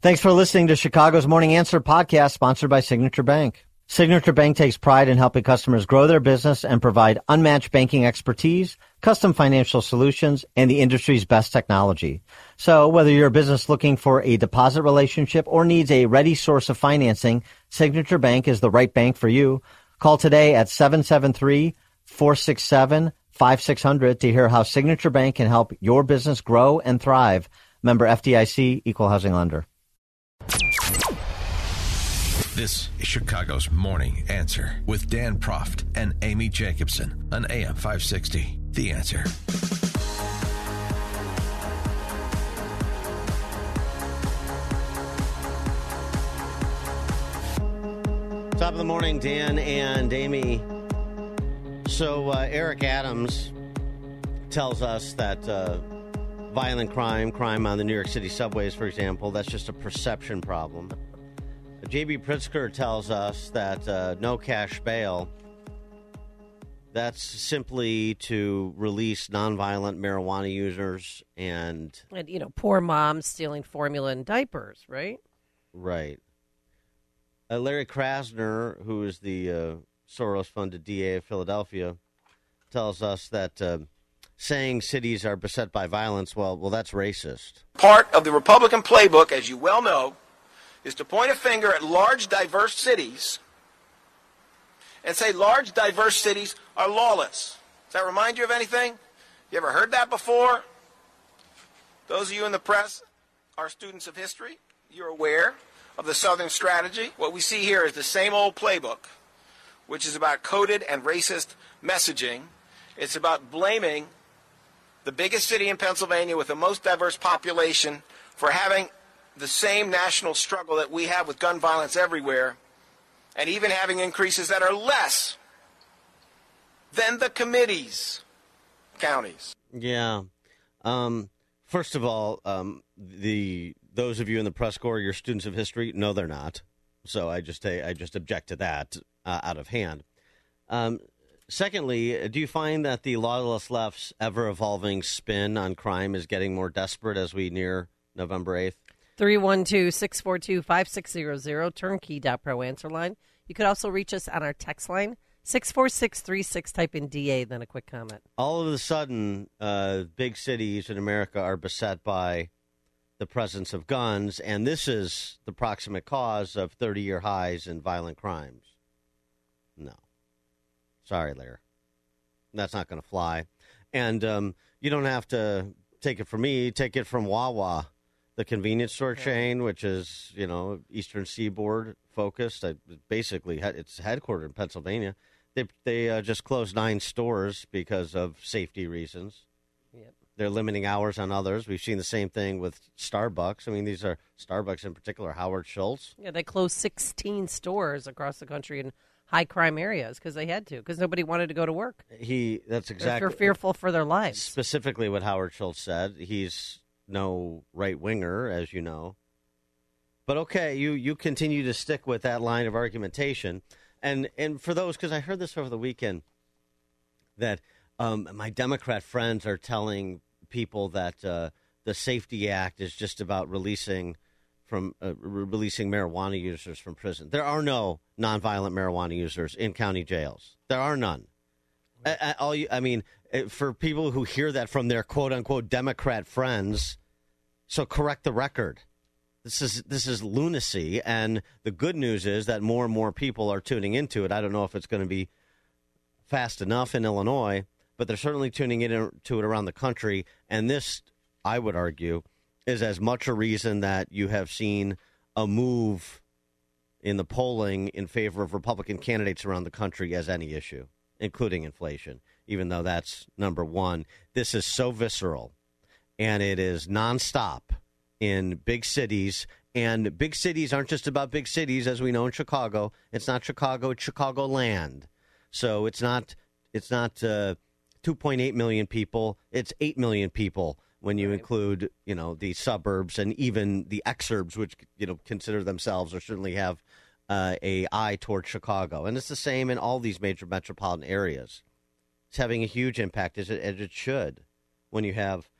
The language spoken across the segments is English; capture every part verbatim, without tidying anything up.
Thanks for listening to Chicago's Morning Answer podcast, sponsored by Signature Bank. Signature Bank takes pride in helping customers grow their business and provide unmatched banking expertise, custom financial solutions, and the industry's best technology. So whether you're a business looking for a deposit relationship or needs a ready source of financing, Signature Bank is the right bank for you. Call today at seven seven three, four six seven, five six zero zero to hear how Signature Bank can help your business grow and thrive. Member F D I C, Equal Housing Lender. This is Chicago's Morning Answer with Dan Proft and Amy Jacobson on A M five sixty. The Answer. Top of the morning, Dan and Amy. So uh, Eric Adams tells us that uh, violent crime, crime on the New York City subways, for example, that's just a perception problem. J B. Pritzker tells us that uh, no cash bail, that's simply to release nonviolent marijuana users and... And, you know, poor moms stealing formula and diapers, right? Right. Uh, Larry Krasner, who is the uh, Soros-funded D A of Philadelphia, tells us that uh, saying cities are beset by violence, well, well, that's racist. Part of the Republican playbook, as you well know, is to point a finger at large, diverse cities and say large, diverse cities are lawless. Does that remind you of anything? You ever heard that before? Those of you in the press are students of history. You're aware of the Southern strategy. What we see here is the same old playbook, which is about coded and racist messaging. It's about blaming the biggest city in Pennsylvania with the most diverse population for having the same national struggle that we have with gun violence everywhere, and even having increases that are less than the committee's counties. Yeah. Um, first of all, um, the those of you in the press corps, you're students of history. No, they're not. So I just I just object to that uh, out of hand. Um, secondly, do you find that the lawless left's ever-evolving spin on crime is getting more desperate as we near November eighth? three one two, six four two, five six zero zero, turnkey dot pro answer line. You could also reach us on our text line, six four six three six, type in D A, then a quick comment. All of a sudden, uh, big cities in America are beset by the presence of guns, and this is the proximate cause of thirty-year highs in violent crimes. No. Sorry, Larry. That's not going to fly. And um, you don't have to take it from me. Take it from Wawa, the convenience store chain, which is, you know, Eastern Seaboard focused. I, basically, it's headquartered in Pennsylvania. They they uh, just closed nine stores because of safety reasons. Yep. They're limiting hours on others. We've seen the same thing with Starbucks. I mean, these are Starbucks in particular, Howard Schultz. Yeah, they closed sixteen stores across the country in high crime areas because they had to, because nobody wanted to go to work. He that's exactly. They're fearful for their lives. Specifically what Howard Schultz said. He's no right-winger, as you know. But okay, you, you continue to stick with that line of argumentation. And and for those, because I heard this over the weekend, that um, my Democrat friends are telling people that uh, the Safety Act is just about releasing from uh, re- releasing marijuana users from prison. There are no nonviolent marijuana users in county jails. There are none. I, I, all you, I mean, for people who hear that from their quote-unquote Democrat friends, so correct the record. This is this is lunacy, and the good news is that more and more people are tuning into it. I don't know if it's going to be fast enough in Illinois, but they're certainly tuning into it around the country, and this, I would argue, is as much a reason that you have seen a move in the polling in favor of Republican candidates around the country as any issue, including inflation, even though that's number one. This is so visceral, and it is nonstop in big cities. And big cities aren't just about big cities, as we know in Chicago. It's not Chicago, it's Chicagoland. So it's not it's not uh, two point eight million people. It's eight million people when you right. include, you know, the suburbs and even the exurbs, which, you know, consider themselves or certainly have uh, a eye toward Chicago. And it's the same in all these major metropolitan areas. It's having a huge impact, as it, as it should, when you have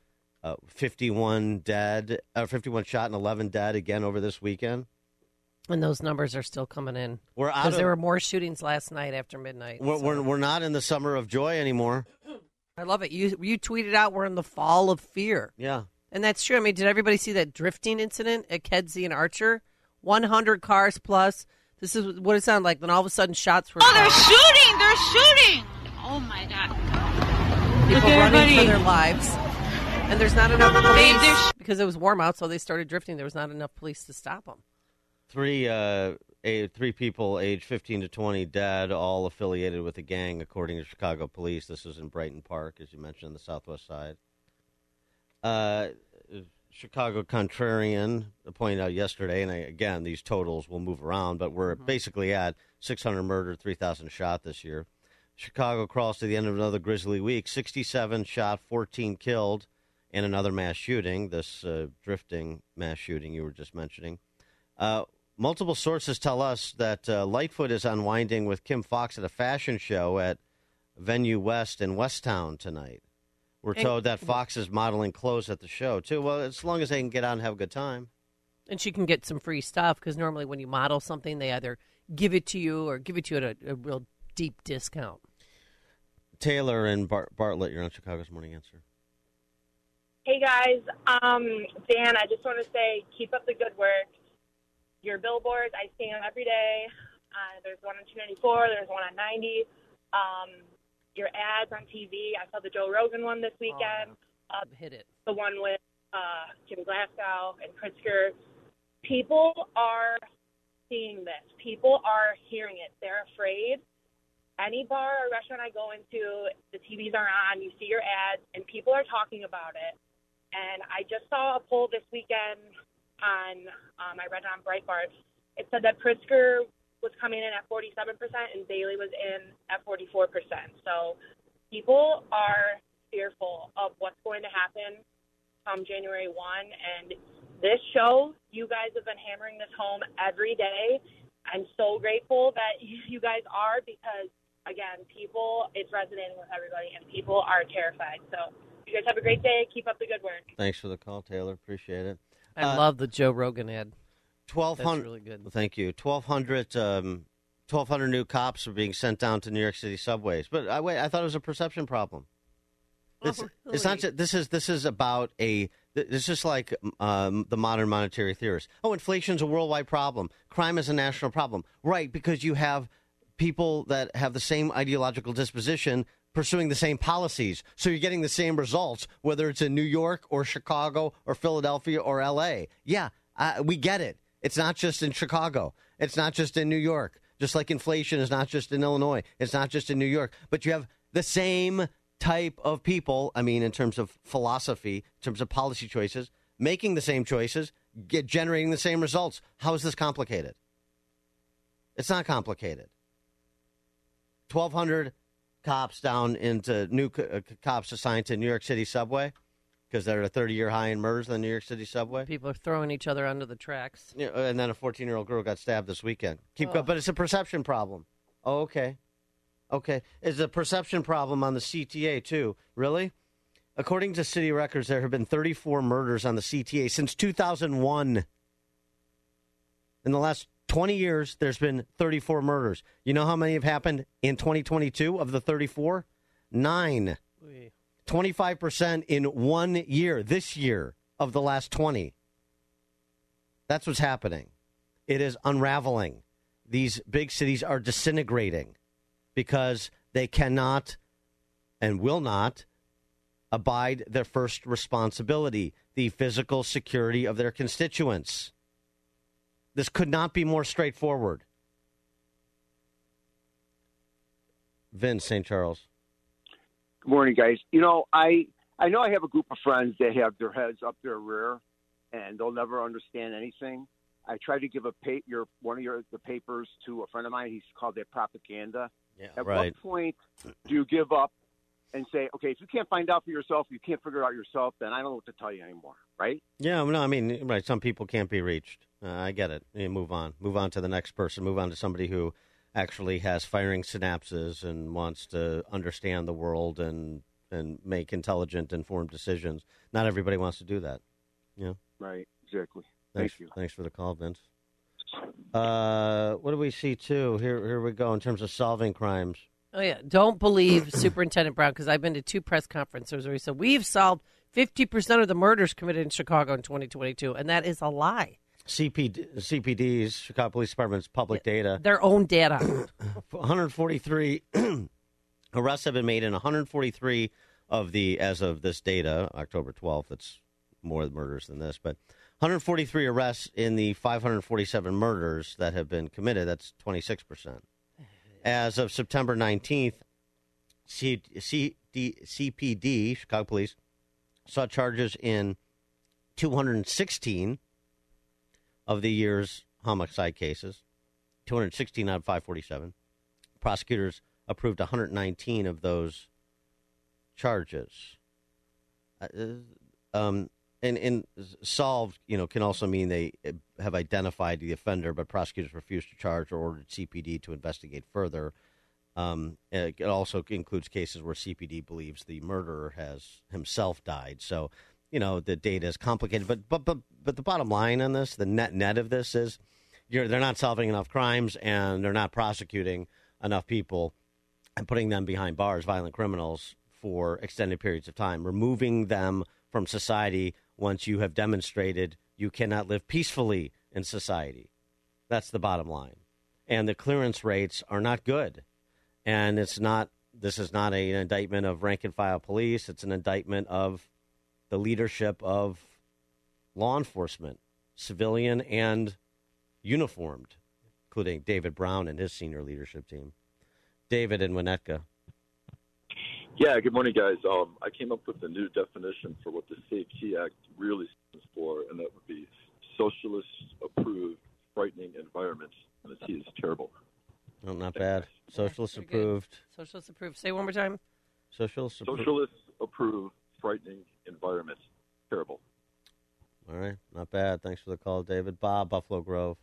uh, fifty-one dead, uh, fifty-one shot and eleven dead again over this weekend. And those numbers are still coming in. We're out because of, there were more shootings last night after midnight. We're, so. we're we're not in the summer of joy anymore. I love it. You you tweeted out we're in the fall of fear. Yeah. And that's true. I mean, did everybody see that drifting incident at Kedzie and Archer? one hundred cars plus. This is what it sounded like. Then all of a sudden, shots were. Oh, they're shooting! They're shooting! Oh my God! People Look, running everybody. for their lives, and there's not enough police They- they're sh- because it was warm out, so they started drifting. There was not enough police to stop them. Three uh, a, three people aged fifteen to twenty dead, all affiliated with a gang, according to Chicago police. This is in Brighton Park, as you mentioned, on the southwest side. Uh, Chicago Contrarian pointed out yesterday, and I, again, these totals will move around, but we're mm-hmm. basically at six hundred murdered, three thousand shot this year. Chicago crawls to the end of another grisly week, sixty-seven shot, fourteen killed, and another mass shooting, this uh, drifting mass shooting you were just mentioning. Uh, multiple sources tell us that uh, Lightfoot is unwinding with Kim Fox at a fashion show at Venue West in Westtown tonight. We're told that Fox is modeling clothes at the show, too. Well, as long as they can get out and have a good time. And she can get some free stuff, because normally when you model something, they either give it to you or give it to you at a, a real deep discount. Taylor and Bart- Bartlett, you're on Chicago's Morning Answer. Hey, guys. Um, Dan, I just want to say keep up the good work. Your billboards, I see them every day. Uh, there's one on two ninety-four. There's one on ninety. Um, your ads on T V. I saw the Joe Rogan one this weekend. Oh, uh, hit it. The one with uh, Kim Glasgow and Pritzker. People are seeing this. People are hearing it. They're afraid. Any bar or restaurant I go into, the T Vs are on. You see your ads, and people are talking about it. And I just saw a poll this weekend on, um, I read it on Breitbart. It said that Pritzker was coming in at forty-seven percent and Bailey was in at forty-four percent. So people are fearful of what's going to happen come January first. And this show, you guys have been hammering this home every day. I'm so grateful that you guys are, because, again, people, it's resonating with everybody, and people are terrified. So you guys have a great day. Keep up the good work. Thanks for the call, Taylor. Appreciate it. I uh, love the Joe Rogan ad. twelve hundred. That's really good. Thank you. twelve hundred, um, twelve hundred new cops are being sent down to New York City subways. But I wait, I thought it was a perception problem. It's, Oh, it's not. Just, this is this is about a. It's just like um, the modern monetary theorists. Oh, inflation's a worldwide problem. Crime is a national problem. Right, because you have people that have the same ideological disposition pursuing the same policies. So you're getting the same results, whether it's in New York or Chicago or Philadelphia or L A. Yeah, uh, we get it. It's not just in Chicago. It's not just in New York. Just like inflation is not just in Illinois. It's not just in New York. But you have the same type of people, I mean, in terms of philosophy, in terms of policy choices, making the same choices, get generating the same results. How is this complicated? It's not complicated. twelve hundred cops down into new co- uh, cops assigned to New York City subway because they're at a thirty-year high in murders in the New York City subway. People are throwing each other under the tracks. Yeah, and then a fourteen-year-old girl got stabbed this weekend. Keep Oh. going, but it's a perception problem. Oh, okay. Okay. It's a perception problem on the C T A, too. Really? According to city records, there have been thirty-four murders on the C T A since two thousand one. In the last twenty years, there's been thirty-four murders. You know how many have happened in twenty twenty-two of the thirty-four? Nine. Oui. twenty-five percent in one year, this year, of the last twenty. That's what's happening. It is unraveling. These big cities are disintegrating because they cannot and will not abide their first responsibility, the physical security of their constituents. This could not be more straightforward. Vince, Saint Charles. Good morning, guys. You know, I I know I have a group of friends that have their heads up their rear, and they'll never understand anything. I tried to give a pa- your one of your the papers to a friend of mine. He's called it propaganda. Yeah, At right. what point do you give up and say, okay, if you can't find out for yourself, you can't figure it out yourself, then I don't know what to tell you anymore, right? Yeah, no, I mean, right. Some people can't be reached. Uh, I get it. You move on. Move on to the next person. Move on to somebody who actually has firing synapses and wants to understand the world and and make intelligent, informed decisions. Not everybody wants to do that. Yeah. Right. Exactly. Thanks, Thank you. Thanks for the call, Vince. Uh, what do we see, too? Here, here we go in terms of solving crimes. Oh, yeah. Don't believe Superintendent Brown, because I've been to two press conferences where he said, we've solved fifty percent of the murders committed in Chicago in twenty twenty-two, and that is a lie. C P D, C P D's, Chicago Police Department's public yeah, data. Their own data. one hundred forty-three arrests have been made in one hundred forty-three of the, as of this data, October twelfth, it's more murders than this, but one hundred forty-three arrests in the five hundred forty-seven murders that have been committed. That's twenty-six percent. As of September nineteenth, C- C- D- C P D, Chicago Police, saw charges in two hundred sixteen of the year's homicide cases, two hundred sixteen out of five forty-seven. Prosecutors approved one hundred nineteen of those charges. Uh, um, and, and solved, you know, can also mean they have identified the offender, but prosecutors refused to charge or ordered C P D to investigate further. Um, it also includes cases where C P D believes the murderer has himself died. So, you know, the data is complicated. But but but but the bottom line on this, the net net of this is, you're they're not solving enough crimes and they're not prosecuting enough people and putting them behind bars, violent criminals, for extended periods of time, removing them from society once you have demonstrated you cannot live peacefully in society. That's the bottom line. And the clearance rates are not good. And it's not, this is not a, an indictment of rank and file police. It's an indictment of the leadership of law enforcement, civilian and uniformed, including David Brown and his senior leadership team. David in Winnetka. Yeah, good morning, guys. Um, I came up with a new definition for what the Safe Key Act really stands for, and that would be socialist-approved frightening environments. And the T is terrible. Oh, not bad. Socialist Very approved. Good. Socialist approved. Say one more time. Socialist approved. Socialist approved frightening environments. Terrible. All right. Not bad. Thanks for the call, David. Bob, Buffalo Grove.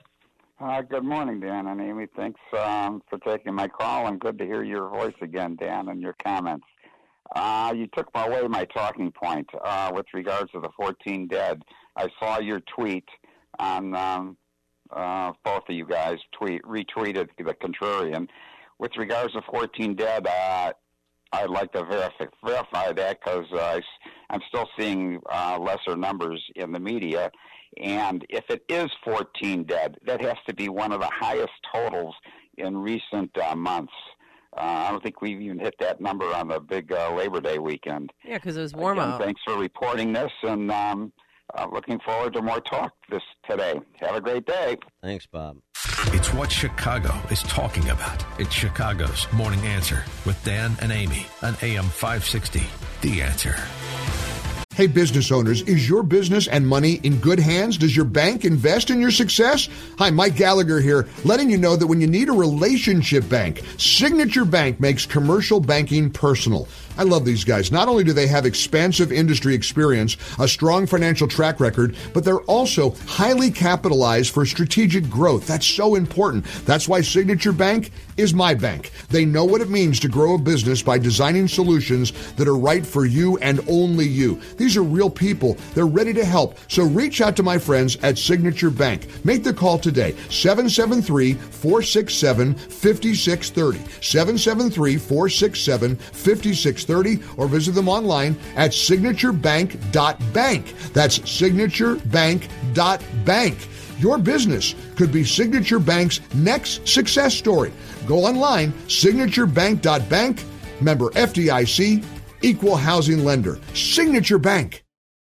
Uh, good morning, Dan and Amy. Thanks um, for taking my call, and good to hear your voice again, Dan, and your comments. Uh, you took away my talking point uh, with regards to the fourteen dead. I saw your tweet on um, uh, both of you guys tweet retweeted the contrarian. With regards to fourteen dead, uh, I'd like to verify, verify that because uh, I'm still seeing uh, lesser numbers in the media. And if it is fourteen dead, that has to be one of the highest totals in recent uh, months. Uh, I don't think we've even hit that number on the big uh, Labor Day weekend. Yeah, because it was warm Again, out. Thanks for reporting this, and um, uh, looking forward to more talk this today. Have a great day. Thanks, Bob. It's what Chicago is talking about. It's Chicago's Morning Answer with Dan and Amy on A M five sixty. The Answer. Hey, business owners, is your business and money in good hands? Does your bank invest in your success? Hi, Mike Gallagher here, letting you know that when you need a relationship bank, Signature Bank makes commercial banking personal. I love these guys. Not only do they have expansive industry experience, a strong financial track record, but they're also highly capitalized for strategic growth. That's so important. That's why Signature Bank is my bank. They know what it means to grow a business by designing solutions that are right for you and only you. These are real people. They're ready to help. So reach out to my friends at Signature Bank. Make the call today, seven seven three, four six seven, five six three zero, seven seven three, four six seven, five six three zero, or visit them online at signature bank dot bank. That's signature bank dot bank. Your business could be Signature Bank's next success story. Go online, signature bank dot bank, member F D I C, equal housing lender. Signature Bank.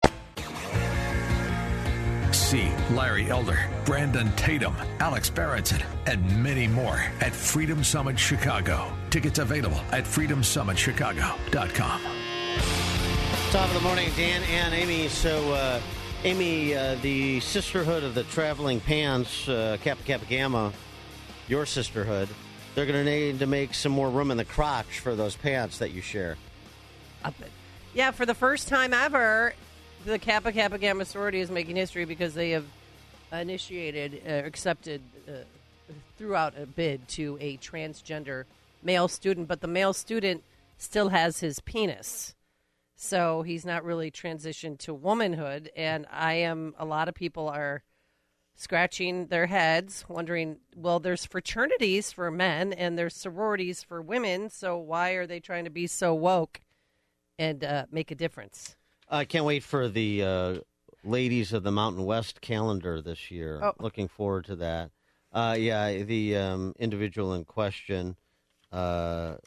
See Larry Elder, Brandon Tatum, Alex Berenson, and many more at Freedom Summit Chicago. Tickets available at freedom summit chicago dot com. Top of the morning, Dan and Amy. So, uh, Amy, uh, the Sisterhood of the Traveling Pants, uh, Kappa Kappa Gamma, your sisterhood, they're going to need to make some more room in the crotch for those pants that you share. Up it. Yeah, for the first time ever, the Kappa Kappa Gamma sorority is making history because they have initiated, uh, accepted, uh, throughout a bid to a transgender male student. But the male student still has his penis. So he's not really transitioned to womanhood. And I am, a lot of people are scratching their heads, wondering, well, there's fraternities for men and there's sororities for women. So why are they trying to be so woke and uh, make a difference? I can't wait for the uh, Ladies of the Mountain West calendar this year. Oh. Looking forward to that. Uh, yeah, the um, individual in question, uh,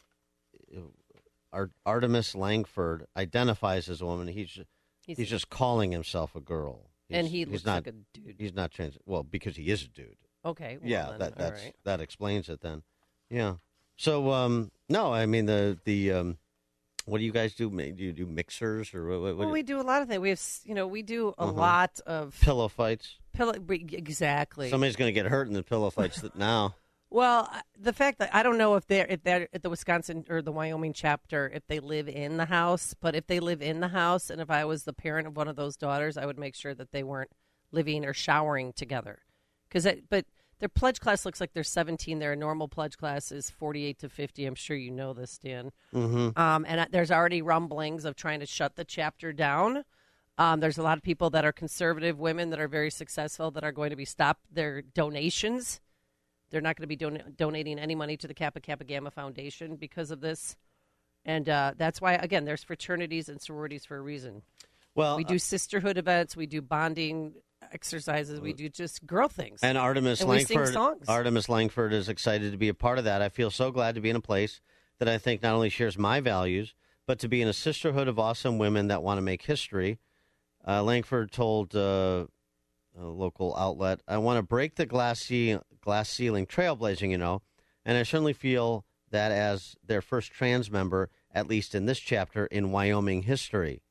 Ar- Artemis Langford, identifies as a woman. He's he's, he's just calling himself a girl. He's, and he he's looks not, like a dude. He's not trans. Well, because he is a dude. Okay. Well, yeah, then, that that's, right. that explains it then. Yeah. So um, no, I mean the the um, what do you guys do? Do you do mixers or what? what Well, we do a lot of things. We have, you know, we do a Uh-huh. lot of pillow fights. pillow. Exactly. Somebody's going to get hurt in the pillow fights that now. Well, I- the fact that I don't know if they're if they're at the Wisconsin or the Wyoming chapter, if they live in the house, but if they live in the house, and if I was the parent of one of those daughters, I would make sure that they weren't living or showering together. Because, but their pledge class looks like they're seventeen. Their normal pledge class is forty-eight to fifty. I'm sure you know this, Dan. Mm-hmm. Um, and there's already rumblings of trying to shut the chapter down. Um, there's a lot of people that are conservative women that are very successful that are going to be stopped their donations. They're not going to be don- donating any money to the Kappa Kappa Gamma Foundation because of this. And uh, that's why, again, there's fraternities and sororities for a reason. Well, we do sisterhood events. We do bonding exercises. We do just girl things. And Artemis and we sing Langford, songs. Artemis Langford is excited to be a part of that. I feel so glad to be in a place that I think not only shares my values, but to be in a sisterhood of awesome women that want to make history. Uh, Langford told uh, a local outlet, I want to break the glass, ce- glass ceiling, trailblazing, you know, and I certainly feel that as their first trans member, at least in this chapter, in Wyoming history.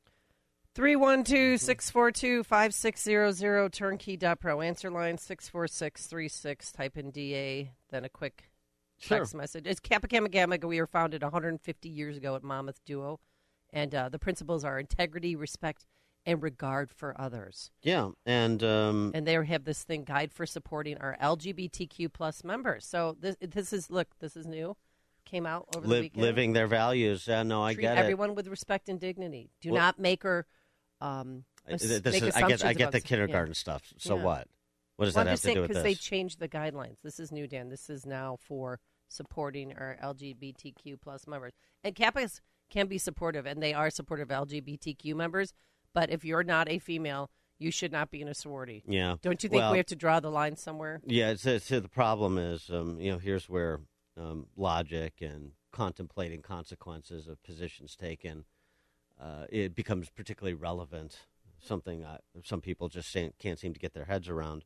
three one two, six four two, five six zero zero, turnkey dot pro. Answer line six four six three six. Type in D A, then a quick text Sure. message. It's Kappa Gamma Gamma. We were founded one hundred fifty years ago at Monmouth Duo. And uh, the principles are integrity, respect, and regard for others. Yeah, and um, And they have this thing, Guide for Supporting Our L G B T Q plus members. So this, this is, look, this is new. Came out over the li- weekend. living their values. Uh, no, I Treat get it. everyone with respect and dignity. Do Well- not make her um, This ass- is, make I get, assumptions I get about the some- kindergarten yeah. stuff. So Yeah. what? What does Well, that I'm have just to saying do with because this? they changed the guidelines. This is new, Dan. This is now for supporting our L G B T Q plus members. And Kappas can be supportive, and they are supportive of L G B T Q members. But if you're not a female, you should not be in a sorority. Yeah. Don't you think Well, we have to draw the line somewhere? Yeah, it's, it's, the problem is, um, you know, here's where um, logic and contemplating consequences of positions taken, uh, it becomes particularly relevant, something uh, some people just say, can't seem to get their heads around.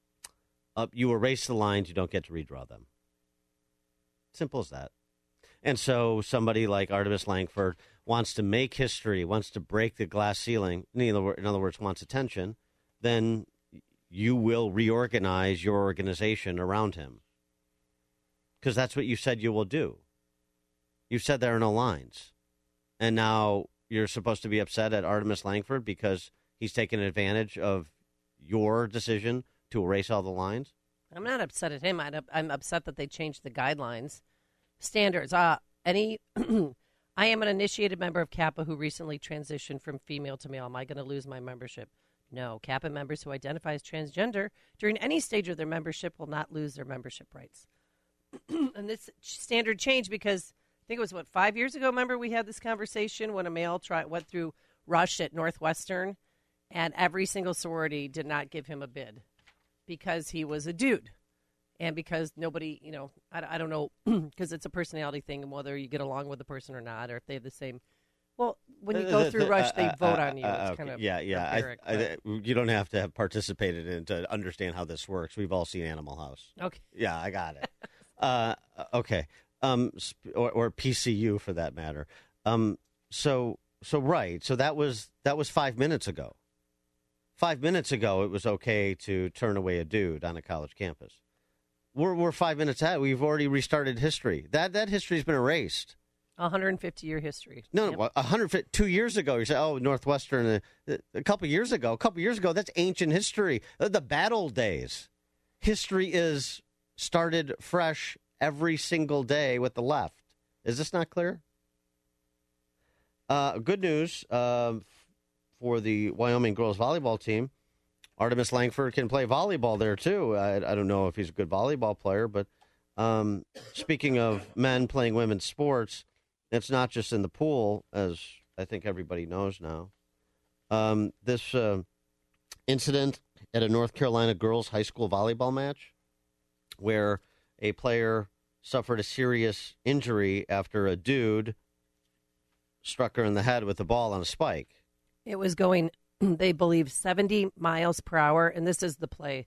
Uh, you erase the lines, you don't get to redraw them. Simple as that. And so somebody like Artemis Langford wants to make history, wants to break the glass ceiling, in other, in other words, wants attention, then you will reorganize your organization around him. Because that's what you said you will do. You said there are no lines. And now you're supposed to be upset at Artemis Langford because he's taken advantage of your decision to erase all the lines? I'm not upset at him. I'd- I'm upset that they changed the guidelines. Standards. Uh, any. I am an initiated member of Kappa who recently transitioned from female to male. Am I going to lose my membership? No. Kappa members who identify as transgender during any stage of their membership will not lose their membership rights. And this standard changed because I think it was, what, five years ago, remember we had this conversation when a male tried, went through Rush at Northwestern, and every single sorority did not give him a bid because he was a dude. And because nobody, you know, I, I don't know, because it's a personality thing and whether you get along with the person or not, or if they have the same. Well, when you go through Rush, they vote on you. It's kind of yeah, yeah. barbaric, I, I, you don't have to have participated in to understand how this works. We've all seen Animal House. Okay. Yeah, I got it. uh, okay. Um, sp- or, or P C U for that matter. Um, so, so right. So that was that was five minutes ago. Five minutes ago, it was okay to turn away a dude on a college campus. We're we're five minutes out. We've already restarted history. That that history's been erased. one hundred fifty year history. No, Yep. no, one hundred fifty, two years ago. You say, oh, Northwestern. Uh, a couple years ago. A couple years ago. That's ancient history. Uh, the bad old days. History is started fresh every single day with the left. Is this not clear? Uh, good news uh, for the Wyoming girls volleyball team. Artemis Langford can play volleyball there, too. I, I don't know if he's a good volleyball player, but um, speaking of men playing women's sports, it's not just in the pool, as I think everybody knows now. Um, this uh, incident at a North Carolina girls high school volleyball match where a player suffered a serious injury after a dude struck her in the head with a ball on a spike. It was going, they believe, seventy miles per hour, and this is the play.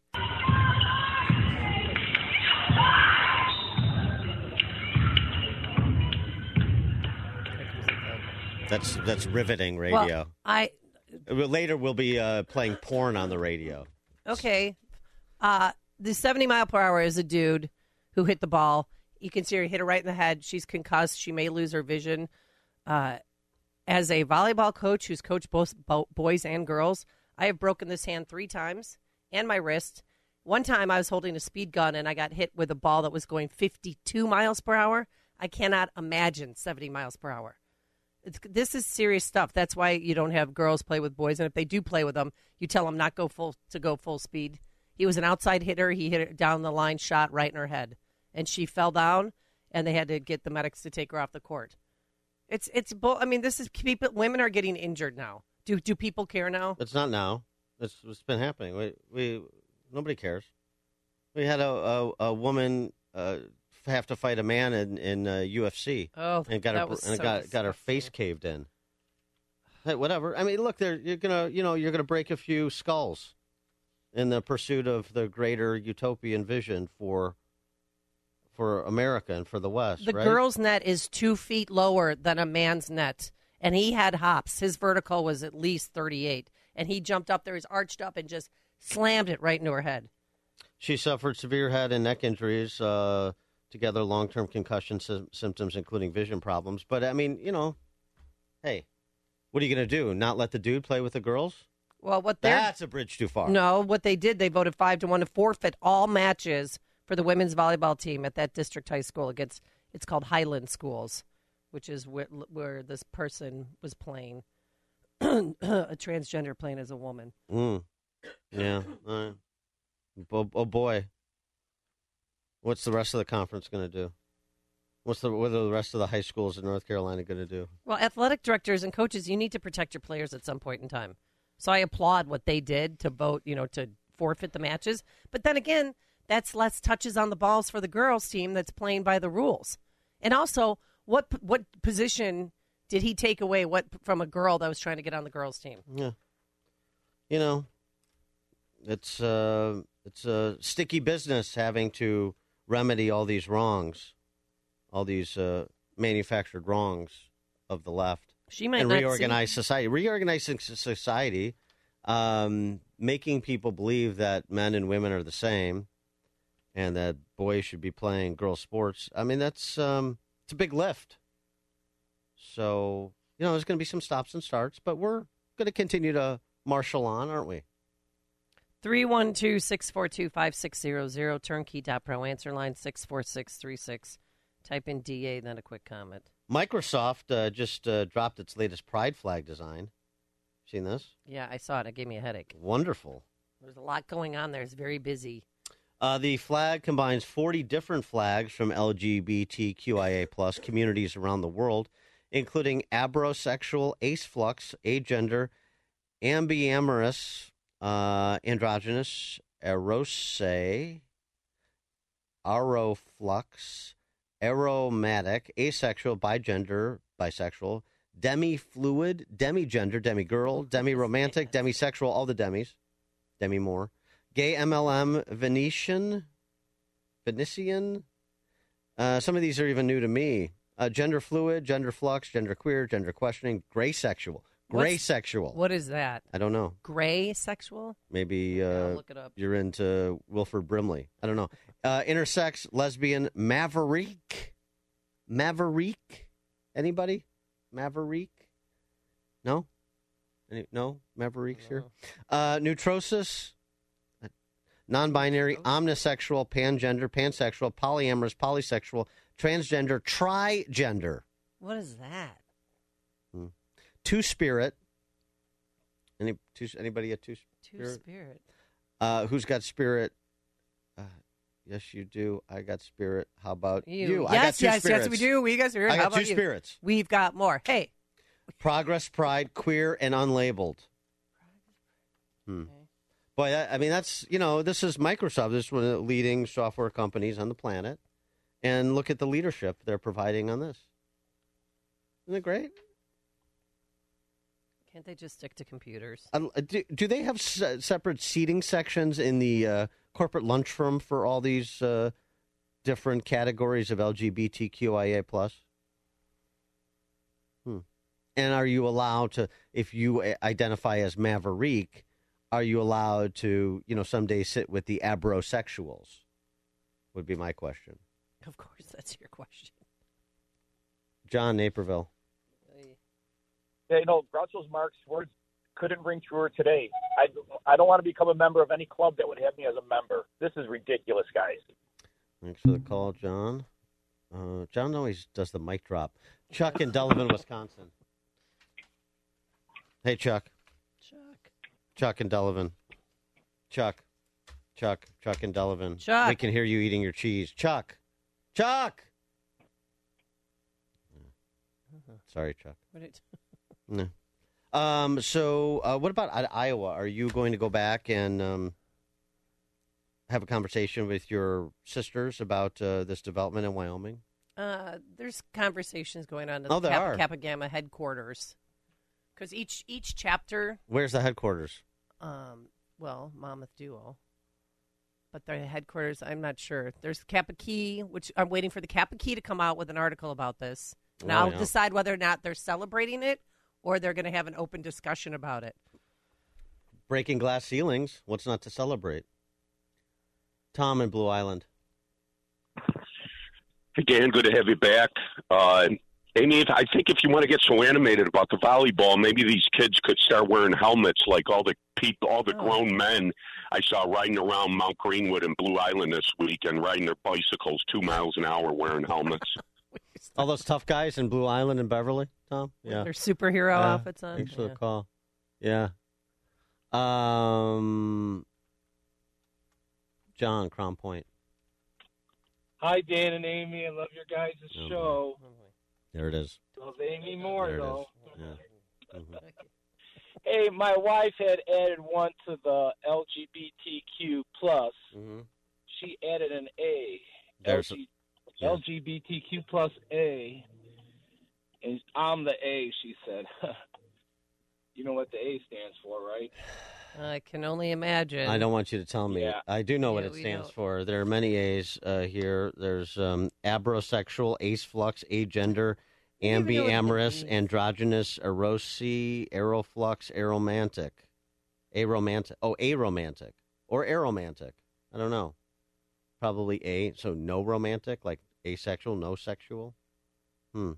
That's that's riveting radio. Well, I Later we'll be uh, playing porn on the radio. Okay. Uh, the seventy mile per hour is a dude who hit the ball. You can see her hit her right in the head. She's concussed. She may lose her vision. Uh, as a volleyball coach who's coached both boys and girls, I have broken this hand three times and my wrist. One time I was holding a speed gun and I got hit with a ball that was going fifty-two miles per hour. I cannot imagine seventy miles per hour. It's, this is serious stuff. That's why you don't have girls play with boys. And if they do play with them, you tell them not go full to go full speed. He was an outside hitter. He hit it down the line, shot right in her head. And she fell down, and they had to get the medics to take her off the court. It's, it's. I mean, this is people. Women are getting injured now. Do do people care now? It's not now. It's, it's been happening. We, we nobody cares. We had a a, a woman uh, have to fight a man in in uh, U F C. Oh, and got that her was and so got got her face caved in. Hey, whatever. I mean, look, there you're gonna you know you're gonna break a few skulls in the pursuit of the greater utopian vision for for America and for the West. The right? girl's net is two feet lower than a man's net, and he had hops. His vertical was at least thirty-eight, and he jumped up there. He's arched up and just slammed it right into her head. She suffered severe head and neck injuries, uh, together long-term concussion sy- symptoms, including vision problems. But, I mean, you know, hey, what are you going to do? Not let the dude play with the girls? Well, what they're... That's a bridge too far. No, what they did, they voted five to one to forfeit all matches for the women's volleyball team at that district high school against, it's called Highland Schools, which is where, where this person was playing, a transgender playing as a woman. Mm. Yeah. All right. Oh, oh, boy. What's the rest of the conference going to do? What's the what are the rest of the high schools in North Carolina going to do? Well, athletic directors and coaches, you need to protect your players at some point in time. So I applaud what they did to vote, you know, to forfeit the matches. But then again, that's less touches on the balls for the girls team that's playing by the rules. And also, what what position did he take away what from a girl that was trying to get on the girls team? Yeah. You know, it's uh, it's a sticky business having to remedy all these wrongs, all these uh, manufactured wrongs of the left. She might and not reorganize see. society, reorganizing society, um, making people believe that men and women are the same, and that boys should be playing girl sports. I mean, that's um, it's a big lift. So you know, there's going to be some stops and starts, but we're going to continue to marshal on, aren't we? three one two, six four two, five six zero zero, turnkey dot pro, answer line six four six three six. Type in D A, then a quick comment. Microsoft uh, just uh, dropped its latest pride flag design. Seen this? Yeah, I saw it. It gave me a headache. Wonderful. There's a lot going on there. It's very busy. Uh, the flag combines forty different flags from L G B T Q I A plus communities around the world, including abrosexual, aceflux, agender, ambiamorous, uh, androgynous, erose, aroflux, aromatic, asexual, bigender, bisexual, demi-fluid, demi-gender, demi-girl, demi-romantic, demisexual, all the demis, demi-more, gay, M L M, Venetian, Venetian. Uh, some of these are even new to me. Uh, gender fluid, gender flux, gender queer, gender questioning, gray sexual. Gray What's, sexual. What is that? I don't know. Gray sexual? Maybe uh, I'll look it up. You're into Wilford Brimley. I don't know. Uh, intersex, lesbian, maverick. Maverick. Anybody? Maverick? No? Any, no? Mavericks here? Uh, neutrosis. Non-binary, omnisexual, pangender, pansexual, polyamorous, polysexual, transgender, trigender. What is that? Hmm. Two Spirit. Any two? Anybody at Two Two Spirit? Spirit. Uh, who's got Spirit? Uh, yes, you do. I got Spirit. How about you? you? Yes, I got two yes, spirits. yes, we do. We got Spirit. I How got about two you? spirits. We've got more. Hey. Progress, Pride, Queer, and Unlabeled. Hmm. Boy, that, I mean, that's, you know, this is Microsoft. This is one of the leading software companies on the planet. And look at the leadership they're providing on this. Isn't it great? Can't they just stick to computers? Uh, do, do they have se- separate seating sections in the uh, corporate lunchroom for all these uh, different categories of L G B T Q I A plus? Hmm. And are you allowed to, if you identify as Maverick, are you allowed to, you know, someday sit with the abrosexuals? Would be my question. Of course, that's your question. John, Naperville. Yeah, you know, Russell's Mark's words couldn't ring truer today. I, I don't want to become a member of any club that would have me as a member. This is ridiculous, guys. Thanks for the call, John. Uh, John always does the mic drop. Chuck in Delavan, Wisconsin. Hey, Chuck. Chuck. Chuck in Delavan. Chuck. Chuck. Chuck in Delavan. Chuck. We can hear you eating your cheese. Chuck. Chuck. Sorry, Chuck. What it... No. Um, so uh, what about uh, Iowa? Are you going to go back and um, have a conversation with your sisters about uh, this development in Wyoming? Uh, there's conversations going on at Oh, the there Kappa are. Kappa Gamma headquarters. Because each each chapter, Where's the headquarters? um, well, Monmouth Duo. But the headquarters, I'm not sure. There's Kappa Key, which I'm waiting for the Kappa Key to come out with an article about this. And Oh, I'll yeah. decide whether or not they're celebrating it or they're going to have an open discussion about it. Breaking glass ceilings. What's not to celebrate? Tom in Blue Island. Hey, Dan, good to have you back. Uh, Amy, I think if you want to get so animated about the volleyball, maybe these kids could start wearing helmets like all the people, all the Oh. grown men I saw riding around Mount Greenwood and Blue Island this week and riding their bicycles two miles an hour wearing helmets. All those tough guys in Blue Island and Beverly, Tom? With Yeah. their superhero Yeah. outfits on. Thanks for Yeah. the call. Yeah. Um, John, Crown Point. Hi, Dan and Amy. I love your guys' Oh, show. There it is. Love Amy more, There it though. is. Yeah. Mhm. Hey, my wife had added one to the L G B T Q plus. Mhm. She added an A. There's L G, yeah. L G B T Q plus A. And I'm the A, she said. You know what the A stands for, right? I can only imagine. I don't want you to tell me. Yeah. I do know what Yeah, it we stands know. for. There are many A's uh, here. There's um, abrosexual, aceflux, agender, don't even know what it ambiamorous, means. androgynous, erosi, aeroflux, aromantic. Aromantic. Oh, aromantic. Or aromantic. I don't know. Probably A. So no romantic, like asexual, no sexual. Hmm.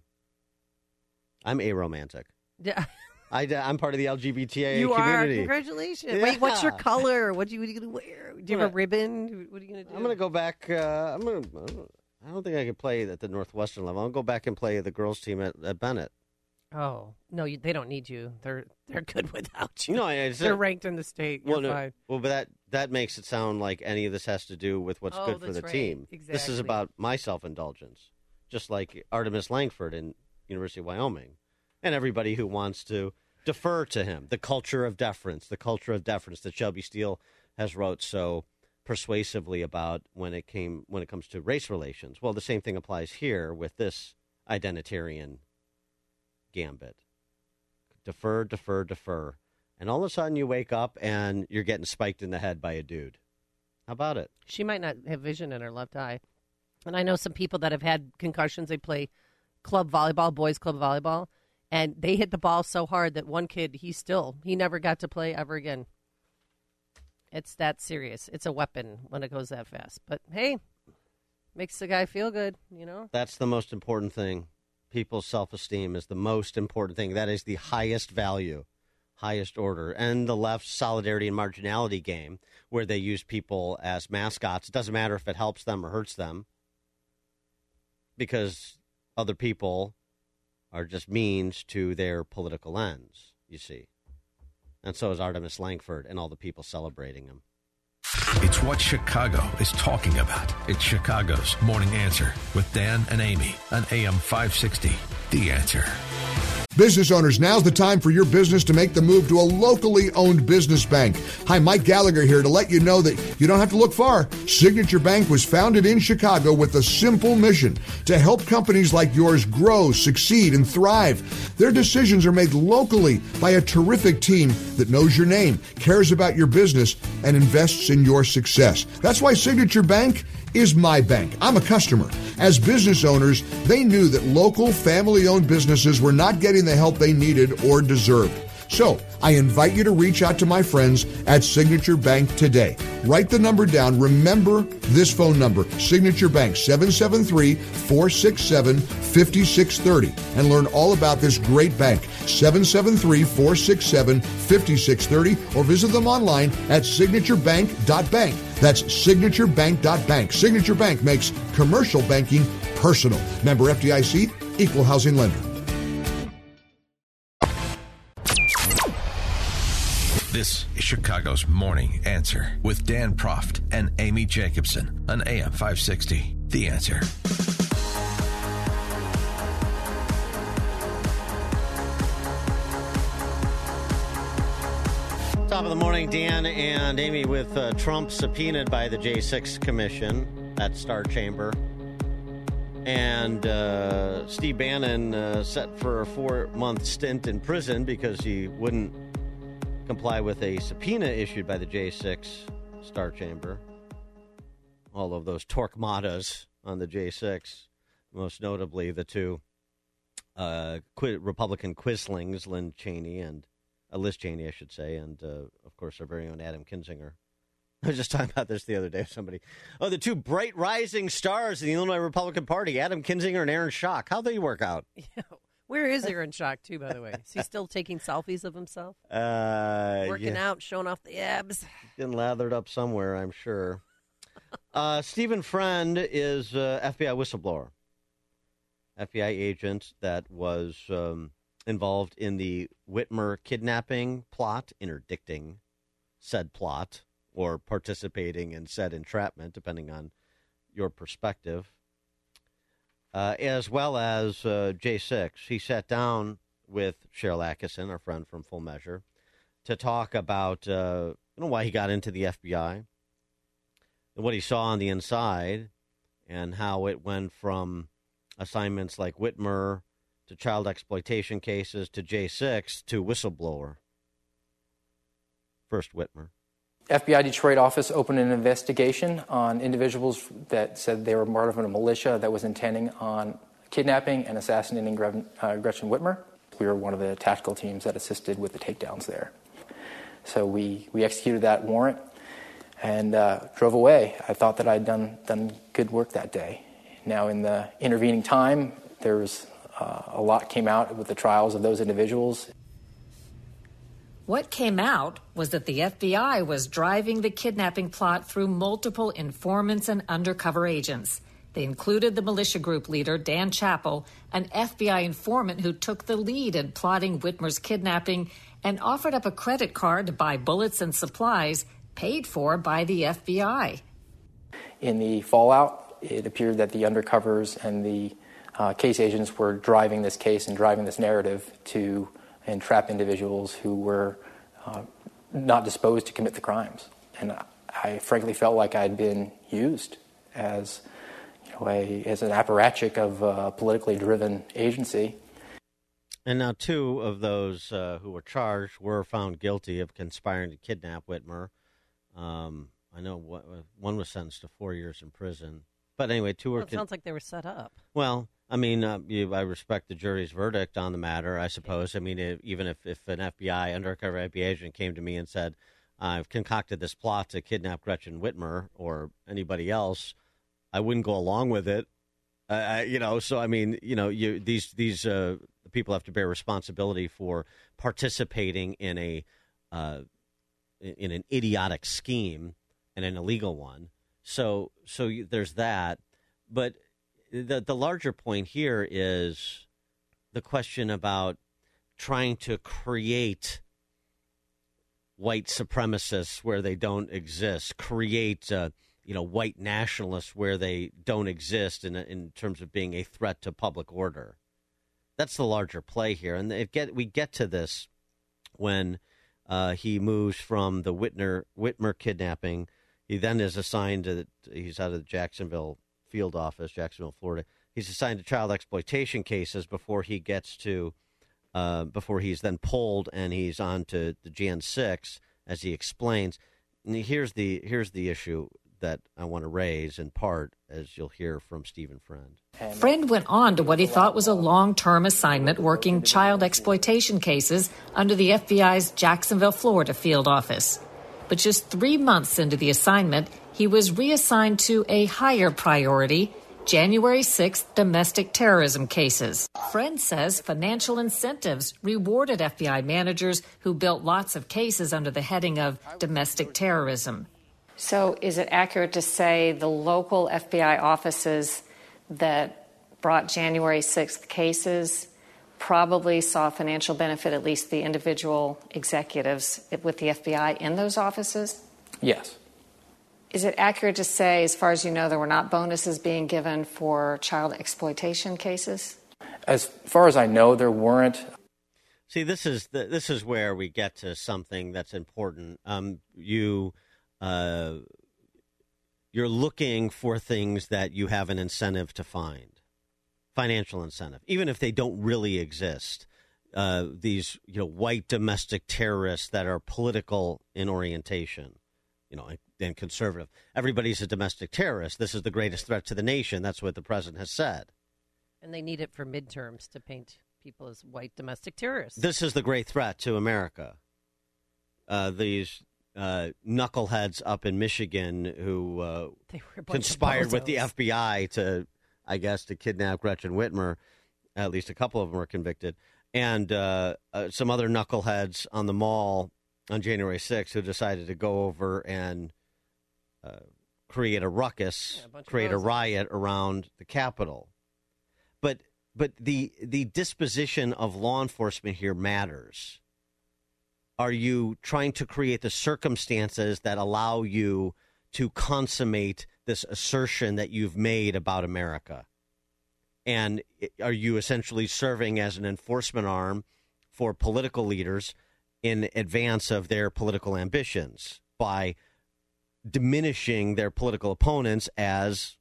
I'm aromantic. Yeah. I, I'm part of the L G B T A You community. are. Congratulations. Wait, what's your Yeah. color? What, do you, what are you going to wear? Do you have a ribbon? What are you going to do? I'm going to go back. Uh, I'm going to. I don't think I can play at the Northwestern level. I'll go back and play the girls' team at, at Bennett. Oh, no, you, they don't need you. They're they're good without you. No, I- it's- they're ranked in the state. You're Well, no, fine. well, but that that makes it sound like any of this has to do with what's Oh, good for that's the right. team. This is Exactly. about my self-indulgence, just like Artemis Langford in University of Wyoming, and everybody who wants to defer to him. The culture of deference, the culture of deference that Shelby Steele has wrote so persuasively about when it came when it comes to race relations. Well, the same thing applies here with this identitarian gambit. Defer, defer, defer. And all of a sudden you wake up and you're getting spiked in the head by a dude. How about it? She might not have vision in her left eye. And I know some people that have had concussions. They play club volleyball, boys club volleyball, and they hit the ball so hard that one kid, he still, he never got to play ever again. It's that serious. It's a weapon when it goes that fast. But hey, makes the guy feel good, you know? That's the most important thing. People's self-esteem is the most important thing. That is the highest value, highest order. And the left's solidarity and marginality game, where they use people as mascots. It doesn't matter if it helps them or hurts them, because other people are just means to their political ends, you see. And so is Artemis Langford and all the people celebrating him. It's what Chicago is talking about. It's Chicago's Morning Answer with Dan and Amy on A M five sixty. The Answer. Business owners, now's the time for your business to make the move to a locally owned business bank. Hi, Mike Gallagher here to let you know that you don't have to look far. Signature Bank was founded in Chicago with a simple mission to help companies like yours grow, succeed, and thrive. Their decisions are made locally by a terrific team that knows your name, cares about your business, and invests in your success. That's why Signature Bank is my bank. I'm a customer. As business owners, they knew that local family-owned businesses were not getting the help they needed or deserved. So I invite you to reach out to my friends at Signature Bank today. Write the number down. Remember this phone number, Signature Bank, seven seven three, four six seven, five six three zero. And learn all about this great bank, seven seven three, four six seven, five six three zero, or visit them online at signature bank dot bank. That's signature bank dot bank. Signature Bank makes commercial banking personal. Member F D I C, Equal Housing Lender. This is Chicago's Morning Answer with Dan Proft and Amy Jacobson on A M five sixty. The Answer. Top of the morning, Dan and Amy, with uh, Trump subpoenaed by the J six Commission at Star Chamber. And uh, Steve Bannon uh, set for a four-month stint in prison because he wouldn't comply with a subpoena issued by the J six Star Chamber. All of those Torquemadas on the J six, most notably the two uh, Qu- Republican quislings, Lynn Cheney and uh, Liz Cheney, I should say, and uh, of course our very own Adam Kinzinger. I was just talking about this the other day with somebody. Oh, the two bright rising stars in the Illinois Republican Party, Adam Kinzinger and Aaron Schock. How'd they work out? Yeah. Where is Aaron Schock, too, by the way? Is he still taking selfies of himself? Uh, Working yeah. out, showing off the abs? Getting lathered up somewhere, I'm sure. uh, Stephen Friend is uh, F B I whistleblower. F B I agent that was um, involved in the Whitmer kidnapping plot, interdicting said plot, or participating in said entrapment, depending on your perspective. Uh, as well as uh, J six. He sat down with Cheryl Atkinson, our friend from Full Measure, to talk about uh, you know, why he got into the F B I, and what he saw on the inside, and how it went from assignments like Whitmer to child exploitation cases to J six to whistleblower. First, Whitmer. F B I Detroit office opened an investigation on individuals that said they were part of a militia that was intending on kidnapping and assassinating Gretchen Whitmer. We were one of the tactical teams that assisted with the takedowns there. So we, we executed that warrant and uh, drove away. I thought that I'd done, done good work that day. Now, in the intervening time, there was uh, a lot came out with the trials of those individuals. What came out was that the F B I was driving the kidnapping plot through multiple informants and undercover agents. They included the militia group leader, Dan Chappell, an F B I informant who took the lead in plotting Whitmer's kidnapping and offered up a credit card to buy bullets and supplies paid for by the F B I. In the fallout, it appeared that the undercovers and the uh, case agents were driving this case and driving this narrative to entrap individuals who were uh, not disposed to commit the crimes. And I, I frankly felt like I'd been used as, you know, a, as an apparatchik of a politically driven agency. And now two of those uh, who were charged were found guilty of conspiring to kidnap Whitmer. Um, I know what, one was sentenced to four years in prison. But anyway, two were... Well, it sounds like they were set up. Well, I mean, uh, you, I respect the jury's verdict on the matter, I suppose. I mean, if, even if, if an F B I, undercover F B I agent came to me and said, I've concocted this plot to kidnap Gretchen Whitmer or anybody else, I wouldn't go along with it. Uh, you know, so, I mean, you know, you, these these uh, people have to bear responsibility for participating in a uh, in an idiotic scheme and an illegal one. So, so you, there's that. But the the larger point here is the question about trying to create white supremacists where they don't exist, create uh, you know white nationalists where they don't exist in in terms of being a threat to public order. That's the larger play here, and it get we get to this when uh, he moves from the Whitmer Whitmer kidnapping. He then is assigned to he's out of the Jacksonville field office, Jacksonville, Florida. He's assigned to child exploitation cases before he gets to. Uh, before he's then pulled and he's on to the Jan six, as he explains. And here's the here's the issue that I want to raise in part, as you'll hear from Stephen Friend. Friend went on to what he thought was a long-term assignment working child exploitation cases under the F B I's Jacksonville, Florida field office. But just three months into the assignment, he was reassigned to a higher priority, January sixth domestic terrorism cases. Friend says financial incentives rewarded F B I managers who built lots of cases under the heading of domestic terrorism. So is it accurate to say the local F B I offices that brought January sixth cases probably saw financial benefit, at least the individual executives with the F B I in those offices? Yes. Is it accurate to say, as far as you know, there were not bonuses being given for child exploitation cases? As far as I know, there weren't. See, this is the, this is where we get to something that's important. Um, you uh, you're looking for things that you have an incentive to find, financial incentive, even if they don't really exist. Uh, these you know white domestic terrorists that are political in orientation, you know. And conservative. Everybody's a domestic terrorist. This is the greatest threat to the nation. That's what the president has said. And they need it for midterms to paint people as white domestic terrorists. This is the great threat to America. Uh, these uh, knuckleheads up in Michigan who uh, conspired with the F B I to, I guess, to kidnap Gretchen Whitmer. At least a couple of them were convicted. And uh, uh, some other knuckleheads on the mall on January sixth who decided to go over and Uh, create a ruckus, yeah, a create a riot around the Capitol. But but the the disposition of law enforcement here matters. Are you trying to create the circumstances that allow you to consummate this assertion that you've made about America? And are you essentially serving as an enforcement arm for political leaders in advance of their political ambitions by diminishing their political opponents as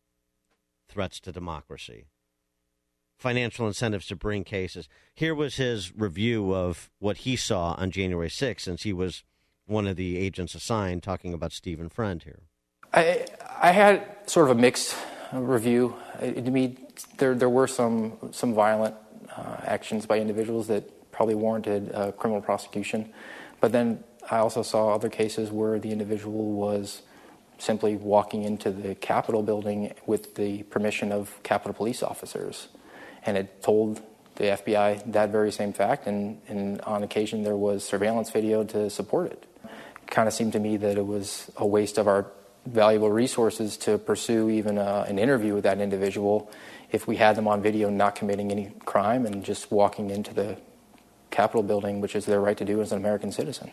threats to democracy? Financial incentives to bring cases. Here was his review of what he saw on January sixth, since he was one of the agents assigned, talking about Stephen Friend here. I I had sort of a mixed review. To me, there there were some some violent uh, actions by individuals that probably warranted uh, criminal prosecution, but then I also saw other cases where the individual was simply walking into the Capitol building with the permission of Capitol police officers, and it told the F B I that very same fact, and, and on occasion there was surveillance video to support it. It kind of seemed to me that it was a waste of our valuable resources to pursue even a, an interview with that individual if we had them on video not committing any crime and just walking into the Capitol building, which is their right to do as an American citizen.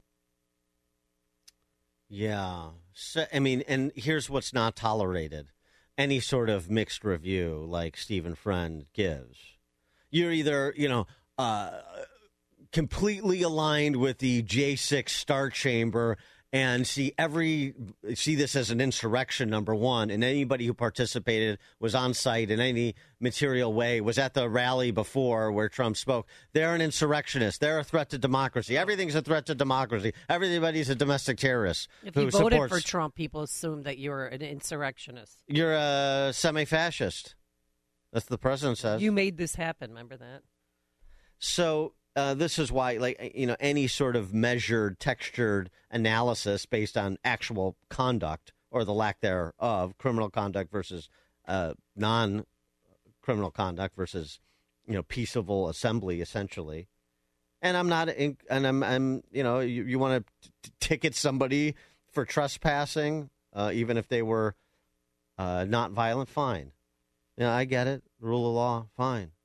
Yeah. So, I mean, and here's what's not tolerated. Any sort of mixed review like Stephen Friend gives. You're either, you know, uh, completely aligned with the J six Star Chamber and see every see this as an insurrection, number one, and anybody who participated was on site in any material way, was at the rally before where Trump spoke. They're an insurrectionist. They're a threat to democracy. Everything's a threat to democracy. Everybody's a domestic terrorist. If who you voted supports, for Trump, people assume that you're an insurrectionist. You're a semi-fascist. That's what the president says. You made this happen. Remember that? So uh, this is why, like, you know, any sort of measured, textured analysis based on actual conduct or the lack thereof, criminal conduct versus uh, non-criminal conduct versus, you know, peaceable assembly, essentially. And I'm not, in, and I'm, I'm, you know, you, you want to t- ticket somebody for trespassing, uh, even if they were uh, not violent, fine. Yeah, I get it. Rule of law, fine.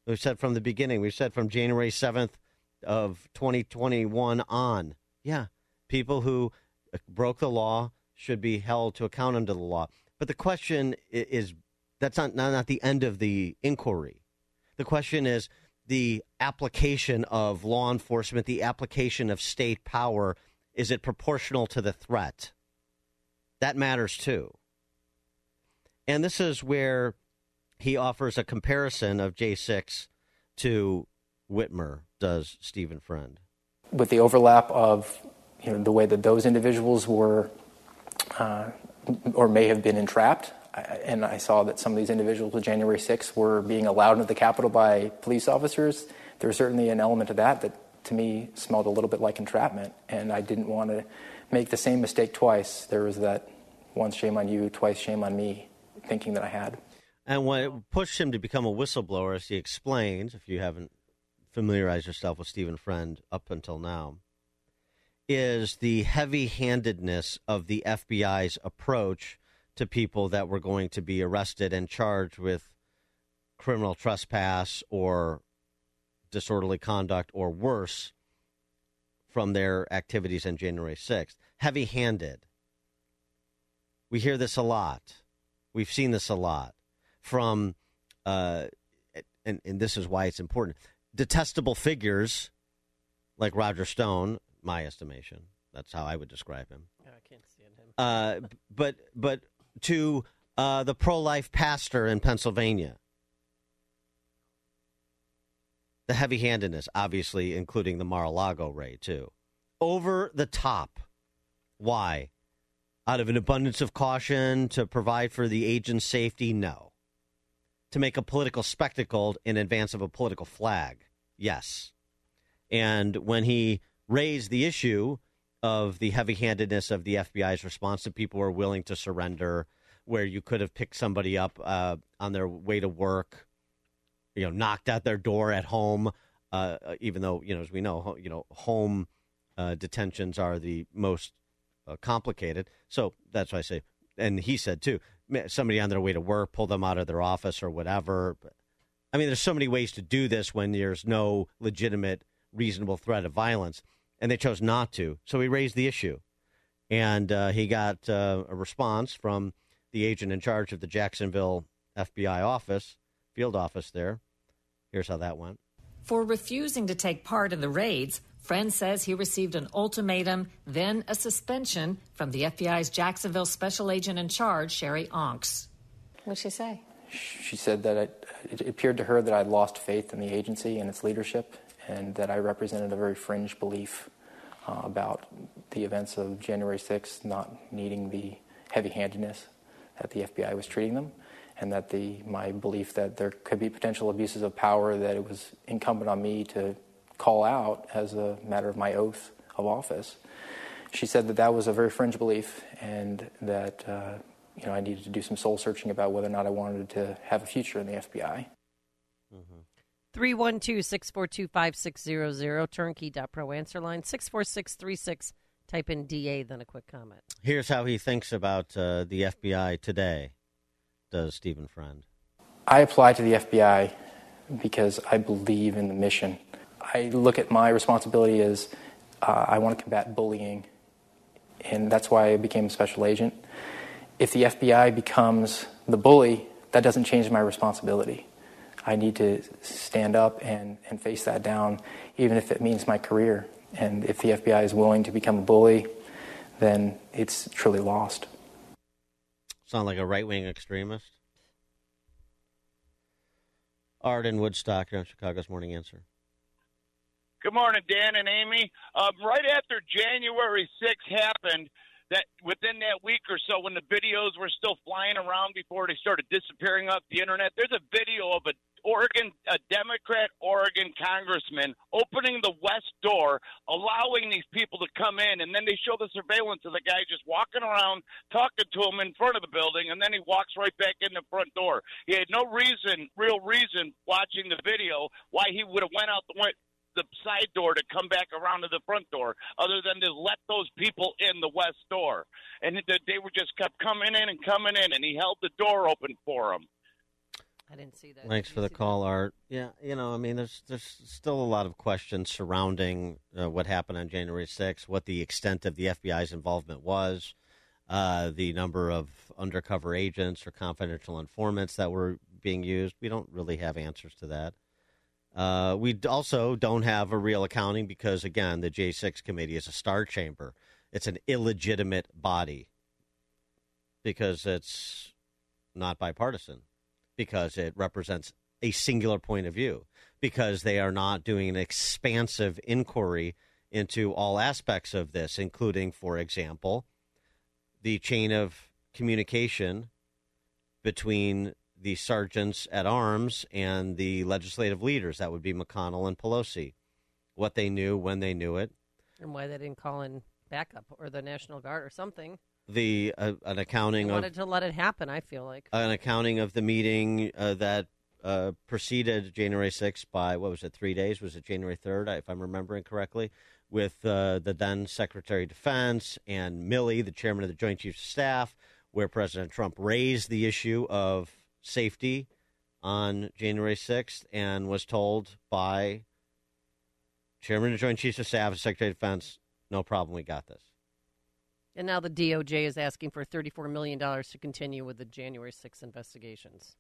We've said from the beginning. We've said from January seventh of twenty twenty-one on. Yeah, people who broke the law should be held to account under the law. But the question is, that's not, not, not the end of the inquiry. The question is the application of law enforcement, the application of state power. Is it proportional to the threat? That matters too. And this is where he offers a comparison of J six to Whitmer, does Stephen Friend. With the overlap of, you know, the way that those individuals were uh, or may have been entrapped, I, and I saw that some of these individuals with January sixth were being allowed into the Capitol by police officers. There was certainly an element of that that, to me, smelled a little bit like entrapment, and I didn't want to make the same mistake twice. There was that once shame on you, twice shame on me thinking that I had. And what it pushed him to become a whistleblower, as he explains, if you haven't familiarized yourself with Stephen Friend up until now, is the heavy-handedness of the F B I's approach to people that were going to be arrested and charged with criminal trespass or disorderly conduct or worse from their activities on January sixth. Heavy-handed. We hear this a lot. We've seen this a lot from, uh, and, and this is why it's important, detestable figures like Roger Stone, my estimation. That's how I would describe him. Oh, I can't stand him. Uh, but but to uh, the pro-life pastor in Pennsylvania. The heavy-handedness, obviously, including the Mar-a-Lago raid, too. Over the top. Why? Out of an abundance of caution to provide for the agent's safety? No. To make a political spectacle in advance of a political flag? Yes. And when he raised the issue of the heavy-handedness of the F B I's response to people who are willing to surrender, where you could have picked somebody up uh, on their way to work, you know, knocked at their door at home, uh, even though, you know, as we know, you know, home uh, detentions are the most uh, complicated. So that's why I say, and he said, too, somebody on their way to work, pull them out of their office or whatever. But, I mean, there's so many ways to do this when there's no legitimate, reasonable threat of violence, and they chose not to. So he raised the issue, and uh, he got uh, a response from the agent in charge of the Jacksonville F B I office, field office there. Here's how that went. For refusing to take part in the raids, Friend says he received an ultimatum, then a suspension from the F B I's Jacksonville special agent in charge, Sherry Onks. What'd she say? She said that it, it appeared to her that I'd lost faith in the agency and its leadership, and that I represented a very fringe belief uh, about the events of January sixth not needing the heavy-handedness that the F B I was treating them, and that the my belief that there could be potential abuses of power, that it was incumbent on me to call out as a matter of my oath of office. She said that that was a very fringe belief, and that uh, you know I needed to do some soul searching about whether or not I wanted to have a future in the F B I. Mm-hmm. three one two, six four two, five six zero zero, turnkey dot pro answer line, six four six three six. Type in D A, then a quick comment. Here's how he thinks about uh, the F B I today, does Stephen Friend. I applied to the F B I because I believe in the mission. I look at my responsibility as uh, I want to combat bullying, and that's why I became a special agent. If the F B I becomes the bully, that doesn't change my responsibility. I need to stand up and, and face that down, even if it means my career. And if the F B I is willing to become a bully, then it's truly lost. Sound like a right-wing extremist? Art in Woodstock, here on Chicago's Morning Answer. Good morning, Dan and Amy. Um, right after January sixth happened, that within that week or so, when the videos were still flying around before they started disappearing off the internet, there's a video of a Oregon, a Democrat Oregon congressman opening the west door, allowing these people to come in, and then they show the surveillance of the guy just walking around, talking to him in front of the building, and then he walks right back in the front door. He had no reason, real reason, watching the video why he would have went out the window. The side door to come back around to the front door, other than to let those people in the west door. And they were just kept coming in and coming in, and he held the door open for them. I didn't see that. Thanks for the call, Art. Yeah, you know, I mean, there's there's still a lot of questions surrounding uh, what happened on January sixth, what the extent of the F B I's involvement was, uh, the number of undercover agents or confidential informants that were being used. We don't really have answers to that. Uh, we also don't have a real accounting because, again, the J six committee is a star chamber. It's an illegitimate body because it's not bipartisan, because it represents a singular point of view, because they are not doing an expansive inquiry into all aspects of this, including, for example, the chain of communication between the sergeants at arms and the legislative leaders. That would be McConnell and Pelosi. What they knew, when they knew it. And why they didn't call in backup or the National Guard or something. The uh, an accounting they wanted of to let it happen, I feel like. An accounting of the meeting uh, that uh, preceded January sixth by, what was it, three days? Was it January third, if I'm remembering correctly, with uh, the then Secretary of Defense and Milley, the chairman of the Joint Chiefs of Staff, where President Trump raised the issue of safety on January sixth and was told by Chairman of the Joint Chiefs of Staff and Secretary of Defense, no problem, we got this. And now the D O J is asking for thirty-four million dollars to continue with the January sixth investigations.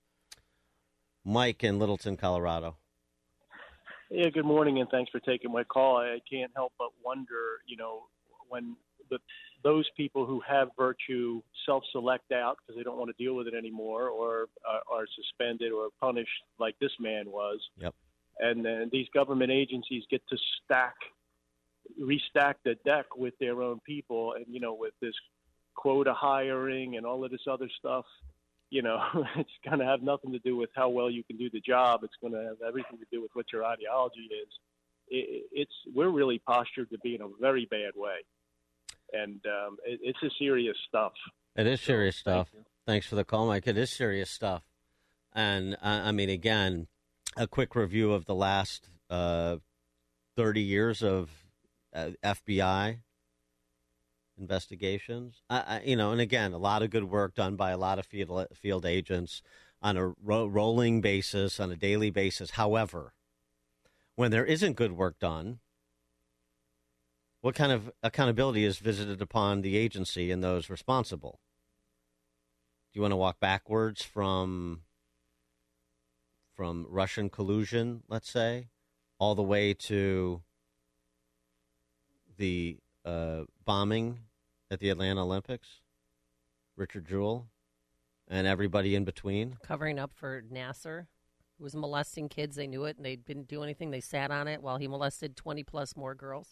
Mike in Littleton, Colorado. Yeah, good morning, and thanks for taking my call. I can't help but wonder, you know, when the, those people who have virtue self-select out because they don't want to deal with it anymore, or uh, are suspended or punished like this man was. Yep. And then these government agencies get to stack, restack the deck with their own people, and, you know, with this quota hiring and all of this other stuff, you know, it's going to have nothing to do with how well you can do the job. It's going to have everything to do with what your ideology is. It, it's we're really postured to be in a very bad way, and um, it, it's a serious stuff. It is serious so, stuff. Thank Thanks for the call, Mike. It is serious stuff. And, uh, I mean, again, a quick review of the last uh, thirty years of uh, F B I investigations. I, I, you know, and again, a lot of good work done by a lot of field, field agents on a ro- rolling basis, on a daily basis. However, when there isn't good work done, what kind of accountability is visited upon the agency and those responsible? Do you want to walk backwards from from Russian collusion, let's say, all the way to the uh, bombing at the Atlanta Olympics, Richard Jewell, and everybody in between? Covering up for Nasser, who was molesting kids. They knew it, and they didn't do anything. They sat on it while he molested twenty-plus more girls.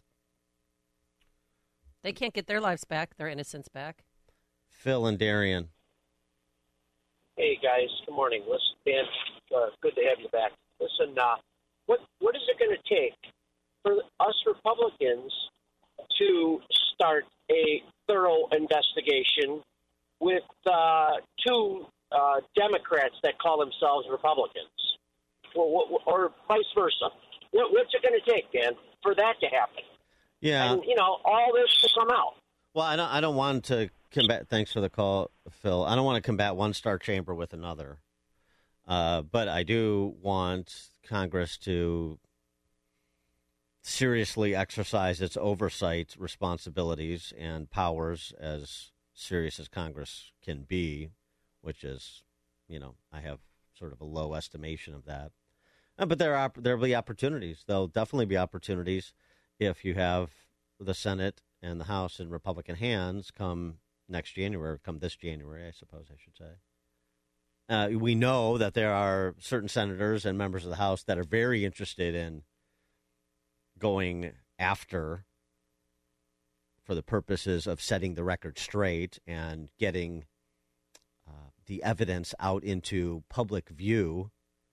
They can't get their lives back, their innocence back. Phil and Darien. Hey, guys. Good morning. Listen, Dan, uh, good to have you back. Listen, uh, what what is it going to take for us Republicans to start a thorough investigation with uh, two uh, Democrats that call themselves Republicans, or, or vice versa? What, what's it going to take, Dan, for that to happen? Yeah. And, you know, all this to come out. Well, I don't. I don't want to combat. Thanks for the call, Phil. I don't want to combat one star chamber with another, uh, but I do want Congress to seriously exercise its oversight responsibilities and powers, as serious as Congress can be, which is, you know, I have sort of a low estimation of that. Uh, but there are there will be opportunities. There'll definitely be opportunities if you have the Senate and the House in Republican hands come next January, come this January, I suppose I should say. Uh, we know that there are certain senators and members of the House that are very interested in going after, for the purposes of setting the record straight and getting uh, the evidence out into public view,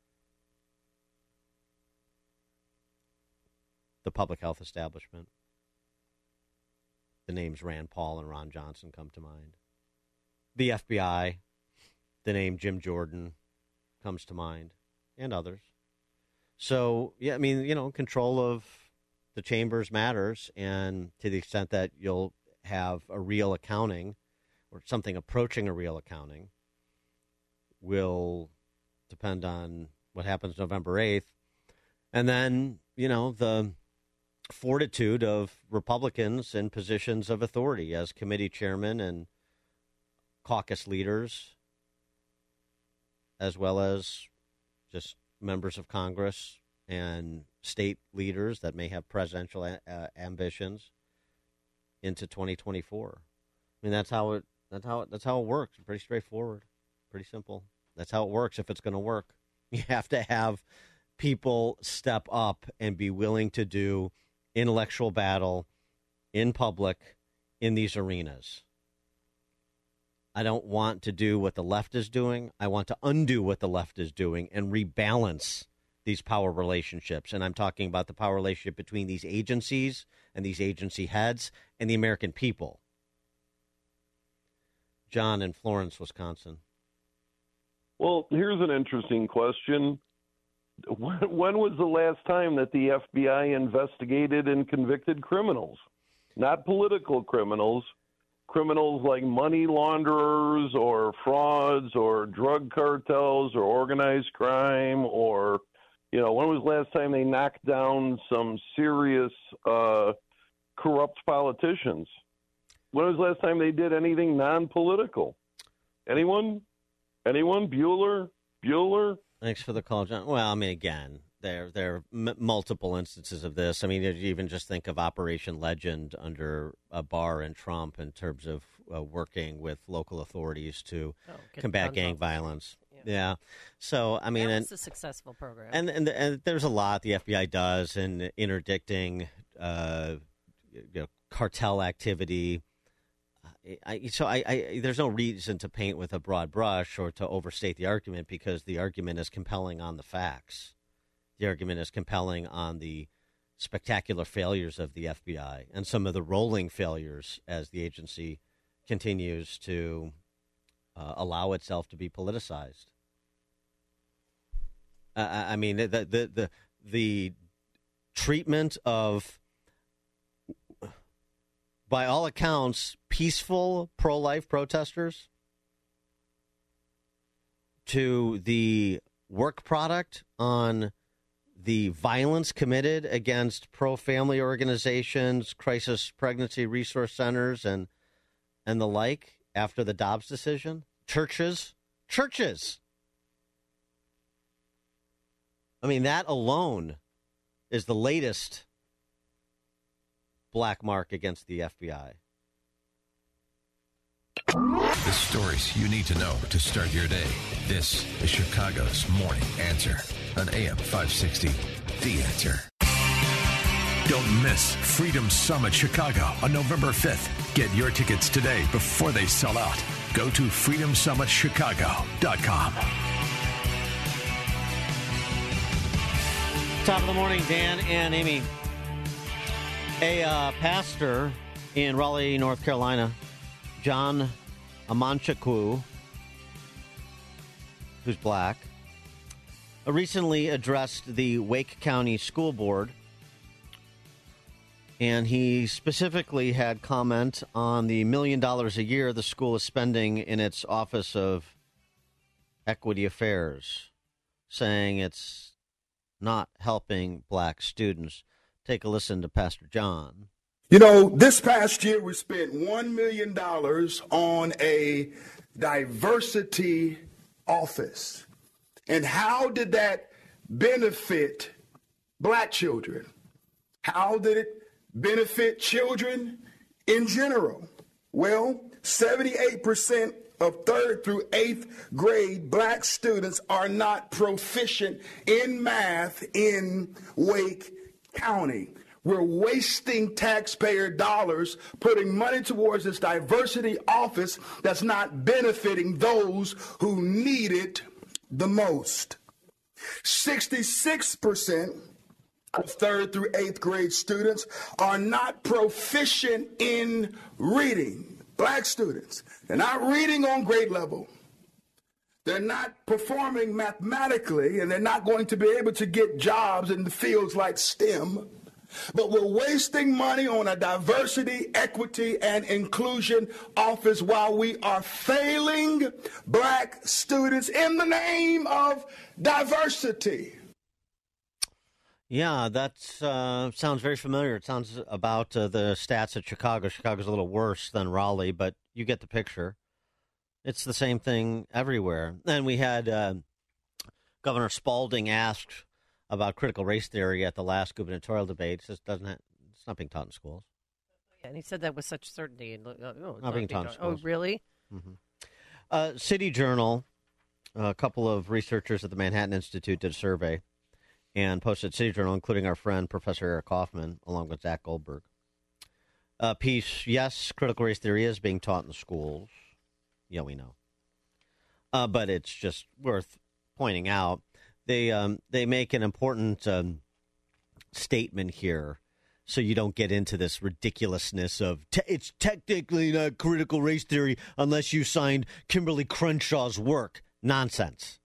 the public health establishment. The names Rand Paul and Ron Johnson come to mind. The F B I, the name Jim Jordan comes to mind, and others. So, yeah, I mean, you know, control of the chambers matters, and to the extent that you'll have a real accounting or something approaching a real accounting will depend on what happens November eighth. And then, you know, the fortitude of Republicans in positions of authority as committee chairman and caucus leaders, as well as just members of Congress and state leaders that may have presidential a- uh, ambitions into twenty twenty-four. I mean, that's how it that's how it, that's how it works. Pretty straightforward, pretty simple. That's how it works. If it's going to work, you have to have people step up and be willing to do intellectual battle in public in these arenas. I don't want to do what the left is doing. I want to undo what the left is doing and rebalance these power relationships. And I'm talking about the power relationship between these agencies and these agency heads and the American people. John in Florence, Wisconsin. Well, here's an interesting question. When, when was the last time that the F B I investigated and convicted criminals? Not political criminals, criminals like money launderers or frauds or drug cartels or organized crime, or, you know, when was the last time they knocked down some serious uh, corrupt politicians? When was the last time they did anything non-political? Anyone? Anyone? Bueller? Bueller? Thanks for the call, John. Well, I mean, again, there there are m- multiple instances of this. I mean, you even just think of Operation Legend under uh, Barr and Trump in terms of uh, working with local authorities to Oh, get combat gun gang violence. violence. Yeah. So, I mean, That and was a successful program. and, and and there's a lot the F B I does in interdicting uh, you know, cartel activity. I, so I, I, there's no reason to paint with a broad brush or to overstate the argument, because the argument is compelling on the facts. The argument is compelling on the spectacular failures of the F B I and some of the rolling failures as the agency continues to uh, allow itself to be politicized. Uh, I mean, the, the the the treatment of, by all accounts, peaceful pro-life protesters to the work product on the violence committed against pro-family organizations, crisis pregnancy resource centers, and and the like after the Dobbs decision. Churches, churches. I mean, that alone is the latest black mark against the F B I. The stories you need to know to start your day. This is Chicago's Morning Answer on A M five sixty. The Answer. Don't miss Freedom Summit Chicago on November fifth. Get your tickets today before they sell out. Go to freedom summit chicago dot com. Top of the morning, Dan and Amy. A uh, pastor in Raleigh, North Carolina, John Amanchukwu, who's black, recently addressed the Wake County School Board, and he specifically had comment on the million dollars a year the school is spending in its Office of Equity Affairs, saying it's not helping black students. Take a listen to Pastor John. You know, this past year we spent one million dollars on a diversity office. And how did that benefit black children? How did it benefit children in general? Well, seventy-eight percent of third through eighth grade black students are not proficient in math in Wake County. We're wasting taxpayer dollars putting money towards this diversity office that's not benefiting those who need it the most. sixty-six percent of third through eighth grade students are not proficient in reading. Black students, they're not reading on grade level. They're not performing mathematically, and they're not going to be able to get jobs in the fields like STEM. But we're wasting money on a diversity, equity, and inclusion office while we are failing black students in the name of diversity. Yeah, that uh, sounds very familiar. It sounds about uh, the stats at Chicago. Chicago's a little worse than Raleigh, but you get the picture. It's the same thing everywhere. And we had uh, Governor Spalding asked about critical race theory at the last gubernatorial debate. It just doesn't have, it's not being taught in schools. Yeah, and he said that with such certainty. And, uh, oh, Not being taught in Oh, schools. really? Mm-hmm. Uh, City Journal, a couple of researchers at the Manhattan Institute did a survey and posted City Journal, including our friend Professor Eric Kaufman, along with Zach Goldberg. Uh, piece, yes, critical race theory is being taught in schools. Yeah, we know. Uh, but it's just worth pointing out. They um, they make an important um, statement here, so you don't get into this ridiculousness of te- it's technically not critical race theory unless you signed Kimberly Crenshaw's work. Nonsense.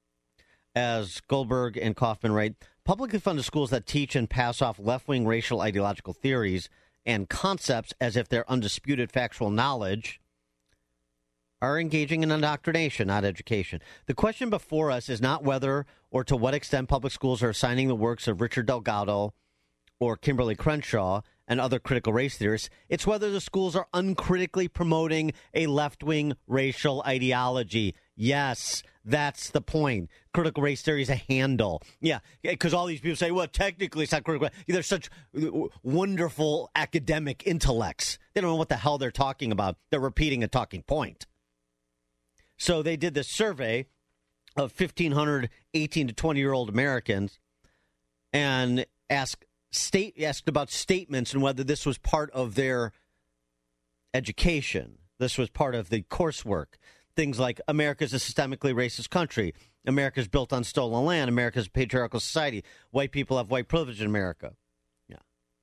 As Goldberg and Kaufman write, publicly funded schools that teach and pass off left-wing racial ideological theories and concepts as if they're undisputed factual knowledge are engaging in indoctrination, not education. The question before us is not whether or to what extent public schools are assigning the works of Richard Delgado or Kimberly Crenshaw and other critical race theorists. It's whether the schools are uncritically promoting a left-wing racial ideology. Yes, that's the point. Critical race theory is a handle. Yeah, because all these people say, well, technically it's not critical. They're such wonderful academic intellects. They don't know what the hell they're talking about. They're repeating a talking point. So they did this survey of fifteen hundred eighteen to twenty-year-old Americans and asked state asked about statements and whether this was part of their education. This was part of the coursework. Things like America's a systemically racist country. America's built on stolen land. America's a patriarchal society. White people have white privilege in America. Yeah.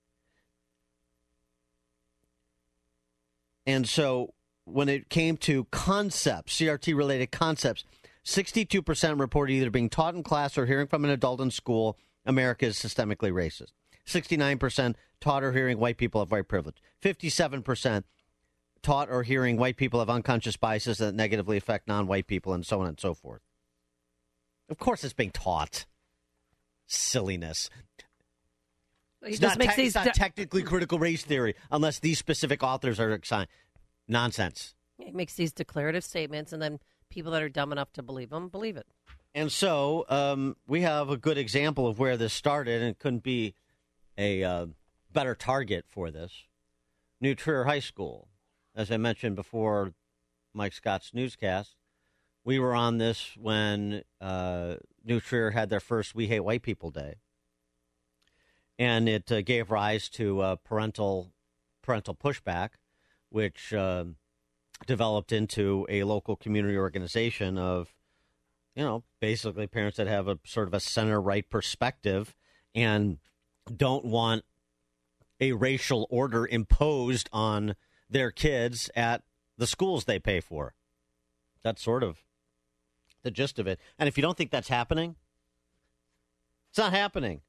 And so when it came to concepts, C R T-related concepts, sixty-two percent reported either being taught in class or hearing from an adult in school, America is systemically racist. sixty-nine percent taught or hearing white people have white privilege. fifty-seven percent taught or hearing white people have unconscious biases that negatively affect non-white people, and so on and so forth. Of course it's being taught. Silliness. He It's just not, makes te- these it's not de- technically critical race theory unless these specific authors are assigned. Nonsense. He makes these declarative statements, and then people that are dumb enough to believe them believe it. And so um, we have a good example of where this started, and it couldn't be a uh, better target for this. New Trier High School. As I mentioned before Mike Scott's newscast, we were on this when uh, New Trier had their first We Hate White People Day. And it uh, gave rise to uh, parental parental pushback, which uh, developed into a local community organization of, you know, basically parents that have a sort of a center-right perspective and don't want a racial order imposed on their kids at the schools they pay for. That's sort of the gist of it. And if you don't think that's happening, it's not happening.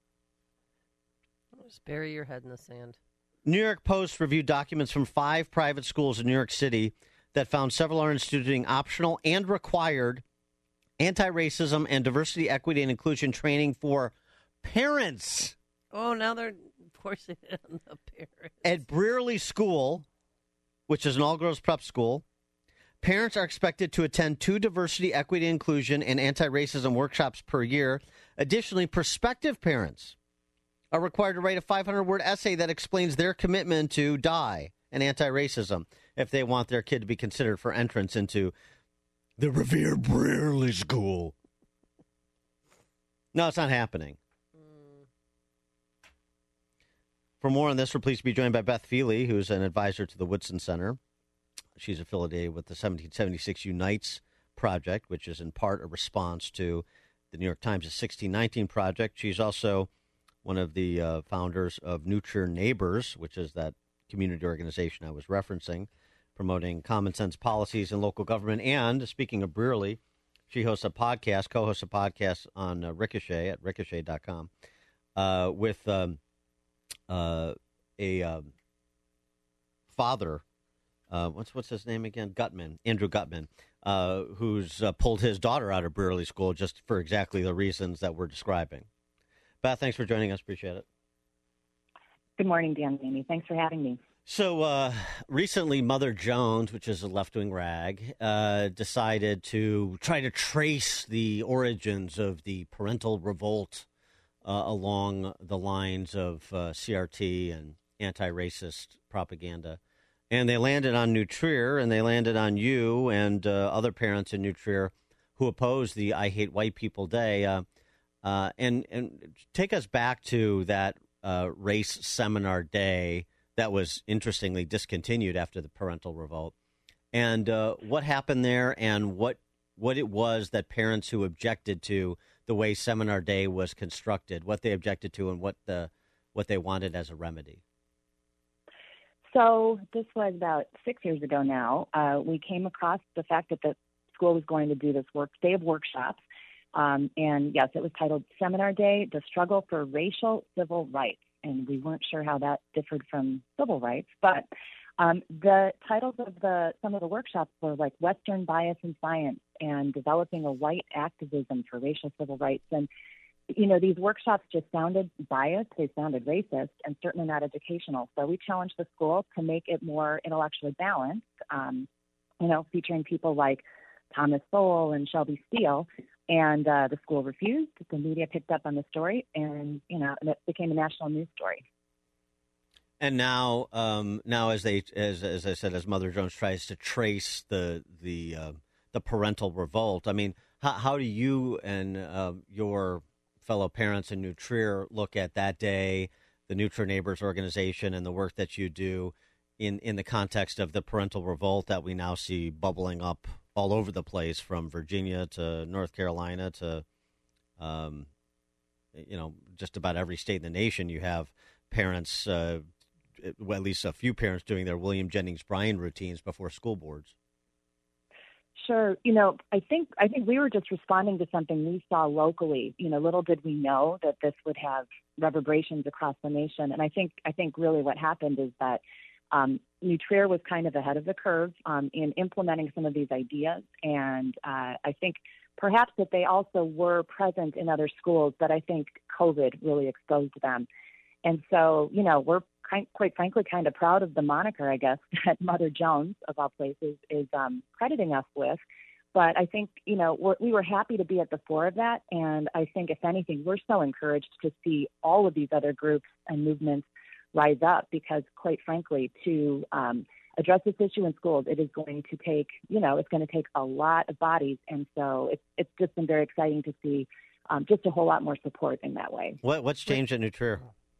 Just bury your head in the sand. New York Post reviewed documents from five private schools in New York City that found several are instituting optional and required anti-racism and diversity, equity, and inclusion training for parents. Oh, now they're forcing it on the parents. At Brearley School, which is an all-girls prep school, parents are expected to attend two diversity, equity, inclusion, and anti-racism workshops per year. Additionally, prospective parents are required to write a five hundred word essay that explains their commitment to D I E and anti-racism if they want their kid to be considered for entrance into the revered Brearley School. No, it's not happening. For more on this, we're pleased to be joined by Beth Feely, who's an advisor to the Woodson Center. She's affiliated with the seventeen seventy-six Unites Project, which is in part a response to the New York Times' sixteen nineteen Project. She's also one of the uh, founders of New Trier Neighbors, which is that community organization I was referencing, promoting common sense policies in local government. And speaking of Brearley, she hosts a podcast, co-hosts a podcast on uh, Ricochet at ricochet dot com uh, with um, uh, a um, father. Uh, what's what's his name again? Gutman, Andrew Gutman, uh, who's uh, pulled his daughter out of Brearley School just for exactly the reasons that we're describing. Beth, thanks for joining us. Appreciate it. Good morning, Dan and Amy. Thanks for having me. So uh, recently, Mother Jones, which is a left-wing rag, uh, decided to try to trace the origins of the parental revolt uh, along the lines of uh, C R T and anti-racist propaganda. And they landed on New Trier, and they landed on you and uh, other parents in New Trier who oppose the I Hate White People Day. Uh, uh, and, and take us back to that uh, race seminar day that was interestingly discontinued after the parental revolt. And uh, what happened there, and what what it was that parents who objected to the way seminar day was constructed, what they objected to, and what the what they wanted as a remedy. So this was about six years ago now. Uh, we came across the fact that the school was going to do this work day of workshops. Um, and yes, it was titled Seminar Day, The Struggle for Racial Civil Rights. And we weren't sure how that differed from civil rights. But um, the titles of the some of the workshops were like Western Bias in Science and Developing a White Activism for Racial Civil Rights. And, you know, these workshops just sounded biased. They sounded racist and certainly not educational. So we challenged the school to make it more intellectually balanced, um, you know, featuring people like Thomas Sowell and Shelby Steele. And uh, the school refused. The media picked up on the story, and you know, it became a national news story. And now, um, now as they, as as I said, as Mother Jones tries to trace the the uh, the parental revolt, I mean, how, how do you and uh, your fellow parents in New Trier look at that day, the New Trier Neighbors Organization, and the work that you do in in the context of the parental revolt that we now see bubbling up all over the place, from Virginia to North Carolina to, um, you know, just about every state in the nation? You have parents, uh, well, at least a few parents, doing their William Jennings Bryan routines before school boards. Sure. You know, I think I think we were just responding to something we saw locally. You know, little did we know that this would have reverberations across the nation. And I think I think really what happened is that Um, New Trier was kind of ahead of the curve um, in implementing some of these ideas, and uh, I think perhaps that they also were present in other schools, but I think COVID really exposed them. And so, you know, we're kind, quite frankly kind of proud of the moniker, I guess, that Mother Jones, of all places, is um, crediting us with. But I think, you know, we're, we were happy to be at the fore of that, and I think, if anything, we're so encouraged to see all of these other groups and movements rise up, because quite frankly, to um, address this issue in schools, it is going to take, you know, it's going to take a lot of bodies. And so it's, it's just been very exciting to see um, just a whole lot more support in that way. What, what's changed at New Trier?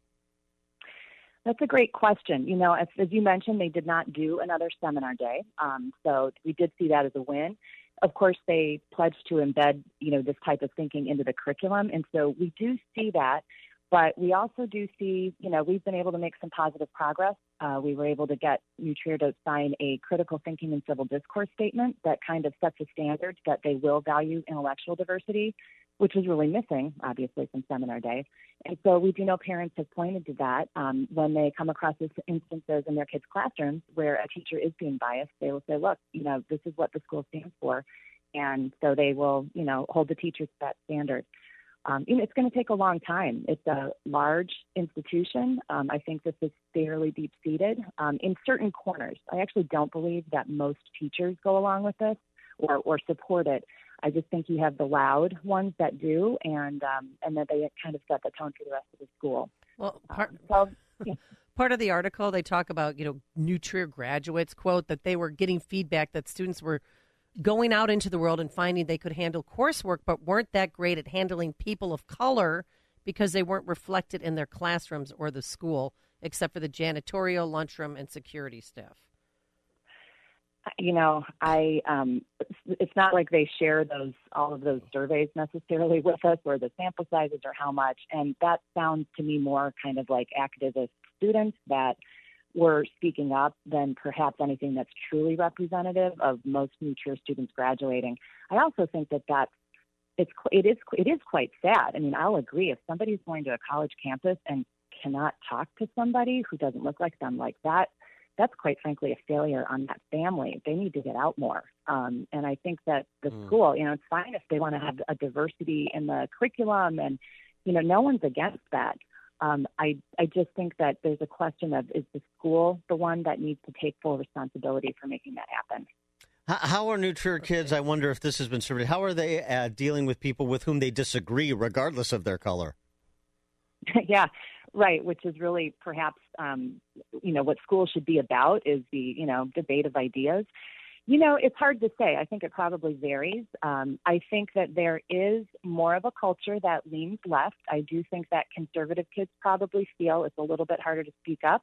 That's a great question. You know, as, as you mentioned, they did not do another seminar day. Um, so we did see that as a win. Of course, they pledged to embed, you know, this type of thinking into the curriculum. And so we do see that. But we also do see, you know, we've been able to make some positive progress. Uh, we were able to get New Trier to sign a critical thinking and civil discourse statement that kind of sets a standard that they will value intellectual diversity, which was really missing, obviously, from seminar day. And so we do know parents have pointed to that um, when they come across these instances in their kids' classrooms where a teacher is being biased. They will say, look, you know, this is what the school stands for. And so they will, you know, hold the teachers to that standard. Um, you know, it's going to take a long time. It's a large institution. Um, I think this is fairly deep-seated um, in certain corners. I actually don't believe that most teachers go along with this or, or support it. I just think you have the loud ones that do, and um, and that they kind of set the tone for the rest of the school. Well, part, um, so, yeah. part of the article, they talk about, you know, New Trier graduates, quote, that they were getting feedback that students were going out into the world and finding they could handle coursework, but weren't that great at handling people of color because they weren't reflected in their classrooms or the school, except for the janitorial, lunchroom, and security staff. You know, I um, it's not like they share those all of those surveys necessarily with us, or the sample sizes, or how much. And that sounds to me more kind of like activist students that were speaking up than perhaps anything that's truly representative of most New Trier students graduating. I also think that that's it's it is it is quite sad. I mean, I'll agree, if somebody's going to a college campus and cannot talk to somebody who doesn't look like them like that, that's quite frankly a failure on that family. They need to get out more. Um, and I think that the mm. school, you know, it's fine if they want to have a diversity in the curriculum, and, you know, no one's against that. Um, I, I just think that there's a question of, is the school the one that needs to take full responsibility for making that happen? How are New Trier kids, I wonder if this has been surveyed, how are they uh, dealing with people with whom they disagree regardless of their color? Yeah, right, which is really perhaps, um, you know, what school should be about is the, you know, debate of ideas. You know, it's hard to say. I think it probably varies. Um, I think that there is more of a culture that leans left. I do think that conservative kids probably feel it's a little bit harder to speak up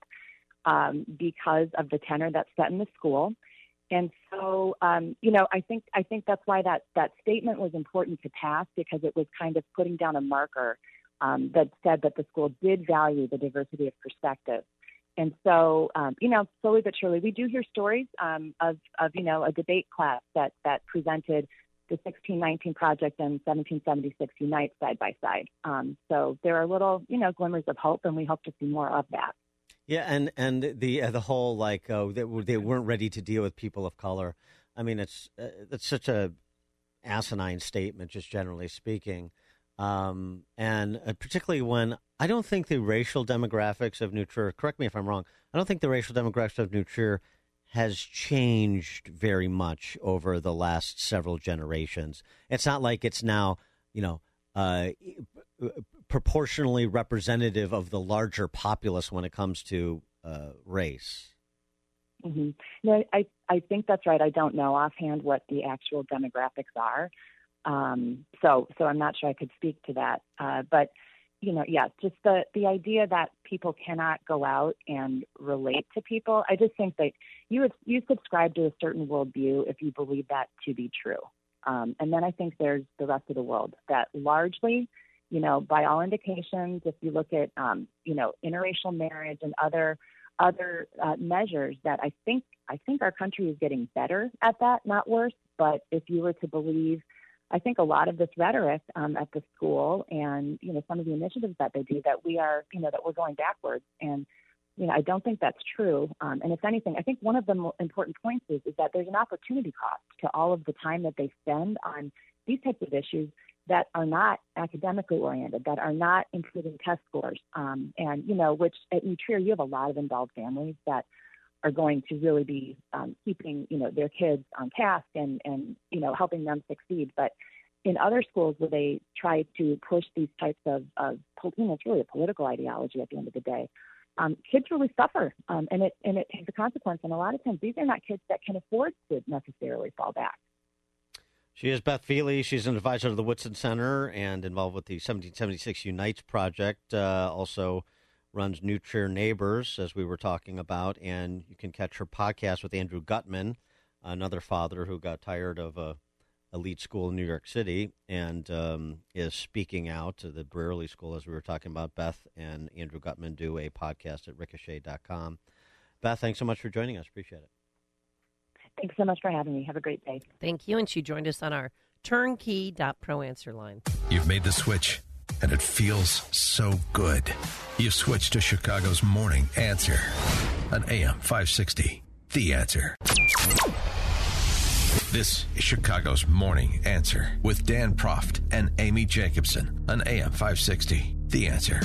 um, because of the tenor that's set in the school. And so, um, you know, I think I think that's why that, that statement was important to pass, because it was kind of putting down a marker um, that said that the school did value the diversity of perspective. And so, um, you know, slowly but surely, we do hear stories um, of, of, you know, a debate class that, that presented the sixteen nineteen Project and seventeen seventy-six Unite side by side. Um, so there are little, you know, glimmers of hope, and we hope to see more of that. Yeah, and and the uh, the whole like oh they, they weren't ready to deal with people of color. I mean, it's uh, it's such a asinine statement, just generally speaking, um, and uh, particularly when I don't think the racial demographics of New Trier. Correct me if I'm wrong. I don't think the racial demographics of New Trier has changed very much over the last several generations. It's not like it's now, you know. Uh, proportionally representative of the larger populace when it comes to uh, race. Mm-hmm. No, I, I think that's right. I don't know offhand what the actual demographics are. Um, so, so I'm not sure I could speak to that. Uh, but, you know, yeah, just the, the idea that people cannot go out and relate to people. I just think that you would, you subscribe to a certain worldview if you believe that to be true. Um, and then I think there's the rest of the world that largely, you know, by all indications, if you look at, um, you know, interracial marriage and other other uh, measures, that I think I think our country is getting better at that, not worse. But if you were to believe, I think a lot of this rhetoric um, at the school and, you know, some of the initiatives that they do, that we are, you know, that we're going backwards. And, you know, I don't think that's true. Um, and if anything, I think one of the more important points is, is that there's an opportunity cost to all of the time that they spend on these types of issues that are not academically oriented, that are not improving test scores. Um, and, you know, which at New Trier, you have a lot of involved families that are going to really be um, keeping, you know, their kids on task and, and, you know, helping them succeed. But in other schools where they try to push these types of, of you know, it's really a political ideology at the end of the day, Um, kids really suffer, um, and it and it has a consequence. And a lot of times, these are not kids that can afford to necessarily fall back. She is Beth Feely. She's an advisor to the Whitson Center and involved with the seventeen seventy-six Unites project. Uh, also runs New Trier Neighbors, as we were talking about. And you can catch her podcast with Andrew Gutman, another father who got tired of a elite school in New York City and um, is speaking out to the Brearley School, as we were talking about. Beth and Andrew Gutman do a podcast at ricochet dot com. Beth, thanks so much for joining us. Appreciate it. Thanks so much for having me. Have a great day. Thank you. And she joined us on our turnkey dot pro answer line. You've made the switch, and it feels so good. You've switched to Chicago's Morning Answer on A M five sixty. The Answer. This is Chicago's Morning Answer with Dan Proft and Amy Jacobson on A M five sixty. The Answer.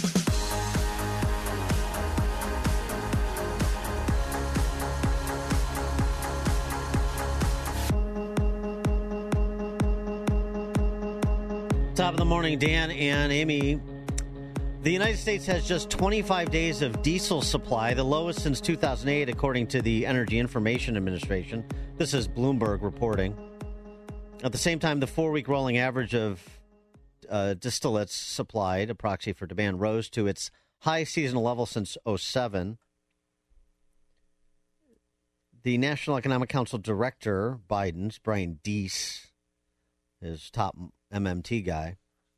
Top of the morning, Dan and Amy. The United States has just twenty-five days of diesel supply, the lowest since two thousand eight, according to the Energy Information Administration. This is Bloomberg reporting. At the same time, the four-week rolling average of uh, distillates supplied, a proxy for demand, rose to its high seasonal level since oh seven. The National Economic Council Director, Biden's, Brian Deese, his top M M T guy,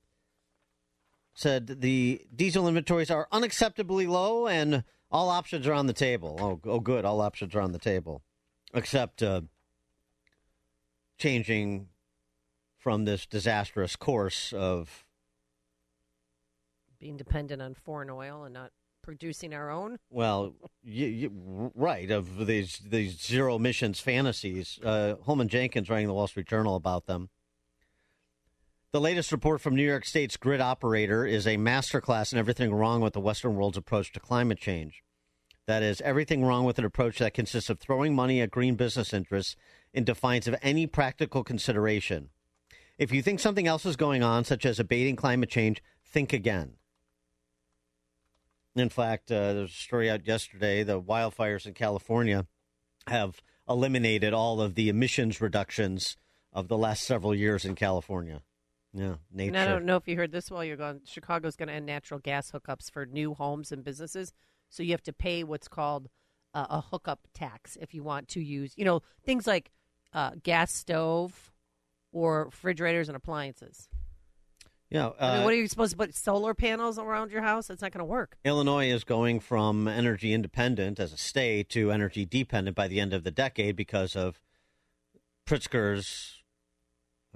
said the diesel inventories are unacceptably low and all options are on the table. Oh, oh good, all options are on the table, except uh, changing from this disastrous course of Being dependent on foreign oil and not producing our own. Well, you, you, right, of these these zero emissions fantasies. Uh, Holman Jenkins writing the Wall Street Journal about them. The latest report from New York State's grid operator is a masterclass in everything wrong with the Western world's approach to climate change. That is, everything wrong with an approach that consists of throwing money at green business interests in defiance of any practical consideration. If you think something else is going on, such as abating climate change, think again. In fact, uh, there's a story out yesterday. The wildfires in California have eliminated all of the emissions reductions of the last several years in California. Yeah, nature. And I don't know if you heard this while you're gone. Chicago's going to end natural gas hookups for new homes and businesses. So you have to pay what's called uh, a hookup tax if you want to use, you know, things like uh, gas stove or refrigerators and appliances. Yeah, uh, I mean, what are you supposed to put solar panels around your house? That's not going to work. Illinois is going from energy independent as a state to energy dependent by the end of the decade because of Pritzker's uh,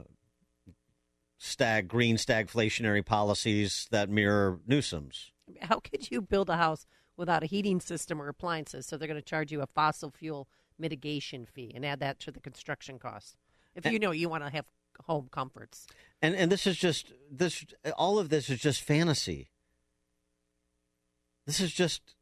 stag green stagflationary policies that mirror Newsom's. How could you build a house without a heating system or appliances? So they're going to charge you a fossil fuel mitigation fee and add that to the construction cost. If you know you want to have home comforts. And and this is just this all of this is just fantasy. This is just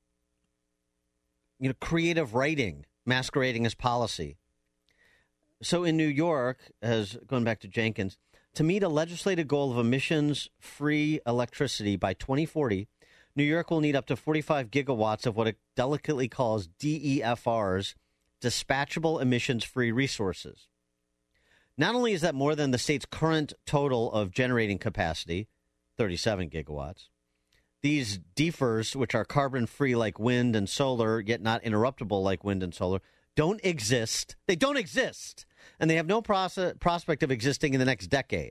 you know creative writing masquerading as policy. So in New York, as going back to Jenkins, to meet a legislated goal of emissions-free electricity by twenty forty, New York will need up to forty-five gigawatts of what it delicately calls D E F Rs, dispatchable emissions-free resources. Not only is that more than the state's current total of generating capacity, thirty-seven gigawatts, these D E F Rs, which are carbon-free like wind and solar, yet not interruptible like wind and solar, don't exist. They don't exist. And they have no pros- prospect of existing in the next decade.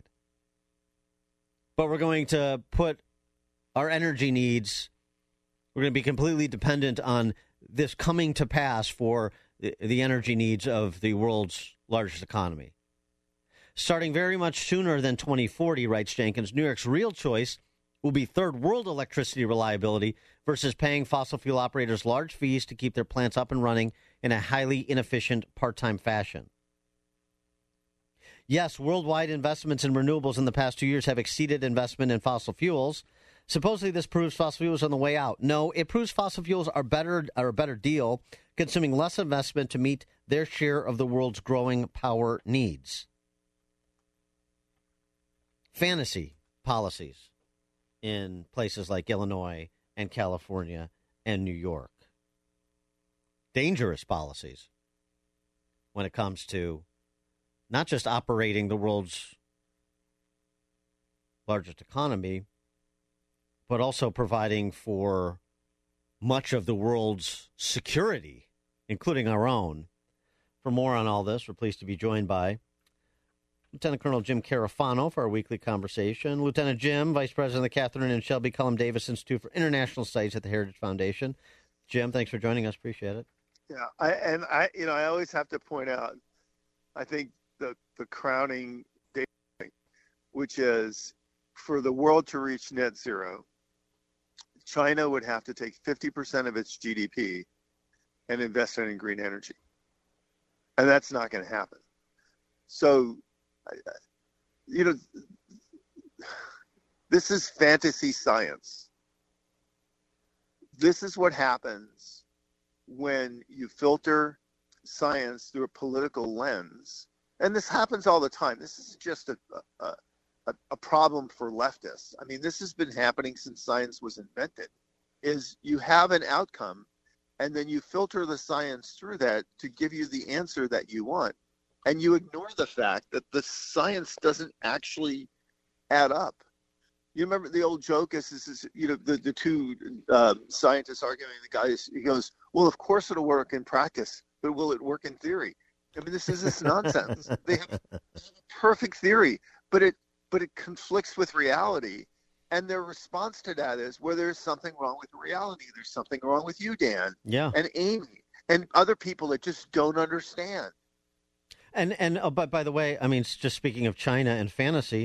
But we're going to put our energy needs, we're going to be completely dependent on this coming to pass for the, the energy needs of the world's largest economy. Starting very much sooner than twenty forty, writes Jenkins, New York's real choice will be third world electricity reliability versus paying fossil fuel operators large fees to keep their plants up and running in a highly inefficient part-time fashion. Yes, worldwide investments in renewables in the past two years have exceeded investment in fossil fuels. Supposedly this proves fossil fuels are on the way out. No, it proves fossil fuels are better are a better deal, consuming less investment to meet their share of the world's growing power needs. Fantasy policies in places like Illinois and California and New York. Dangerous policies when it comes to not just operating the world's largest economy, but also providing for much of the world's security, including our own. For more on all this, we're pleased to be joined by Lieutenant Colonel Jim Carafano for our weekly conversation. Lieutenant Jim, Vice President of the Catherine and Shelby Cullom Davis Institute for International Studies at the Heritage Foundation. Jim, thanks for joining us. Appreciate it. Yeah, I, and I, you know, I always have to point out, I think the the crowning data, which is for the world to reach net zero, China would have to take fifty percent of its G D P and invest it in green energy, and that's not going to happen. So, you know, this is fantasy science. This is what happens when you filter science through a political lens. And this happens all the time. This is just a, a, a, a problem for leftists. I mean, this has been happening since science was invented, is you have an outcome, and then you filter the science through that to give you the answer that you want. And you ignore the fact that the science doesn't actually add up. You remember the old joke is, is, is you know, the, the two uh, scientists arguing, the guy, is, he goes, well, of course it'll work in practice, but will it work in theory? I mean, this is this nonsense. They have a perfect theory, but it but it conflicts with reality. And their response to that is, well, there's something wrong with reality. There's something wrong with you, Dan, yeah, and Amy, and other people that just don't understand. And and oh, but by the way, I mean, just speaking of China and fantasy,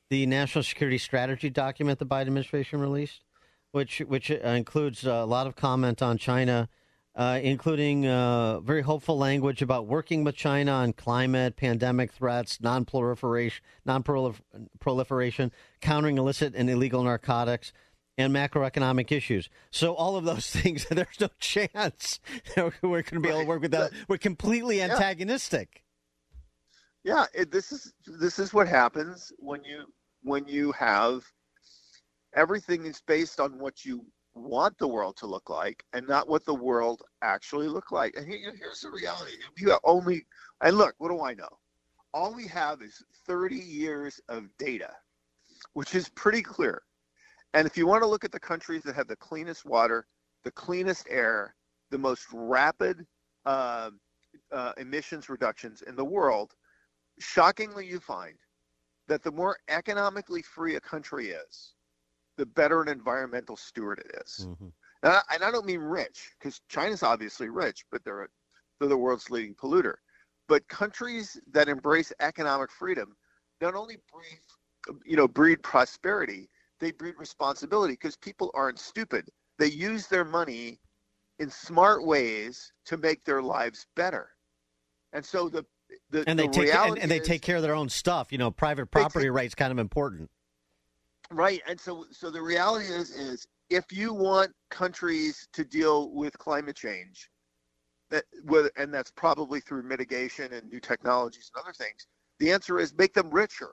the national security strategy document the Biden administration released, which which uh, includes a lot of comment on China, uh, including uh, very hopeful language about working with China on climate, pandemic threats, non-proliferation, non-proliferation, countering illicit and illegal narcotics, and macroeconomic issues. So all of those things, there's no chance we're going to be able to work with that. We're completely antagonistic. Yeah, it, this is this is what happens when you when you have everything is based on what you want the world to look like and not what the world actually look like. And here, here's the reality: you have only and look, what do I know? All we have is thirty years of data, which is pretty clear. And if you want to look at the countries that have the cleanest water, the cleanest air, the most rapid uh, uh, emissions reductions in the world, shockingly, you find that the more economically free a country is, the better an environmental steward it is. Mm-hmm. And, I, and I don't mean rich, because China's obviously rich, but they're, they're the world's leading polluter. But countries that embrace economic freedom not only breed, you know, breed prosperity, they breed responsibility, because people aren't stupid. They use their money in smart ways to make their lives better. And so the The, and they the take and, and they is, take care of their own stuff. You know, private property rights kind of important, right? And so, so the reality is, is if you want countries to deal with climate change, that with and that's probably through mitigation and new technologies and other things. The answer is make them richer.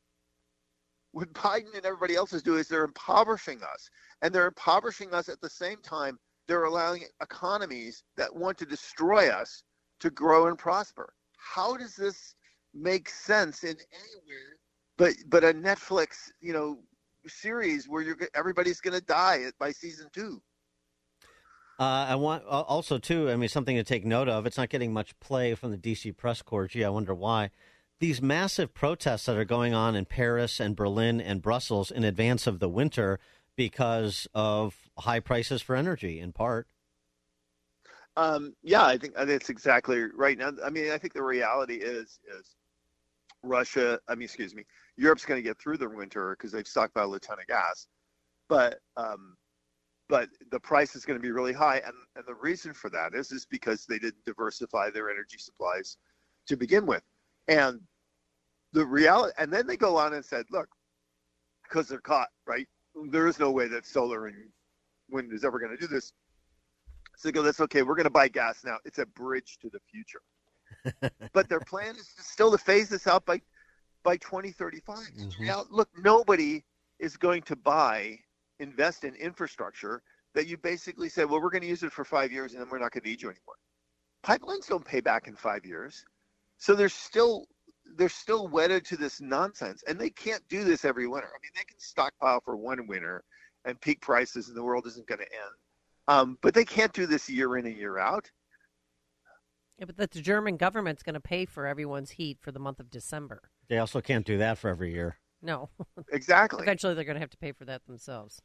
What Biden and everybody else is doing is they're impoverishing us, and they're impoverishing us at the same time they're allowing economies that want to destroy us to grow and prosper. How does this make sense in anywhere but but a Netflix, you know, series where you're everybody's going to die by season two? Uh, I want uh, also too. I mean, something to take note of. It's not getting much play from the D C press corps. Gee, I wonder why. These massive protests that are going on in Paris and Berlin and Brussels in advance of the winter because of high prices for energy, in part. Um, yeah, I think that's exactly right. Now, I mean, I think the reality is is Russia. I mean, excuse me, Europe's going to get through the winter because they've stockpiled a ton of gas, but um, but the price is going to be really high, and and the reason for that is is because they didn't diversify their energy supplies to begin with, and the reality. And then they go on and said, look, because they're caught, right? There is no way that solar and wind is ever going to do this. So they go, that's okay. We're going to buy gas now. It's a bridge to the future. But their plan is to still to phase this out by by twenty thirty-five. Mm-hmm. Now, look, nobody is going to buy, invest in infrastructure that you basically say, well, we're going to use it for five years and then we're not going to need you anymore. Pipelines don't pay back in five years. So they're still they're still wedded to this nonsense. And they can't do this every winter. I mean, they can stockpile for one winter and peak prices and the world isn't going to end. Um, but they can't do this year in and year out. Yeah, but the German government's going to pay for everyone's heat for the month of December. They also can't do that for every year. No. Exactly. Eventually they're going to have to pay for that themselves.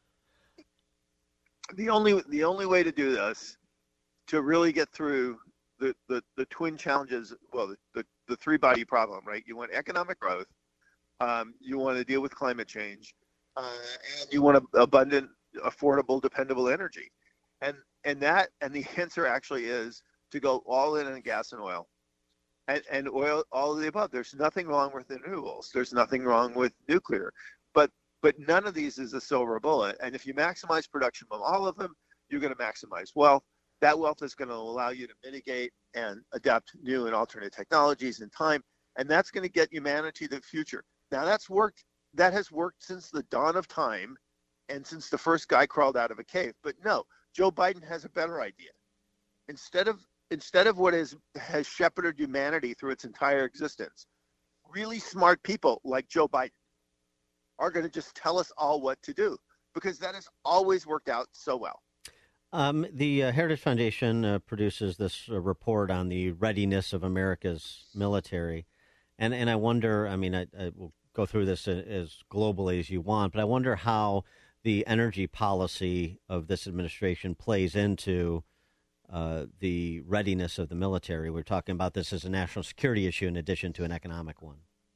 The only the only way to do this, to really get through the, the, the twin challenges, well, the, the, the three-body problem, right? You want economic growth, um, you want to deal with climate change, uh, and you want abundant, affordable, dependable energy. And and that and the answer actually is to go all in on gas and oil. And and oil, all of the above. There's nothing wrong with renewables. There's nothing wrong with nuclear. But but none of these is a silver bullet. And if you maximize production from all of them, you're going to maximize wealth. That wealth is going to allow you to mitigate and adapt new and alternate technologies in time. And that's going to get humanity to the future. Now that's worked. That has worked since the dawn of time and since the first guy crawled out of a cave. But no, Joe Biden has a better idea. Instead of instead of what is, has shepherded humanity through its entire existence, really smart people like Joe Biden are going to just tell us all what to do, because that has always worked out so well. Um, the uh, Heritage Foundation uh, produces this uh, report on the readiness of America's military. And and I wonder, I mean, I, I will go through this as globally as you want, but I wonder how the energy policy of this administration plays into uh, the readiness of the military. We're talking about this as a national security issue in addition to an economic one.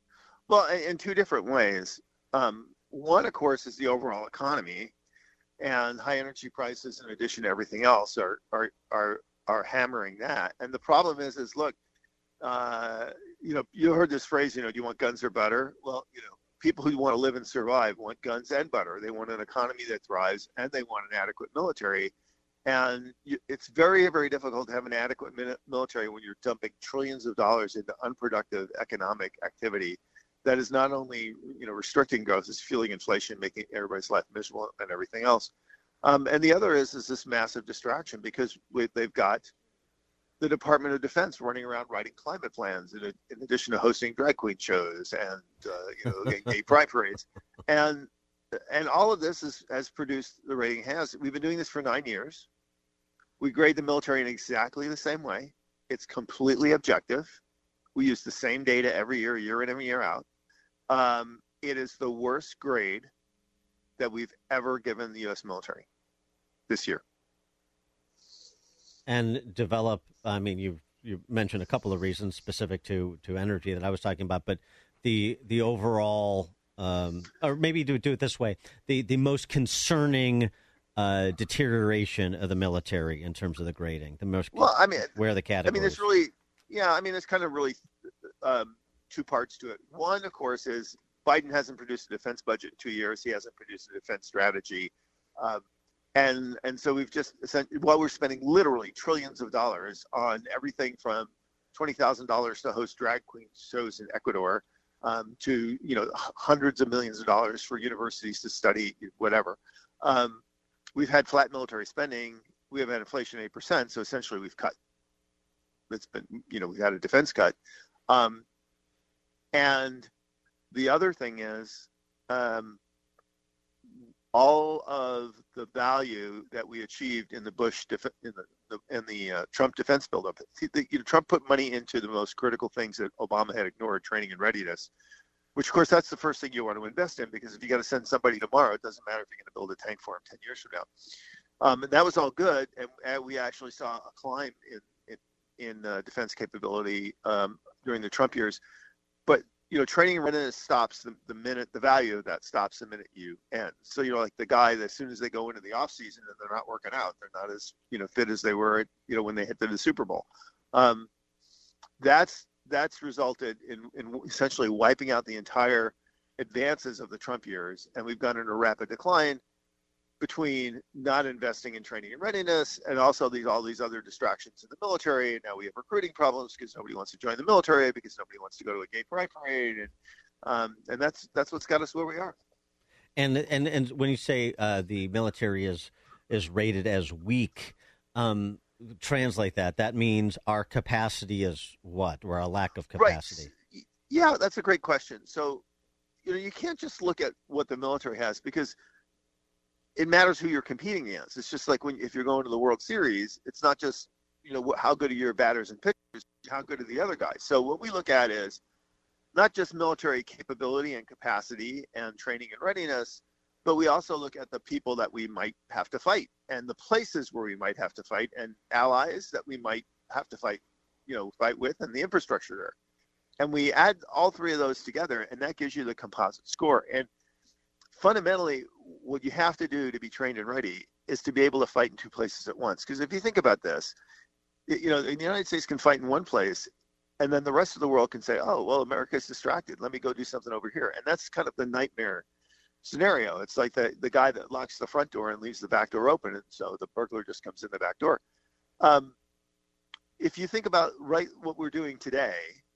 Well, in, in two different ways. Um, one, of course, is the overall economy, and high energy prices, in addition to everything else, are are are are hammering that. And the problem is, is look, uh, you know, you heard this phrase, you know, do you want guns or butter? Well, you know, people who want to live and survive want guns and butter. They want an economy that thrives, and they want an adequate military. And you, it's very, very difficult to have an adequate military when you're dumping trillions of dollars into unproductive economic activity that is not only, you know, restricting growth, it's fueling inflation, making everybody's life miserable and everything else. Um, and the other is, is this massive distraction because we, they've got the Department of Defense running around writing climate plans in, a, in addition to hosting drag queen shows and, uh, you know, gay, gay pride parades. And And all of this is, has produced the rating it has. We've been doing this for nine years. We grade the military in exactly the same way. It's completely objective. We use the same data every year, year in and year out. Um, it is the worst grade that we've ever given the U S military this year. And develop, I mean, you've you mentioned a couple of reasons specific to, to energy that I was talking about, but the the overall... Um, or maybe do, do it this way, the, the most concerning uh, deterioration of the military in terms of the grading, the most, well, I mean, where are the categories? I mean, there's really, yeah, I mean, there's kind of really um, two parts to it. One, of course, is Biden hasn't produced a defense budget in two years. He hasn't produced a defense strategy. Um, and and so we've just, while we're spending literally trillions of dollars on everything from twenty thousand dollars to host drag queen shows in Ecuador, Um, to, you know, hundreds of millions of dollars for universities to study whatever. Um, we've had flat military spending. We have had inflation at eight percent. So essentially we've cut. It's been, you know, we've had a defense cut. Um, and the other thing is um, all of the value that we achieved in the Bush, def- in the, the in the uh, Trump defense buildup. See, the, you know, Trump put money into the most critical things that Obama had ignored, training and readiness, which, of course, that's the first thing you want to invest in, because if you got to send somebody tomorrow, it doesn't matter if you're going to build a tank for him ten years from now. Um, and that was all good, and, and we actually saw a climb in in, in uh, defense capability um, during the Trump years. But you know, training and readiness stops the, the minute, the value of that stops the minute you end. So, you know, like the guy that as soon as they go into the off season and they're not working out, they're not as, you know, fit as they were, you know, when they hit the, the Super Bowl. Um, that's, that's resulted in, in essentially wiping out the entire advances of the Trump years. And we've gone in a rapid decline between not investing in training and readiness and also these all these other distractions in the military. And now we have recruiting problems because nobody wants to join the military, because nobody wants to go to a gay pride parade, and um, and that's that's what's got us where we are. And and and when you say uh, the military is is rated as weak, um, translate that. That means our capacity is what, or our lack of capacity? Right. Yeah, that's a great question. So, you know, you can't just look at what the military has, because it matters who you're competing against. It's just like when if you're going to the World Series, it's not just, you know, how good are your batters and pitchers, how good are the other guys. So what we look at is not just military capability and capacity and training and readiness, but we also look at the people that we might have to fight and the places where we might have to fight and allies that we might have to fight, you know, fight with, and the infrastructure there. And we add all three of those together, and that gives you the composite score. And fundamentally, what you have to do to be trained and ready is to be able to fight in two places at once. Because if you think about this, you know, the United States can fight in one place, and then the rest of the world can say, oh, well, America's distracted. Let me go do something over here. And that's kind of the nightmare scenario. It's like the, the guy that locks the front door and leaves the back door open, and so the burglar just comes in the back door. Um, if you think about right what we're doing today,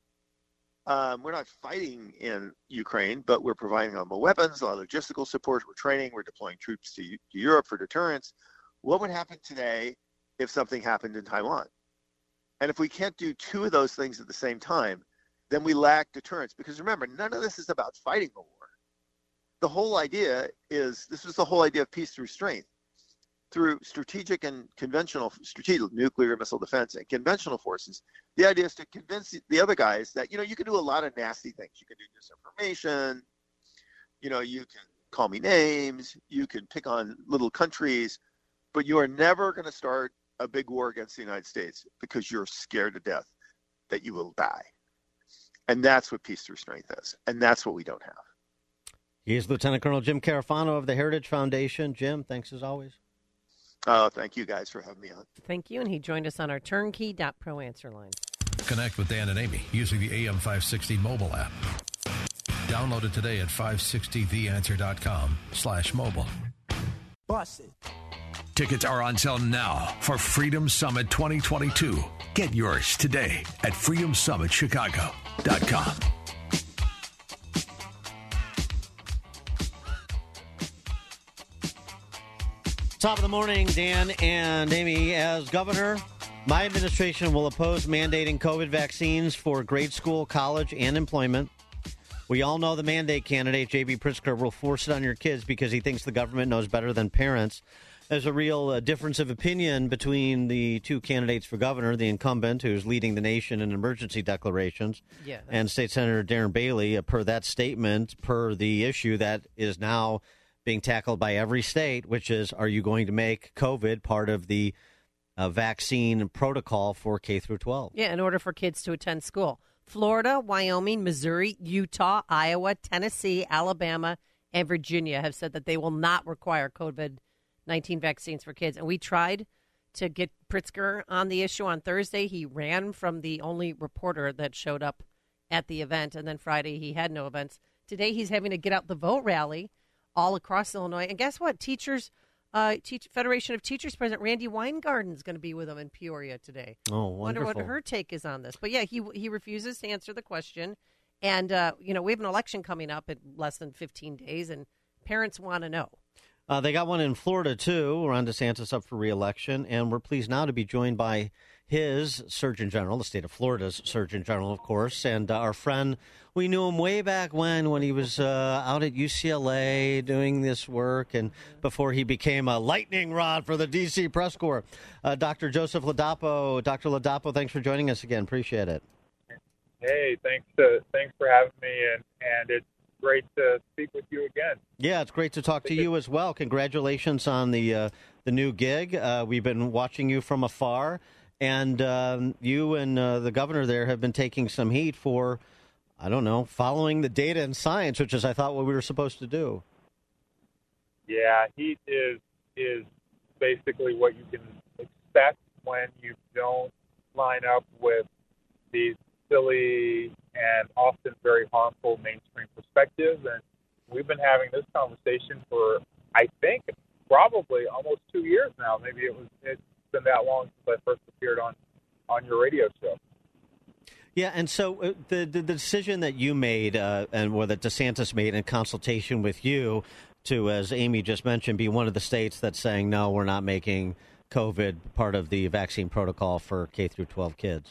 Um, we're not fighting in Ukraine, but we're providing them with weapons, a lot of logistical support. We're training. We're deploying troops to, to Europe for deterrence. What would happen today if something happened in Taiwan? And if we can't do two of those things at the same time, then we lack deterrence. Because remember, none of this is about fighting the war. The whole idea is, this was the whole idea of peace through strength. Through strategic and conventional, strategic nuclear missile defense and conventional forces, the idea is to convince the other guys that, you know, you can do a lot of nasty things. You can do disinformation, you know, you can call me names, you can pick on little countries, but you are never going to start a big war against the United States because you're scared to death that you will die. And that's what Peace Through Strength is. And that's what we don't have. He's Lieutenant Colonel Jim Carafano of the Heritage Foundation. Jim, thanks as always. Oh, thank you guys for having me on. Thank you. And he joined us on our turnkey dot pro answer line. Connect with Dan and Amy using the A M five sixty mobile app. Download it today at five sixty the answer dot com slash mobile. Bust it. Tickets are on sale now for Freedom Summit twenty twenty-two. Get yours today at freedom summit chicago dot com. Top of the morning, Dan and Amy. As governor, my administration will oppose mandating COVID vaccines for grade school, college, and employment. We all know the mandate candidate, J B. Pritzker, will force it on your kids because he thinks the government knows better than parents. There's a real uh, difference of opinion between the two candidates for governor, the incumbent, who's leading the nation in emergency declarations, yeah, and State Senator Darren Bailey, uh, per that statement, per the issue that is now being tackled by every state, which is, are you going to make COVID part of the uh, vaccine protocol for K through twelve? Yeah, in order for kids to attend school. Florida, Wyoming, Missouri, Utah, Iowa, Tennessee, Alabama, and Virginia have said that they will not require COVID nineteen vaccines for kids. And we tried to get Pritzker on the issue on Thursday. He ran from the only reporter that showed up at the event. And then Friday, he had no events. Today, he's having to get out the vote rally all across Illinois. And guess what? Teachers, uh, Teach, Federation of Teachers President Randy Weingarten is going to be with them in Peoria today. Oh, wonderful. Wonder what her take is on this. But, yeah, he he refuses to answer the question. And, uh, you know, we have an election coming up in less than fifteen days, and parents want to know. Uh, they got one in Florida, too. Ron DeSantis up for re-election, and we're pleased now to be joined by his Surgeon General, the state of Florida's Surgeon General, of course, and uh, our friend, we knew him way back when, when he was uh, out at U C L A doing this work, and before he became a lightning rod for the D C press corps. Uh, Doctor Joseph Ladapo. Doctor Ladapo, thanks for joining us again. Appreciate it. Hey, thanks to, thanks for having me, and, and it's great to speak with you again. Yeah, it's great to talk to you as well. Congratulations on the uh, the new gig. Uh, we've been watching you from afar, and um, you and uh, the governor there have been taking some heat for, I don't know, following the data and science, which is, I thought, what we were supposed to do. Yeah, heat is is basically what you can expect when you don't line up with these silly and often very harmful mainstream perspectives. And we've been having this conversation for, I think, probably almost two years now. Maybe it was it's been that long since I first appeared on, on your radio show. Yeah, and so uh, the, the the decision that you made, uh, and or that DeSantis made in consultation with you, to, as Amy just mentioned, be one of the states that's saying, no, we're not making COVID part of the vaccine protocol for K through twelve kids.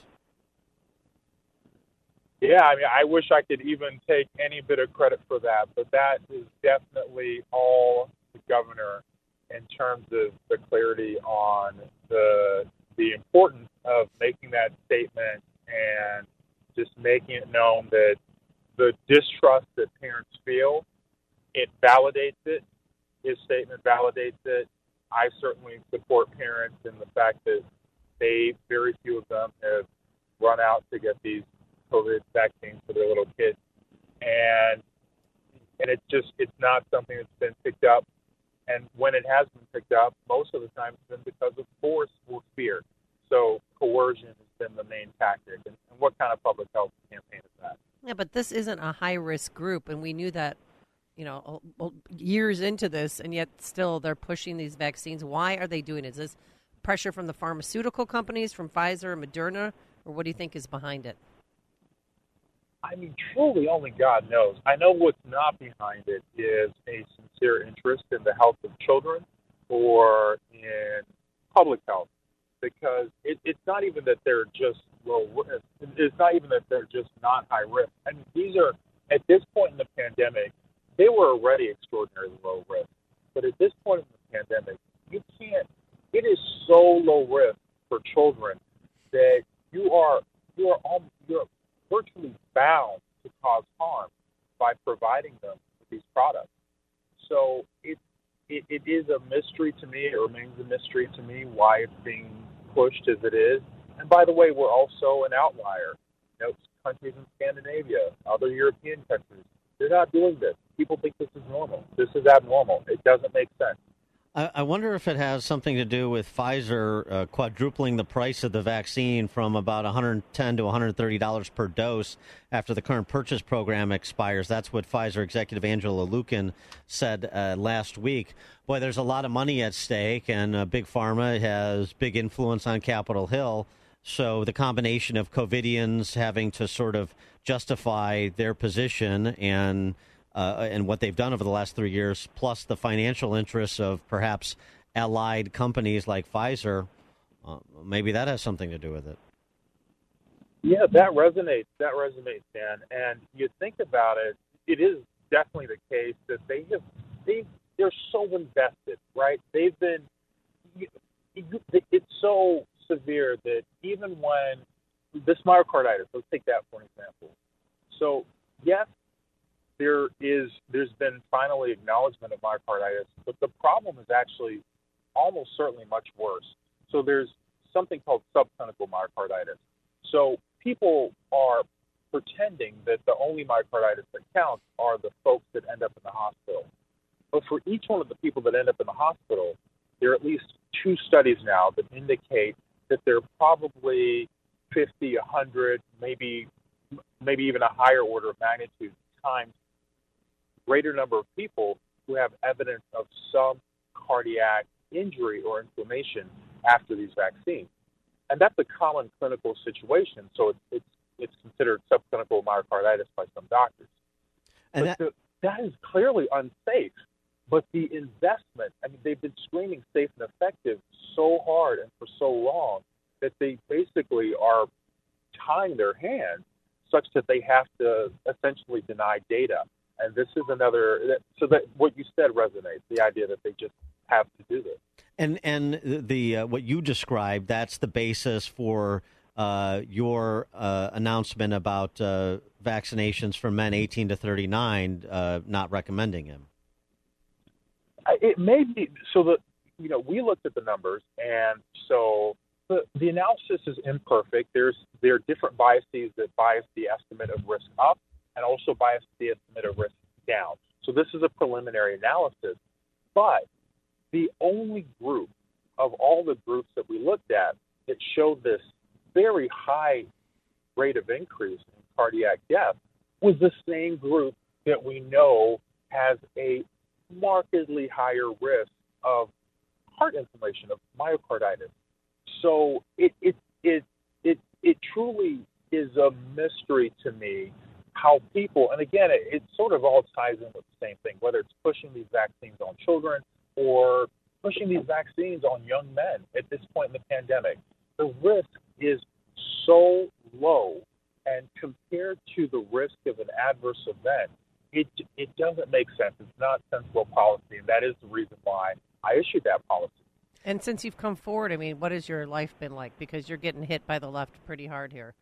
Yeah, I mean, I wish I could even take any bit of credit for that, but that is definitely all the governor in terms of the clarity on the the importance of making that statement and just making it known that the distrust that parents feel, it validates it. His statement validates it. I certainly support parents in the fact that they, very few of them, have run out to get these COVID vaccines for their little kids, and and it's just it's not something that's been picked up. And when it has been picked up, most of the time it's been because of force or fear. So coercion has been the main tactic. And, and what kind of public health campaign is that? Yeah, but this isn't a high risk group, and we knew that, you know, years into this, and yet still they're pushing these vaccines. Why are they doing it? Is this pressure from the pharmaceutical companies, from Pfizer and Moderna, or what do you think is behind it? I mean, truly, only God knows. I know what's not behind it is a sincere interest in the health of children or in public health, because it, it's not even that they're just low risk. It's not even that they're just not high risk. I mean, these are, at this point in the pandemic, they were already extraordinarily low risk. But at this point in the pandemic, you can't, it is so low risk for children that you are, you are, all, you're virtually bound to cause harm by providing them with these products. So it, it it is a mystery to me. It remains a mystery to me why it's being pushed as it is. And by the way, we're also an outlier. You know, countries in Scandinavia, other European countries. They're not doing this. People think this is normal. This is abnormal. It doesn't make sense. I, I wonder if it has something to do with Pfizer uh, quadrupling the price of the vaccine from about one hundred ten dollars to one hundred thirty dollars per dose after the current purchase program expires. That's what Pfizer executive Angela Lukin said uh, last week. Boy, there's a lot of money at stake, and uh, Big Pharma has big influence on Capitol Hill. So the combination of COVIDians having to sort of justify their position and uh, and what they've done over the last three years, plus the financial interests of perhaps allied companies like Pfizer, uh, maybe that has something to do with it. Yeah, that resonates. That resonates, Dan. And you think about it, it is definitely the case that they have they they're so invested, right? They've been it's so severe that even when this myocarditis, let's take that for an example. So yes, there is there's been finally acknowledgement of myocarditis, but the problem is actually almost certainly much worse. So there's something called subclinical myocarditis. So people are pretending that the only myocarditis that counts are the folks that end up in the hospital. But for each one of the people that end up in the hospital, there are at least two studies now that indicate that there are probably fifty, one hundred, maybe maybe even a higher order of magnitude times greater number of people who have evidence of some cardiac injury or inflammation after these vaccines. And that's a common clinical situation, so it's it's, it's considered subclinical myocarditis by some doctors. And that, the, that is clearly unsafe. But the investment, I mean, they've been screaming safe and effective so hard and for so long that they basically are tying their hands such that they have to essentially deny data. And this is another, so that what you said resonates, the idea that they just have to do this. And and the uh, what you described, that's the basis for uh, your uh, announcement about uh, vaccinations for men eighteen to thirty-nine, uh, not recommending him. It may be, so that, you know, we looked at the numbers, and so the, the analysis is imperfect. There's There are different biases that bias the estimate of risk up and also bias the estimate of risk down. So this is a preliminary analysis, but the only group of all the groups that we looked at that showed this very high rate of increase in cardiac death was the same group that we know has a markedly higher risk of heart inflammation, of myocarditis. So it it it it, it truly is a mystery to me how people, and again, it, it sort of all ties in with the same thing, whether it's pushing these vaccines on children or pushing these vaccines on young men at this point in the pandemic. The risk is so low, and compared to the risk of an adverse event, It it doesn't make sense. It's not sensible policy, and that is the reason why I issued that policy. And since you've come forward, I mean, what has your life been like? Because you're getting hit by the left pretty hard here.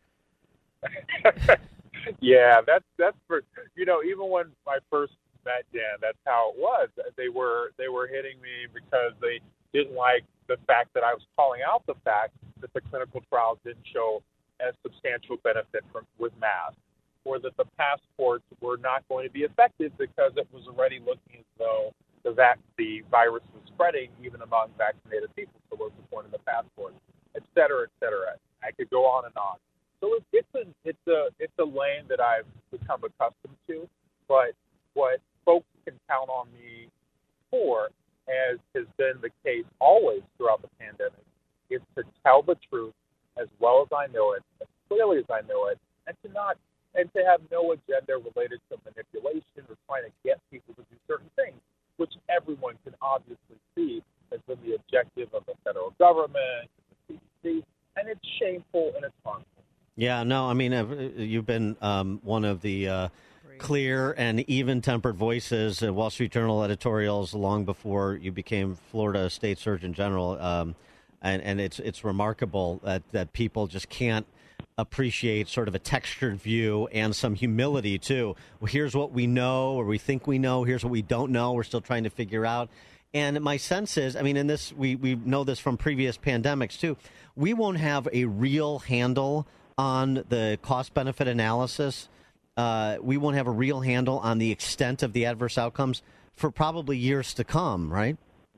Yeah, that's that's for you know. Even when I first met Dan, that's how it was. They were they were hitting me because they didn't like the fact that I was calling out the fact that the clinical trials didn't show a substantial benefit from with masks, or that the passports were not going to be effective because it was already looking as though the vac- the virus was spreading even among vaccinated people. So what's the point of the passport, et cetera, et cetera. I could go on and on. So it's it's a it's a it's a lane that I've become accustomed to. But what folks can count on me for, as has been the case always throughout the pandemic, is to tell the truth as well as I know it, as clearly as I know it, and to not and to have no agenda related to manipulation or trying to get people to do certain things, which everyone can obviously see has been the objective of the federal government, the C D C, and it's shameful and it's harmful. Yeah, no, I mean, you've been um, one of the uh, clear and even-tempered voices at Wall Street Journal editorials long before you became Florida State Surgeon General, um, and, and it's it's remarkable that, that people just can't appreciate sort of a textured view and some humility, too. Well, here's what we know, or we think we know. Here's what we don't know. We're still trying to figure out. And my sense is, I mean, in this, we, we know this from previous pandemics, too. We won't have a real handle on the cost-benefit analysis, uh, we won't have a real handle on the extent of the adverse outcomes for probably years to come, right?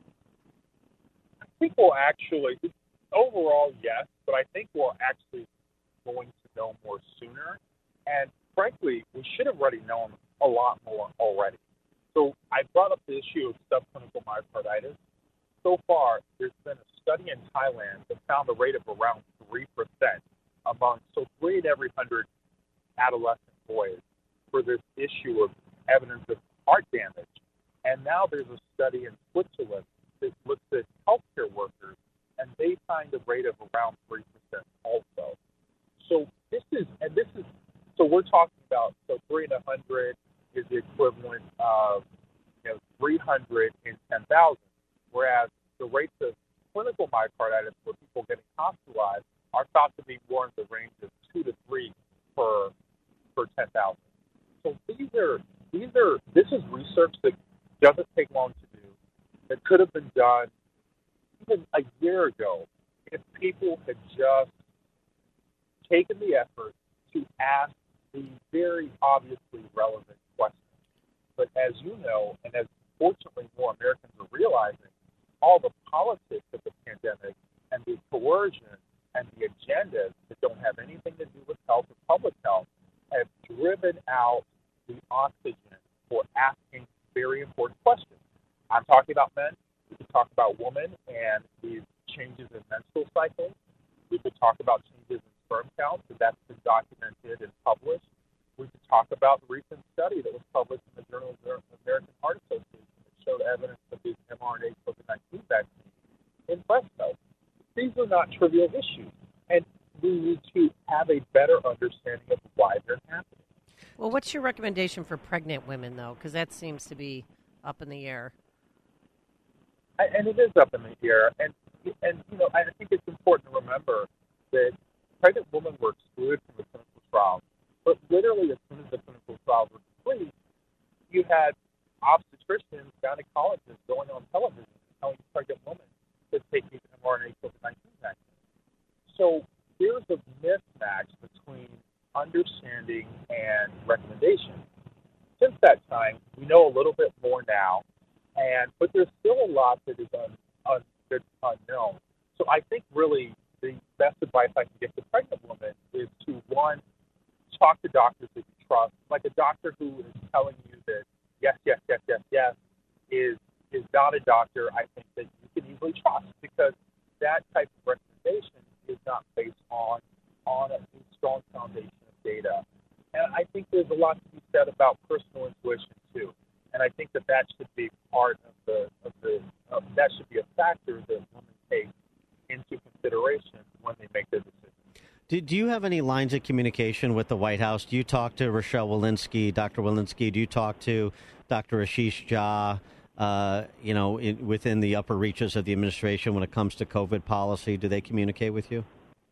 I think we'll actually, overall, yes, but I think we're actually going to know more sooner. And frankly, we should have already known a lot more already. So I brought up the issue of subclinical myocarditis. So far, there's been a study in Thailand that found a rate of around three percent among, so three in every one hundred adolescent boys for this issue of evidence of heart damage. And now there's a study in Switzerland that looks at healthcare workers, and they find a rate of around three percent also. So this is, and this is, so we're talking about, so three in a hundred is the equivalent of, you know, three hundred in ten thousand, whereas the rates of clinical myocarditis for people getting hospitalized are thought to be more in the range of two to three per per ten thousand. So these are these are this is research that doesn't take long to do, that could have been done even a year ago if people had just taken the effort to ask the very obviously relevant questions. But as you know, and as fortunately more Americans are realizing, all the politics of the pandemic and the coercion and the agendas that don't have anything to do with health or public health have driven out the oxygen for asking very important questions. I'm talking about men. We could talk about women and these changes in menstrual cycles. We could talk about changes in sperm counts, and that's been documented and published. We could talk about the recent study that was published in the Journal of the American Heart Association that showed evidence of the mRNA COVID nineteen vaccine in breast health. These are not trivial issues, and we need to have a better understanding of why they're happening. Well, what's your recommendation for pregnant women, though? Because that seems to be up in the air. I, and it is up in the air. And, and, you know, I think it's important to remember that pregnant women were excluded from the clinical trials. But literally, as soon as the clinical trials were complete, you had obstetricians, gynecologists going on television telling pregnant women to take these mRNA COVID nineteen vaccines. So there's a mismatch between understanding and recommendation. Since that time, we know a little bit more now, and but there's still a lot that is un, un, that's unknown. So I think really the best advice I can give to pregnant women is to, one, talk to doctors that you trust, like a doctor who is telling you that yes, yes, yes, yes, yes is is not a doctor I think that you can easily trust, because that type of recommendation is not based on on a strong foundation of data. And I think there's a lot to be said about personal intuition too. And I think that that should be part of the of the uh, that should be a factor that women take into consideration when they make their decisions. Do, do you have any lines of communication with the White House? Do you talk to Rochelle Walensky, Doctor Walensky? Do you talk to Doctor Ashish Jha, uh, you know, in, within the upper reaches of the administration when it comes to COVID policy? Do they communicate with you?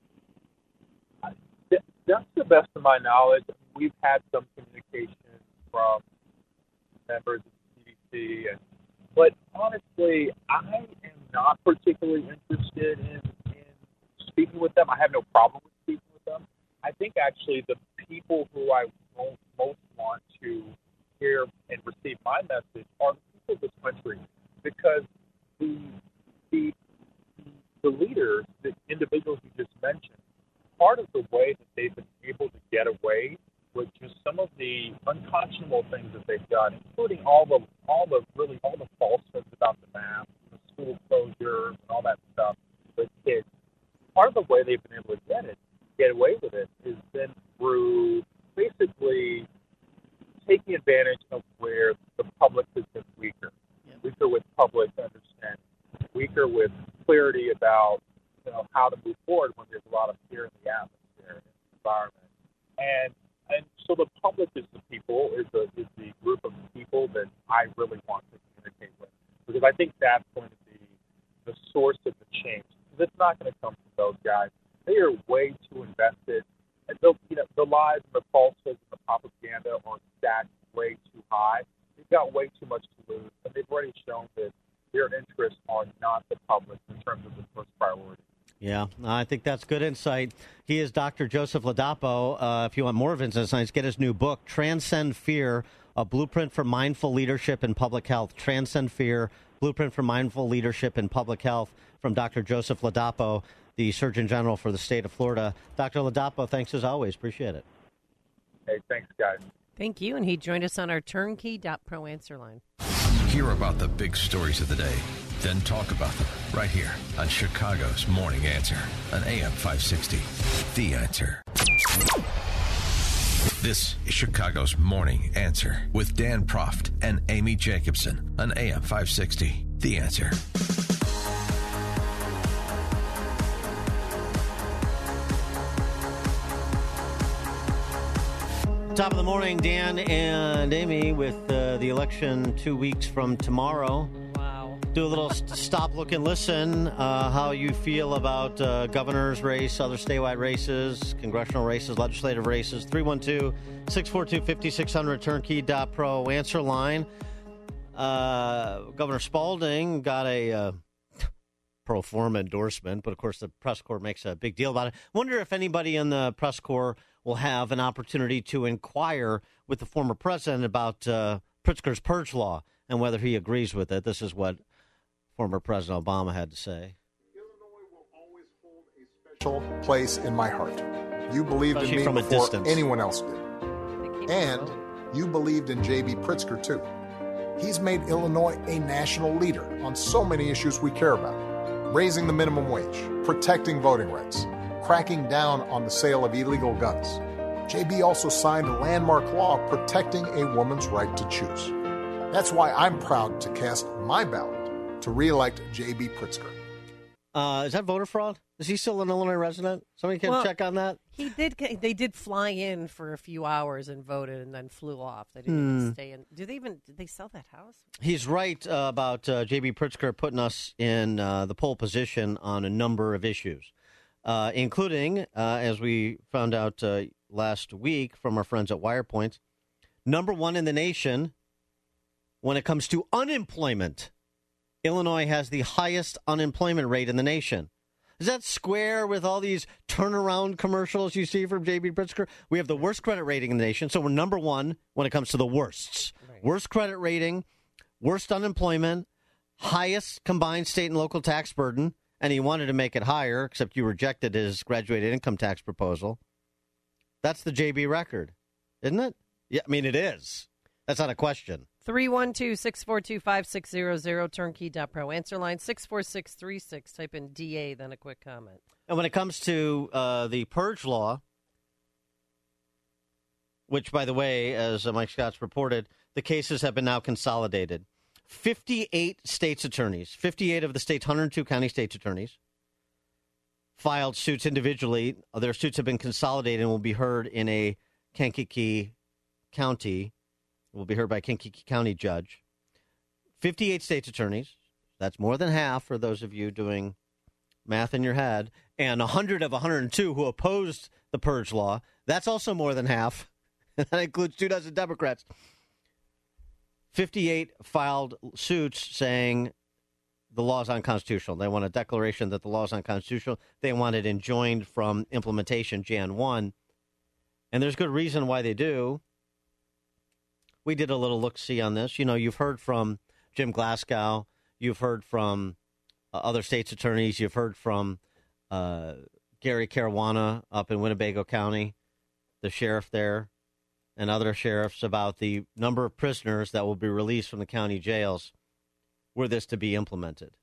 That's the best of my knowledge. We've had some communication from members of the C D C, and, but honestly, I am not particularly interested in, in speaking with them. I have no problem with speaking with them. I think actually the people who I most, most want to hear and receive my message are the people of this country, because the the the leaders, the individuals you just mentioned, part of the way that they've been able to get away with just some of the unconscionable things that they've done, including all the all the really all the falsehoods about the mask, the school closures, and all that stuff with kids. Part of the way they've been able to get it, get away with it, has been through basically taking advantage of where the public has been weaker, yeah. weaker with public understanding, weaker with clarity about, you know, how to move forward when there's a lot of fear in the atmosphere and the environment. And and so the public is the people, is the is the group of people that I really want to communicate with, because I think that's going to be the source of the change. Because it's not going to come from those guys. They are way too invested, and the you know the lies and the falsehoods and the propaganda are stacked way too high. They've got way too much to lose, and they've already shown that their interests are not the public in terms of the first priority. Yeah, I think that's good insight. He is Doctor Joseph Ladapo. Uh, if you want more of his insights, get his new book, Transcend Fear, A Blueprint for Mindful Leadership in Public Health. Transcend Fear, Blueprint for Mindful Leadership in Public Health from Doctor Joseph Ladapo, the Surgeon General for the state of Florida. Doctor Ladapo, thanks as always. Appreciate it. Hey, thanks, guys. Thank you. And he joined us on our turnkey dot pro answer line. Hear about the big stories of the day, then talk about them right here on Chicago's Morning Answer on A M five sixty. The Answer. This is Chicago's Morning Answer with Dan Proft and Amy Jacobson on A M five sixty. The Answer. Top of the morning, Dan and Amy, with uh, the election two weeks from tomorrow. Wow. Do a little st- stop, look, and listen. Uh, how you feel about uh, governor's race, other statewide races, congressional races, legislative races. three one two, six four two, five six zero zero, turnkey dot pro answer line. Uh, Governor Spalding got a uh, pro forma endorsement, but of course the press corps makes a big deal about it. Wonder if anybody in the press corps will have an opportunity to inquire with the former president about uh, Pritzker's purge law and whether he agrees with it. This is what former President Obama had to say. Special place in my heart. You believed Especially in me from a before distance. anyone else did. And you believed in J B. Pritzker, too. He's made Illinois a national leader on so many issues we care about. Raising the minimum wage, protecting voting rights, cracking down on the sale of illegal guns. J B also signed a landmark law protecting a woman's right to choose. That's why I'm proud to cast my ballot to re-elect J B. Pritzker. Uh, is that voter fraud? Is he still an Illinois resident? Somebody can Well, check on that? He did. They did fly in for a few hours and voted, and then flew off. They didn't even Hmm. stay in. Do they even? Did they sell that house? He's right uh, about uh, J B. Pritzker putting us in uh, the pole position on a number of issues, uh, including, uh, as we found out uh, last week from our friends at WirePoint, number one in the nation when it comes to unemployment. Illinois has the highest unemployment rate in the nation. Does that square with all these turnaround commercials you see from J B. Pritzker? We have the worst credit rating in the nation, so we're number one when it comes to the worsts. Right. Worst credit rating, worst unemployment, highest combined state and local tax burden, and he wanted to make it higher, except you rejected his graduated income tax proposal. That's the J B record, isn't it? Yeah, I mean, it is. That's not a question. three one two, six four two, five six zero zero, turnkey dot pro. Answer line six four six three six. Type in D A, then a quick comment. And when it comes to uh, the purge law, which, by the way, as uh, Mike Scott's reported, the cases have been now consolidated. fifty-eight states' attorneys, fifty-eight of the state's one hundred two county states' attorneys filed suits individually. Their suits have been consolidated and will be heard in a Kankakee County will be heard by a Kankakee County judge. fifty-eight states' attorneys. That's more than half for those of you doing math in your head. And one hundred of one hundred two who opposed the purge law. That's also more than half. That includes two dozen Democrats. fifty-eight filed suits saying the law is unconstitutional. They want a declaration that the law is unconstitutional. They want it enjoined from implementation January first. And there's good reason why they do. We did a little look-see on this. You know, you've heard from Jim Glasgow. You've heard from uh, other states' attorneys. You've heard from uh, Gary Caruana up in Winnebago County, the sheriff there, and other sheriffs about the number of prisoners that will be released from the county jails were this to be implemented.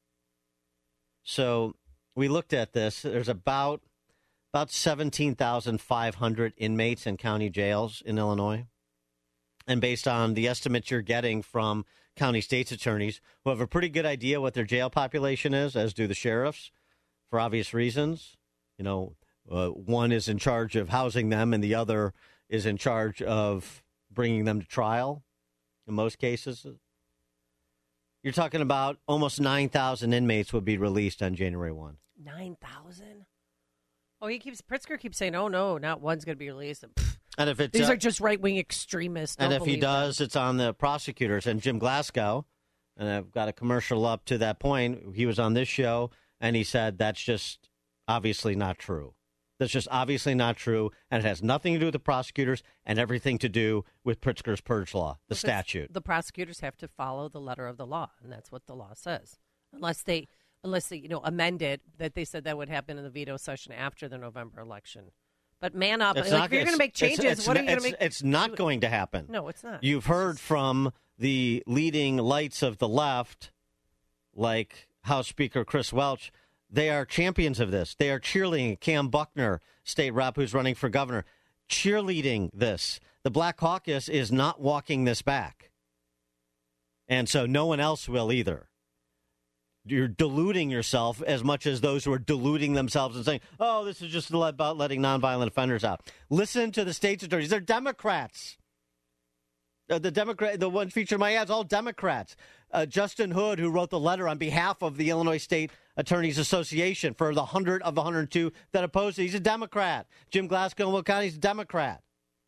So we looked at this. There's about, about seventeen thousand five hundred inmates in county jails in Illinois. And based on the estimates you're getting from county states attorneys, who have a pretty good idea what their jail population is, as do the sheriffs, for obvious reasons. You know, uh, one is in charge of housing them, and the other is in charge of bringing them to trial, in most cases. You're talking about almost nine thousand inmates would be released on January first. nine thousand? Oh, he keeps, Pritzker keeps saying, oh, no, not one's going to be released. Pfft. And if it's, These uh, are just right-wing extremists. Don't and if he believe does, them. it's on the prosecutors. And Jim Glasgow, and I've got a commercial up to that point, he was on this show, and he said that's just obviously not true. That's just obviously not true, and it has nothing to do with the prosecutors and everything to do with Pritzker's purge law, the Because statute. The prosecutors have to follow the letter of the law, and that's what the law says. Unless they, unless they, you know, amend it, that they said that would happen in the veto session after the November election. But man up, It's like, not- if you're going to make it's- it's- changes, it's what are n- you going to it's- make? It's not going to happen. No, it's not. You've heard from the leading lights of the left, like House Speaker Chris Welch. They are champions of this. They are cheerleading. Cam Buckner, state rep who's running for governor, cheerleading this. The Black Caucus is not walking this back. And so no one else will either. You're deluding yourself as much as those who are deluding themselves and saying, oh, this is just about letting nonviolent offenders out. Listen to the state's attorneys. They're Democrats. Uh, the Democrat, the one featured in my ads, all Democrats. Uh, Justin Hood, who wrote the letter on behalf of the Illinois State Attorneys Association for the one hundred of the one hundred two that opposed it, he's a Democrat. Jim Glasgow in Will County, he's a Democrat.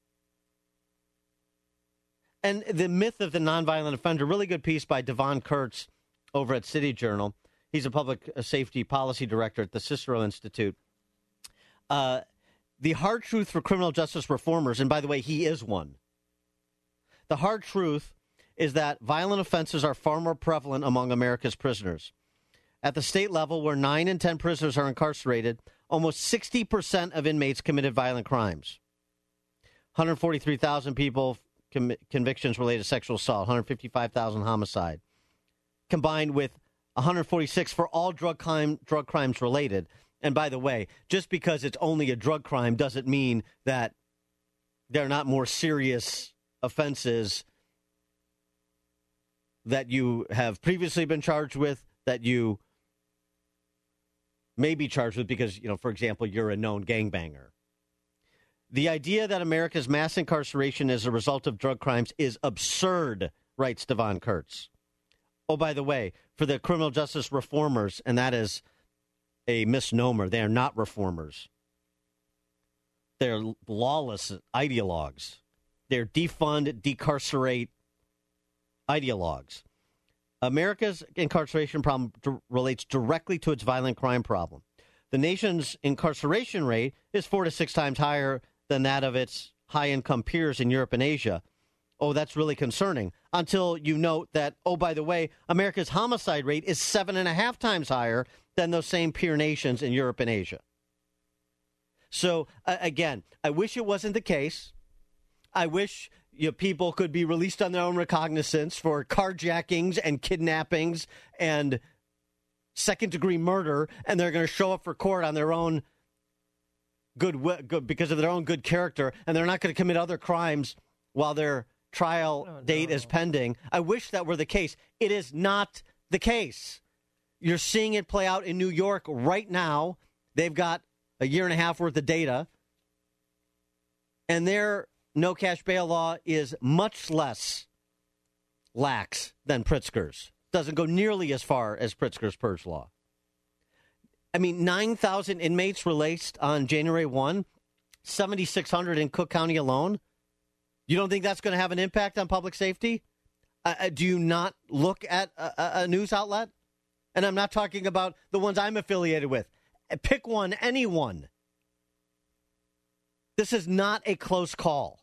And the myth of the nonviolent offender, really good piece by Devon Kurtz over at City Journal. He's a public safety policy director at the Cicero Institute. Uh, the hard truth for criminal justice reformers, and by the way, he is one. The hard truth is that violent offenses are far more prevalent among America's prisoners. At the state level, where nine in ten prisoners are incarcerated, almost sixty percent of inmates committed violent crimes. one hundred forty-three thousand people com- convictions related to sexual assault, one hundred fifty-five thousand homicide, combined with one hundred forty-six for all drug crime drug crimes related. And by the way, just because it's only a drug crime doesn't mean that they're not more serious offenses that you have previously been charged with, that you may be charged with because, you know, for example, you're a known gangbanger. The idea that America's mass incarceration is a result of drug crimes is absurd, writes Devon Kurtz. Oh, by the way, for the criminal justice reformers, and that is a misnomer, they are not reformers. They're lawless ideologues. They're defund, decarcerate ideologues. America's incarceration problem d- relates directly to its violent crime problem. The nation's incarceration rate is four to six times higher than that of its high-income peers in Europe and Asia. Oh, that's really concerning. Until you note that, oh, by the way, America's homicide rate is seven and a half times higher than those same peer nations in Europe and Asia. So, uh, again, I wish it wasn't the case. I wish you know, people could be released on their own recognizance for carjackings and kidnappings and second-degree murder, and they're going to show up for court on their own good, good because of their own good character, and they're not going to commit other crimes while their trial oh, no. date is pending. I wish that were the case. It is not the case. You're seeing it play out in New York right now. They've got a year and a half worth of data, and their no-cash bail law is much less lax than Pritzker's. Doesn't go nearly as far as Pritzker's purge law. I mean, nine thousand inmates released on January first, seventy-six hundred in Cook County alone. You don't think that's going to have an impact on public safety? Uh, do you not look at a, a news outlet? And I'm not talking about the ones I'm affiliated with. Pick one, anyone. This is not a close call.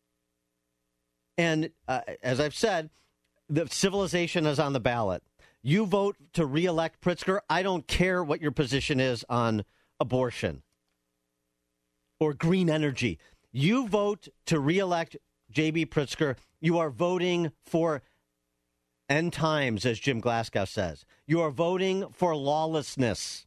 And uh, as I've said, the civilization is on the ballot. You vote to reelect Pritzker, I don't care what your position is on abortion or green energy. You vote to reelect J B. Pritzker, you are voting for end times, as Jim Glasgow says. You are voting for lawlessness.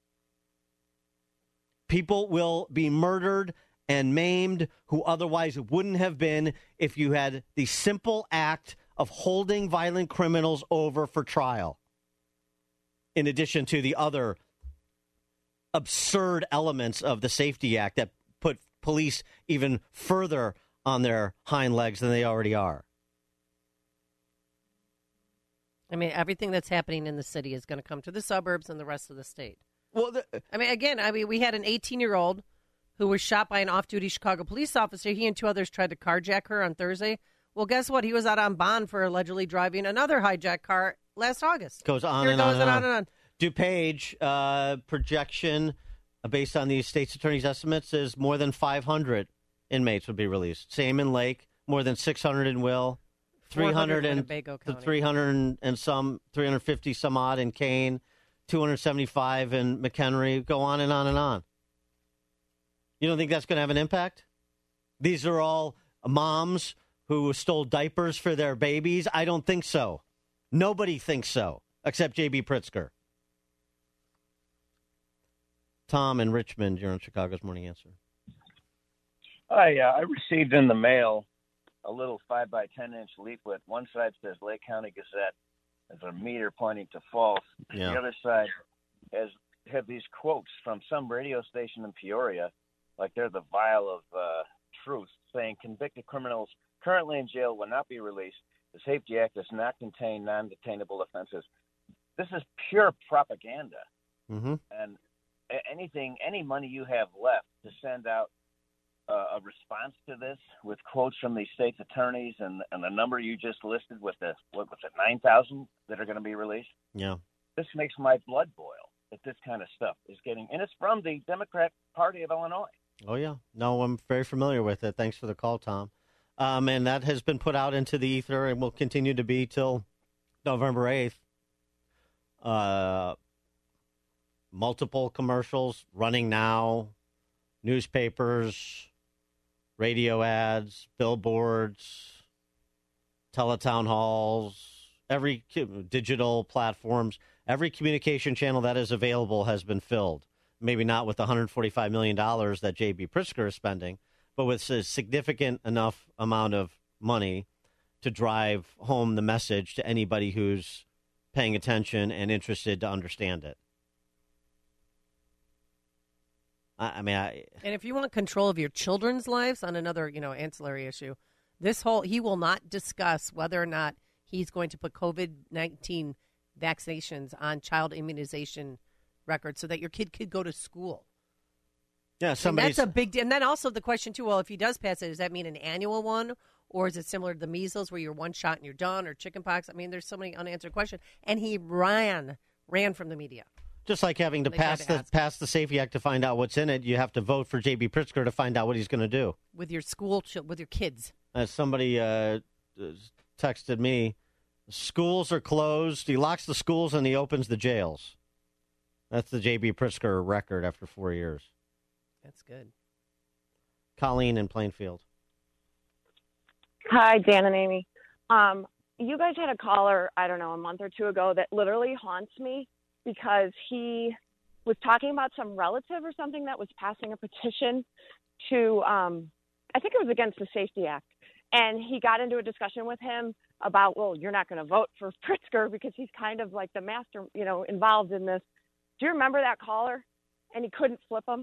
People will be murdered and maimed who otherwise wouldn't have been if you had the simple act of holding violent criminals over for trial, in addition to the other absurd elements of the Safety Act that put police even further on their hind legs than they already are. I mean, everything that's happening in the city is going to come to the suburbs and the rest of the state. Well, the, I mean, again, I mean, we had an eighteen-year-old who was shot by an off-duty Chicago police officer. He and two others tried to carjack her on Thursday. Well, guess what? He was out on bond for allegedly driving another hijacked car last August. Goes on Here and goes on and on. on and on. DuPage uh, projection uh, based on the state's attorney's estimates, is more than five hundred inmates would be released. Same in Lake, more than six hundred in Will, three hundred in the three hundred and some, three hundred fifty some odd in Kane, two hundred seventy-five in McHenry. Go on and on and on. You don't think that's going to have an impact? These are all moms who stole diapers for their babies? I don't think so. Nobody thinks so, except J B. Pritzker. Tom in Richmond, you're on Chicago's Morning Answer. Hi, uh, I received in the mail a little five by ten inch leaflet. One side says Lake County Gazette. There's a meter pointing to false. Yeah. The other side has have these quotes from some radio station in Peoria, like they're the vial of uh, truth, saying convicted criminals currently in jail will not be released. The Safety Act does not contain non-detainable offenses. This is pure propaganda. Mm-hmm. And anything, any money you have left to send out uh, a response to this with quotes from these state's attorneys and, and the number you just listed with the, what was it, nine thousand that are going to be released? Yeah. This makes my blood boil that this kind of stuff is getting, and it's from the Democrat Party of Illinois. Oh, yeah. No, I'm very familiar with it. Thanks for the call, Tom. Um, and that has been put out into the ether and will continue to be till November eighth. Uh, multiple commercials running now, newspapers, radio ads, billboards, teletown halls, every digital platforms, every communication channel that is available has been filled. Maybe not with one hundred forty-five million dollars that J B. Pritzker is spending, but with a significant enough amount of money to drive home the message to anybody who's paying attention and interested to understand it. I, I mean, I, and if you want control of your children's lives on another, you know, ancillary issue, this whole he will not discuss whether or not he's going to put COVID nineteen vaccinations on child immunization records so that your kid could go to school. Yeah, somebody's... That's a big deal. And then also the question, too, well, if he does pass it, does that mean an annual one? Or is it similar to the measles where you're one shot and you're done, or chickenpox? I mean, there's so many unanswered questions. And he ran, ran from the media. Just like having to They pass tried to the pass the Safety Act to find out what's in it, you have to vote for J B. Pritzker to find out what he's going to do. With your school, chil- with your kids. As somebody uh, texted me, schools are closed. He locks the schools and he opens the jails. That's the J B. Pritzker record after four years. That's good. Colleen in Plainfield. Hi, Dan and Amy. Um, you guys had a caller, I don't know, a month or two ago that literally haunts me because he was talking about some relative or something that was passing a petition to, um, I think it was against the Safety Act. And he got into a discussion with him about, well, you're not going to vote for Pritzker because he's kind of like the master, you know, involved in this. Do you remember that caller? And he couldn't flip him.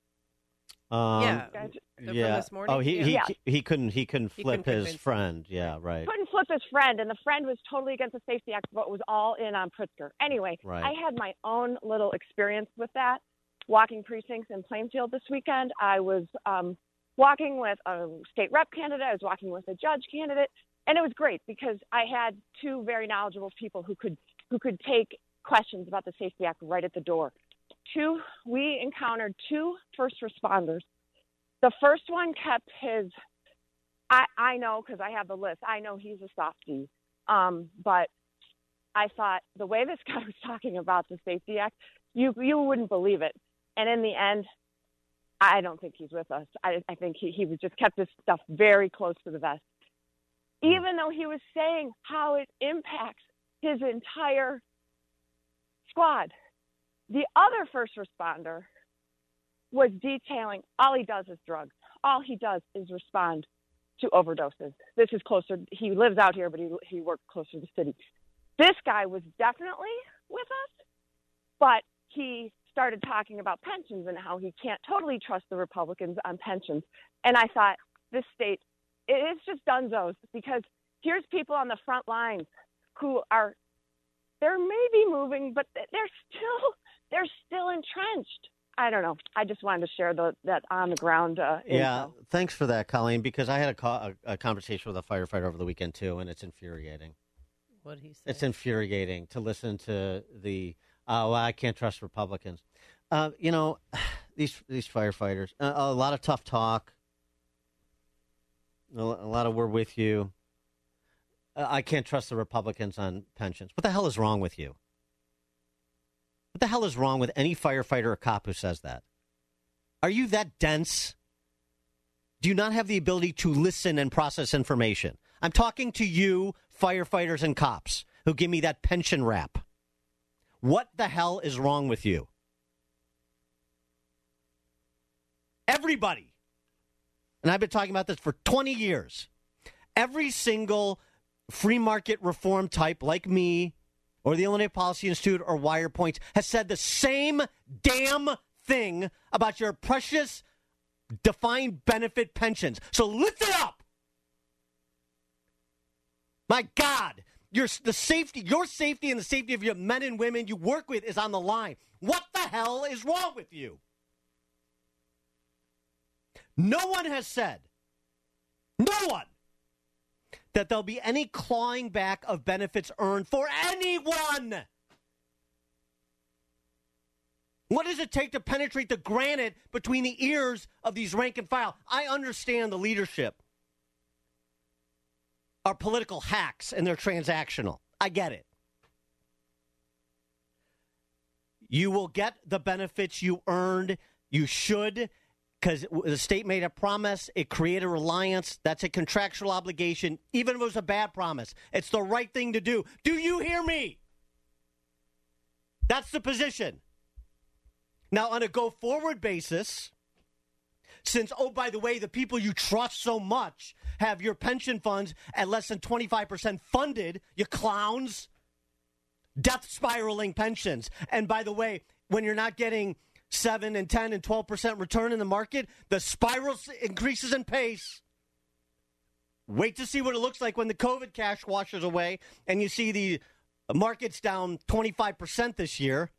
Um, yeah, yeah. This morning? Oh, he Yeah. he, Yeah. he couldn't he couldn't He flip couldn't his convince friend. Yeah, right. Couldn't flip his friend, and the friend was totally against the Safety Act, but was all in on Pritzker. Anyway, Right. I had my own little experience with that, walking precincts in Plainfield this weekend. I was um, walking with a state rep candidate. I was walking with a judge candidate, and it was great because I had two very knowledgeable people who could who could take questions about the Safety Act right at the door. Two, we encountered two first responders. The first one kept his, I, I know because I have the list, I know he's a softie, um, but I thought the way this guy was talking about the Safety Act, you you wouldn't believe it. And in the end, I don't think he's with us. I, I think he, he was just kept this stuff very close to the vest. Even though he was saying how it impacts his entire squad. The other first responder was detailing all he does is drugs. All he does is respond to overdoses. This is closer. He lives out here, but he he works closer to the city. This guy was definitely with us, but he started talking about pensions and how he can't totally trust the Republicans on pensions. And I thought, this state, it's just dunzos, because here's people on the front lines who are, they're maybe moving, but they're still, they're still entrenched. I don't know. I just wanted to share the, that on the ground uh, Yeah, info. thanks for that, Colleen, because I had a, co- a, a conversation with a firefighter over the weekend, too, and it's infuriating. What he said. It's infuriating to listen to the, oh, well, I can't trust Republicans. Uh, you know, these these firefighters. Uh, a lot of tough talk. A, a lot of "we're with you." Uh, I can't trust the Republicans on pensions. What the hell is wrong with you? What the hell is wrong with any firefighter or cop who says that? Are you that dense? Do you not have the ability to listen and process information? I'm talking to you, firefighters and cops, who give me that pension rap. What the hell is wrong with you? Everybody, and I've been talking about this for twenty years, every single free market reform type like me or the Illinois Policy Institute or WirePoints has said the same damn thing about your precious defined benefit pensions. So lift it up. My God, your the safety, your safety and the safety of your men and women you work with is on the line. What the hell is wrong with you? No one has said, no one, that there'll be any clawing back of benefits earned for anyone. What does it take to penetrate the granite between the ears of these rank and file? I understand the leadership are political hacks and they're transactional. I get it. You will get the benefits you earned. You should, because the state made a promise. It created a reliance. That's a contractual obligation, even if it was a bad promise. It's the right thing to do. Do you hear me? That's the position. Now, on a go-forward basis, since, oh, by the way, the people you trust so much have your pension funds at less than twenty-five percent funded, you clowns, death spiraling pensions. And by the way, when you're not getting seven and ten and twelve percent return in the market, the spiral increases in pace. Wait to see what it looks like when the COVID cash washes away and you see the markets down twenty-five percent this year.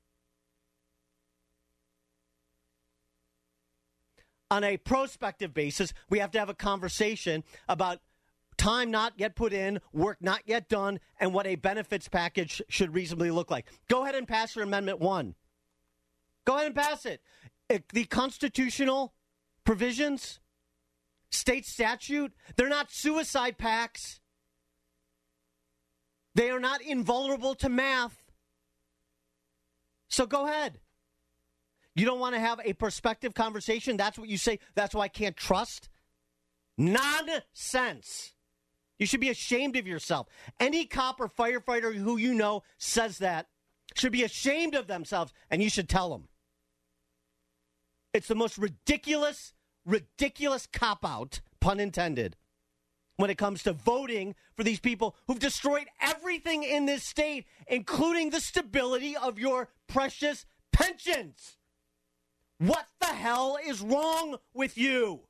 On a prospective basis, we have to have a conversation about time not yet put in, work not yet done, and what a benefits package should reasonably look like. Go ahead and pass your Amendment one. Go ahead and pass it. It the constitutional provisions, state statute, they're not suicide pacts. They are not invulnerable to math. So go ahead. You don't want to have a prospective conversation? That's what you say. That's why I can't trust? Nonsense. You should be ashamed of yourself. Any cop or firefighter who you know says that should be ashamed of themselves, and you should tell them. It's the most ridiculous, ridiculous cop-out, pun intended, when it comes to voting for these people who've destroyed everything in this state, including the stability of your precious pensions. What the hell is wrong with you?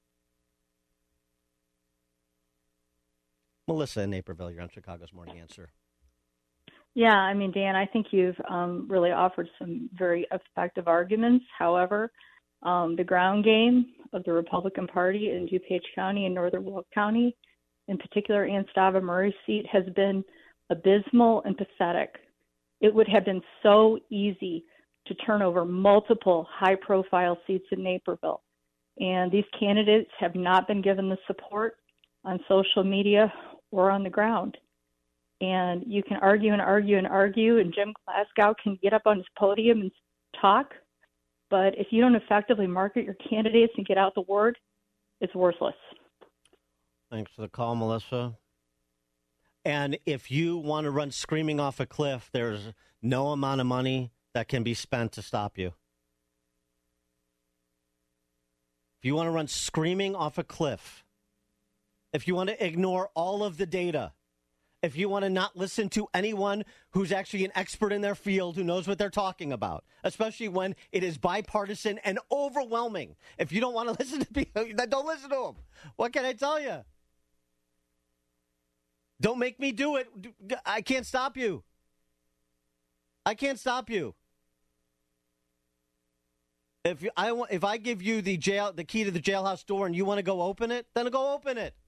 Melissa in Naperville, you're on Chicago's Morning Answer. Yeah, I mean, Dan, I think you've um, really offered some very effective arguments. However, um, the ground game of the Republican Party in DuPage County and Northern Wilkes County, in particular Anstava Murray's seat, has been abysmal and pathetic. It would have been so easy to turn over multiple high-profile seats in Naperville. And these candidates have not been given the support on social media or on the ground. And you can argue and argue and argue, and Jim Glasgow can get up on his podium and talk, but if you don't effectively market your candidates and get out the word, it's worthless. Thanks for the call, Melissa. And if you want to run screaming off a cliff, there's no amount of money that can be spent to stop you. If you want to run screaming off a cliff, if you want to ignore all of the data, if you want to not listen to anyone who's actually an expert in their field who knows what they're talking about, especially when it is bipartisan and overwhelming. If you don't want to listen to people, then don't listen to them. What can I tell you? Don't make me do it. I can't stop you. I can't stop you. If you, I if I give you the jail, the key to the jailhouse door, and you want to go open it, then go open it.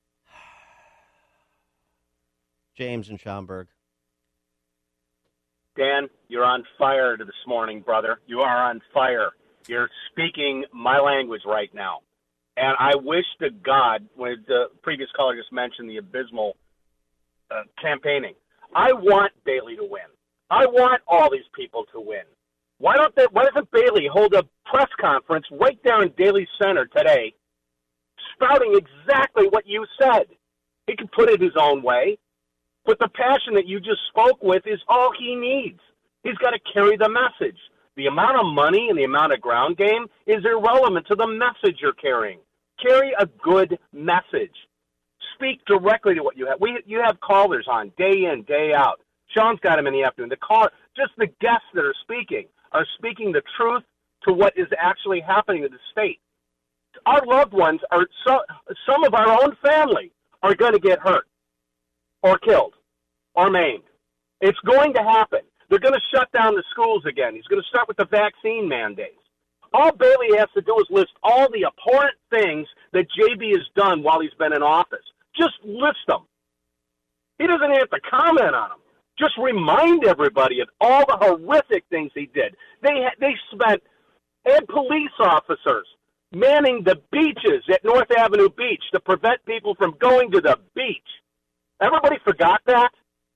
James in Schaumburg. Dan, you're on fire this morning, brother. You are on fire. You're speaking my language right now. And I wish to God, when the previous caller just mentioned the abysmal uh, campaigning, I want Bailey to win. I want all these people to win. Why don't they, why doesn't Bailey hold a press conference right there in Daly Center today, spouting exactly what you said? He can put it his own way, but the passion that you just spoke with is all he needs. He's got to carry the message. The amount of money and the amount of ground game is irrelevant to the message you're carrying. Carry a good message. Speak directly to what you have. We, you have callers on day in, day out. Sean's got him in the afternoon. The call, just the guests that are speaking are speaking the truth to what is actually happening in the state. Our loved ones are, so, some of our own family are going to get hurt or killed or maimed. It's going to happen. They're going to shut down the schools again. He's going to start with the vaccine mandates. All Bailey has to do is list all the abhorrent things that J B has done while he's been in office. Just list them. He doesn't have to comment on them. Just remind everybody of all the horrific things he did. They they spent, had police officers manning the beaches at North Avenue Beach to prevent people from going to the beach. Everybody forgot that?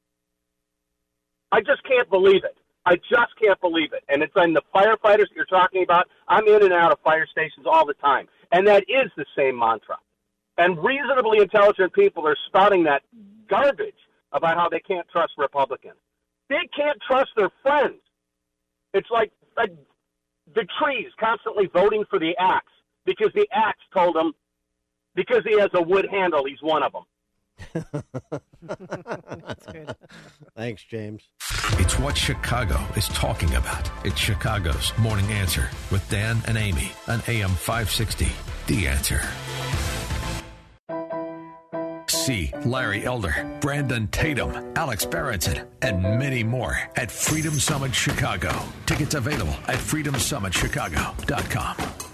I just can't believe it. I just can't believe it. And it's on the firefighters that you're talking about. I'm in and out of fire stations all the time. And that is the same mantra. And reasonably intelligent people are spouting that garbage about how they can't trust Republicans. They can't trust their friends. It's like, like the trees constantly voting for the axe because the axe told them, because he has a wood handle, he's one of them. That's good. Thanks, James. It's what Chicago is talking about. It's Chicago's Morning Answer with Dan and Amy on A M five sixty. The Answer. See Larry Elder, Brandon Tatum, Alex Barrington, and many more at Freedom Summit Chicago. Tickets available at freedom summit chicago dot com.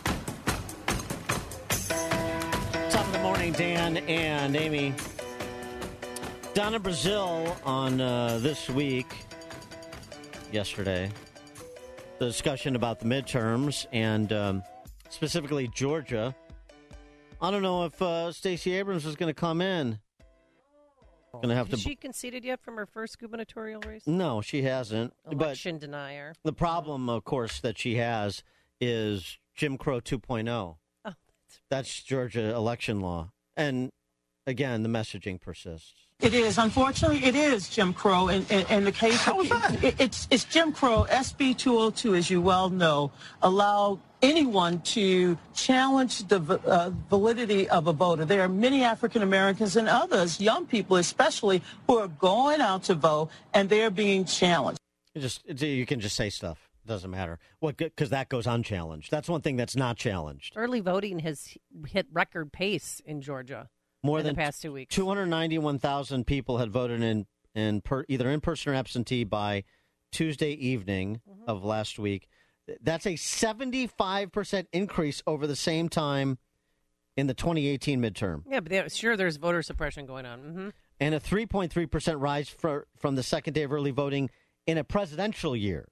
Top of the morning, Dan and Amy. Down in Brazil on uh, this week, yesterday, the discussion about the midterms and um, specifically Georgia. I don't know if uh, Stacey Abrams is going to come in. Going to have Has to. she conceded yet from her first gubernatorial race? No, she hasn't. Election but denier. The problem, of course, that she has is Jim Crow two point oh. Oh, that's, that's Georgia election law. And again, the messaging persists. It is. Unfortunately, it is Jim Crow. In, in, in the case, How is that? It, it's, it's Jim Crow. S B two oh two, as you well know, allowed anyone to challenge the uh, validity of a voter. There are many African Americans and others, young people especially, who are going out to vote, and they're being challenged. You just you can just say stuff. It doesn't matter. What because that goes unchallenged. That's one thing that's not challenged. Early voting has hit record pace in Georgia. More in than the past two weeks. two hundred ninety-one thousand people had voted in, in per, either in person or absentee by Tuesday evening mm-hmm. of last week. That's a seventy-five percent increase over the same time in the twenty eighteen midterm. Yeah, but there, sure, there's voter suppression going on. Mm-hmm. And a three point three percent rise for, from the second day of early voting in a presidential year.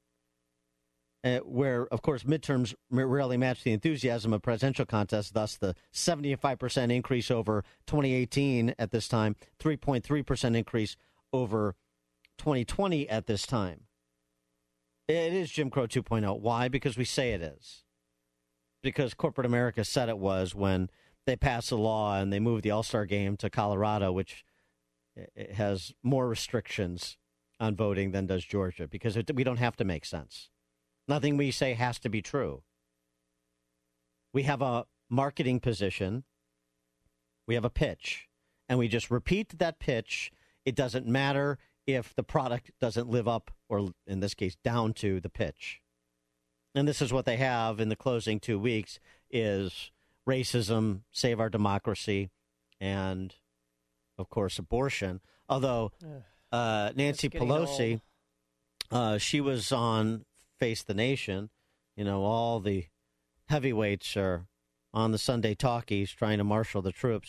Uh, where, of course, midterms rarely match the enthusiasm of presidential contests, thus the seventy-five percent increase over twenty eighteen at this time, three point three percent increase over twenty twenty at this time. It is Jim Crow two point oh. Why? Because we say it is. Because corporate America said it was when they passed a law and they moved the All-Star game to Colorado, which has more restrictions on voting than does Georgia, because it, we don't have to make sense. Nothing we say has to be true. We have a marketing position. We have a pitch. And we just repeat that pitch. It doesn't matter if the product doesn't live up, or in this case, down to the pitch. And this is what they have in the closing two weeks is racism, save our democracy, and, of course, abortion. Although uh, Nancy Pelosi, uh, she was on Face the Nation. You know, all the heavyweights are on the Sunday talkies trying to marshal the troops.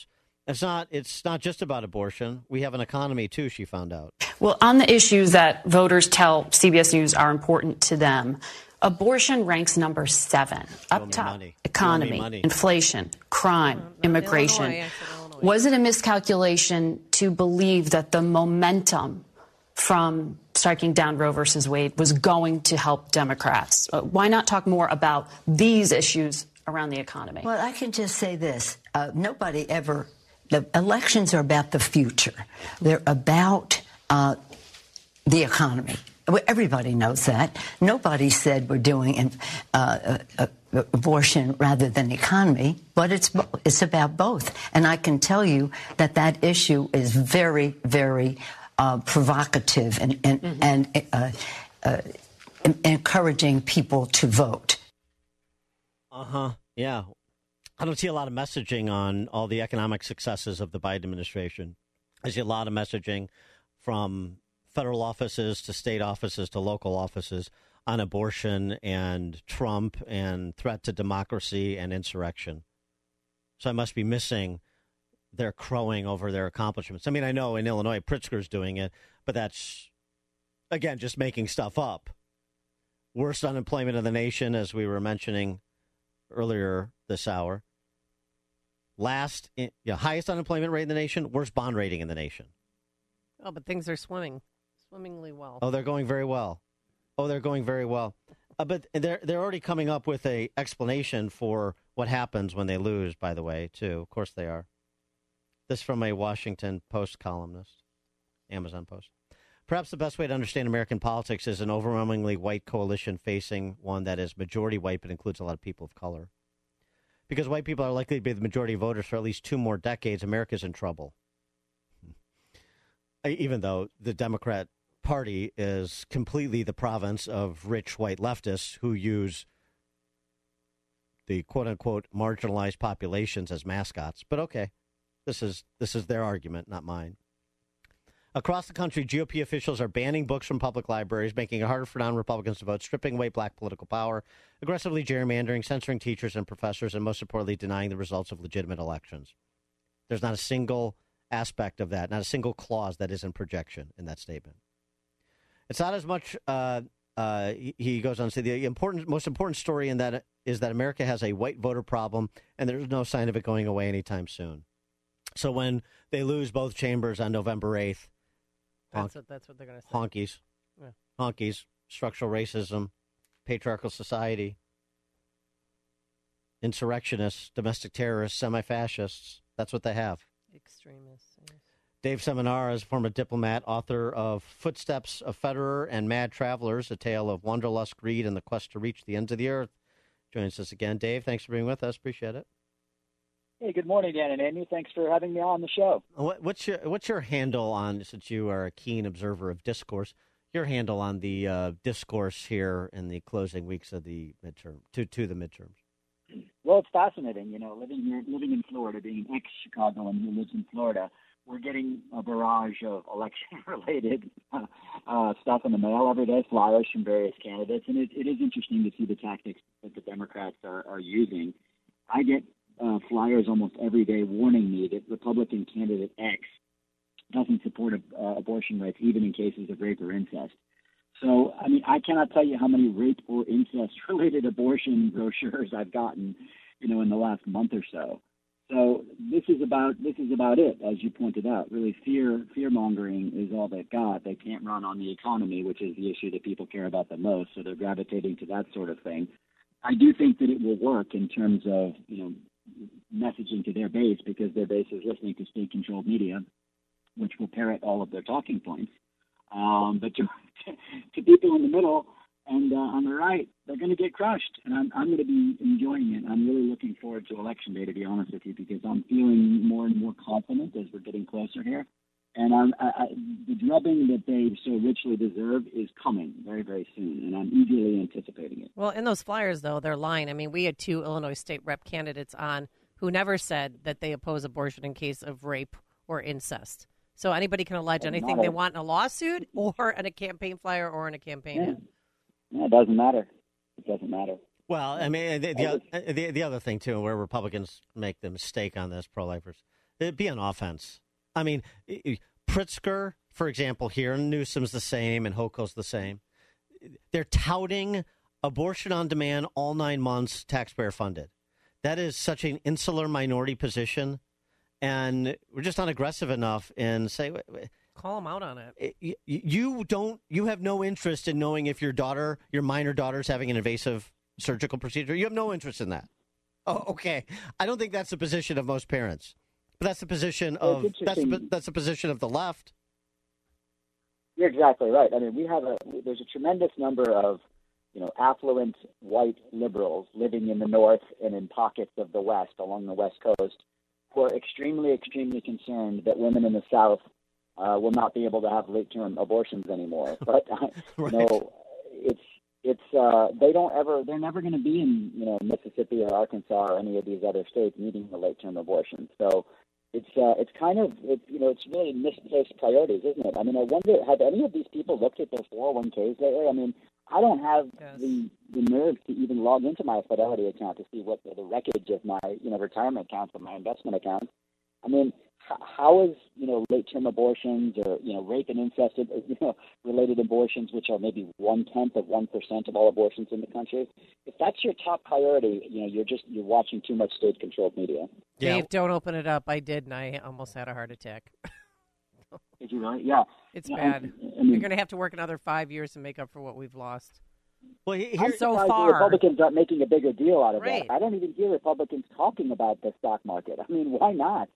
It's not. It's not just about abortion. We have an economy too. She found out. Well, on the issues that voters tell C B S News are important to them, abortion ranks number seven up top. Money. Economy, money. inflation, crime, Oh, immigration. Illinois, Illinois. Was it a miscalculation to believe that the momentum from striking down Roe versus Wade was going to help Democrats? Uh, why not talk more about these issues around the economy? Well, I can just say this. Uh, nobody ever, the elections are about the future. They're about uh, the economy. Everybody knows that. Nobody said we're doing uh, uh, abortion rather than economy, but it's it's about both. And I can tell you that that issue is very, very uh, provocative and and, mm-hmm. and uh, uh, encouraging people to vote. Uh huh. Yeah. I don't see a lot of messaging on all the economic successes of the Biden administration. I see a lot of messaging from federal offices to state offices to local offices on abortion and Trump and threat to democracy and insurrection. So I must be missing their crowing over their accomplishments. I mean, I know in Illinois, Pritzker's doing it, but that's, again, just making stuff up. Worst unemployment in the nation, as we were mentioning earlier this hour. Last, in, yeah, highest unemployment rate in the nation, worst bond rating in the nation. Oh, but things are swimming, swimmingly well. Oh, they're going very well. Oh, they're going very well. Uh, but they're they're already coming up with a explanation for what happens when they lose, by the way, too. Of course they are. This from a Washington Post columnist, Amazon Post. Perhaps the best way to understand American politics is an overwhelmingly white coalition facing one that is majority white but includes a lot of people of color. Because white people are likely to be the majority of voters for at least two more decades, America's in trouble. Even though the Democrat Party is completely the province of rich white leftists who use the quote-unquote marginalized populations as mascots. But okay, this is this is their argument, not mine. Across the country, G O P officials are banning books from public libraries, making it harder for non-Republicans to vote, stripping away black political power, aggressively gerrymandering, censoring teachers and professors, and most importantly, denying the results of legitimate elections. There's not a single aspect of that, not a single clause that isn't projection in that statement. It's not as much, uh, uh, he goes on to say, the important, most important story in that is that America has a white voter problem, and there's no sign of it going away anytime soon. So when they lose both chambers on November eighth, That's what, that's what they're going to say. Honkies. Yeah. Honkies. Structural racism. Patriarchal society. Insurrectionists. Domestic terrorists. Semi-fascists. That's what they have. Extremists. Yes. Dave Seminara is a former diplomat, author of Footsteps of Federer and Mad Travelers, a tale of wanderlust, greed, and the quest to reach the ends of the earth. Joins us again. Dave, thanks for being with us. Appreciate it. Hey, good morning, Dan and Amy. Thanks for having me on the show. What, what's your what's your handle on, since you are a keen observer of discourse, your handle on the uh, discourse here in the closing weeks of the midterm, to, to the midterms? Well, it's fascinating. You know, living here, living in Florida, being an ex-Chicagoan who lives in Florida, we're getting a barrage of election-related uh, uh, stuff in the mail every day, flyers from various candidates, and it, it is interesting to see the tactics that the Democrats are, are using. I get Uh, flyers almost every day warning me that Republican candidate X doesn't support uh, abortion rights, even in cases of rape or incest. So, I mean, I cannot tell you how many rape or incest-related abortion brochures I've gotten, you know, in the last month or so. So this is about this is about it, as you pointed out. Really, fear fear mongering is all they've got. They can't run on the economy, which is the issue that people care about the most. So they're gravitating to that sort of thing. I do think that it will work in terms of, you know, messaging to their base, because their base is listening to state-controlled media, which will parrot all of their talking points. Um, but to, to people in the middle and uh, on the right, they're going to get crushed, and I'm, I'm going to be enjoying it. I'm really looking forward to Election Day, to be honest with you, because I'm feeling more and more confident as we're getting closer here. And I'm, I, I, the drubbing that they so richly deserve is coming very, very soon, and I'm eagerly anticipating it. Well, in those flyers, though, they're lying. I mean, we had two Illinois state rep candidates on who never said that they oppose abortion in case of rape or incest. So anybody can allege Doesn't anything matter. they want in a lawsuit or in a campaign flyer or in a campaign Yeah. ad. Yeah, it doesn't matter. It doesn't matter. Well, I mean, the, the, the, the other thing, too, where Republicans make the mistake on this, pro-lifers, Be on offense. I mean, Pritzker, for example, here, and Newsom's the same, and Hochul's the same. They're touting abortion on demand, all nine months, taxpayer funded. That is such an insular minority position, and we're just not aggressive enough in saying, call them out on it. You, you don't. You have no interest in knowing if your daughter, your minor daughter, is having an invasive surgical procedure. You have no interest in that. Oh, okay. I don't think that's the position of most parents, but that's the position Well, of it's that's the, interesting. that's the position of the left. You're exactly right. I mean, we have a there's a tremendous number of, you know, affluent white liberals living in the North and in pockets of the West, along the West Coast, who are extremely, extremely concerned that women in the South uh, will not be able to have late-term abortions anymore. But uh, Right. you know, it's it's uh, they don't ever they're never going to be in, you know, Mississippi or Arkansas or any of these other states needing the late-term abortion. So it's uh, it's kind of it, you know it's really misplaced priorities, isn't it? I mean, I wonder, have any of these people looked at their four oh one k's lately? I mean, I don't have Yes. the, the nerve to even log into my Fidelity account to see what the, the wreckage of my, you know, retirement accounts and my investment accounts. I mean, h- how is, you know, late-term abortions or, you know, rape and incest, you know, related abortions, which are maybe one-tenth of one percent of all abortions in the country, if that's your top priority, you know, you're just, you're watching too much state-controlled media. Dave, don't open it up. I did, and I almost had a heart attack. Did you really? Yeah. It's Yeah, bad. I mean- You're going to have to work another five years to make up for what we've lost. Well, he- I'm here- so surprised far. the Republicans aren't making a bigger deal out of Right. that. I don't even hear Republicans talking about the stock market. I mean, why not?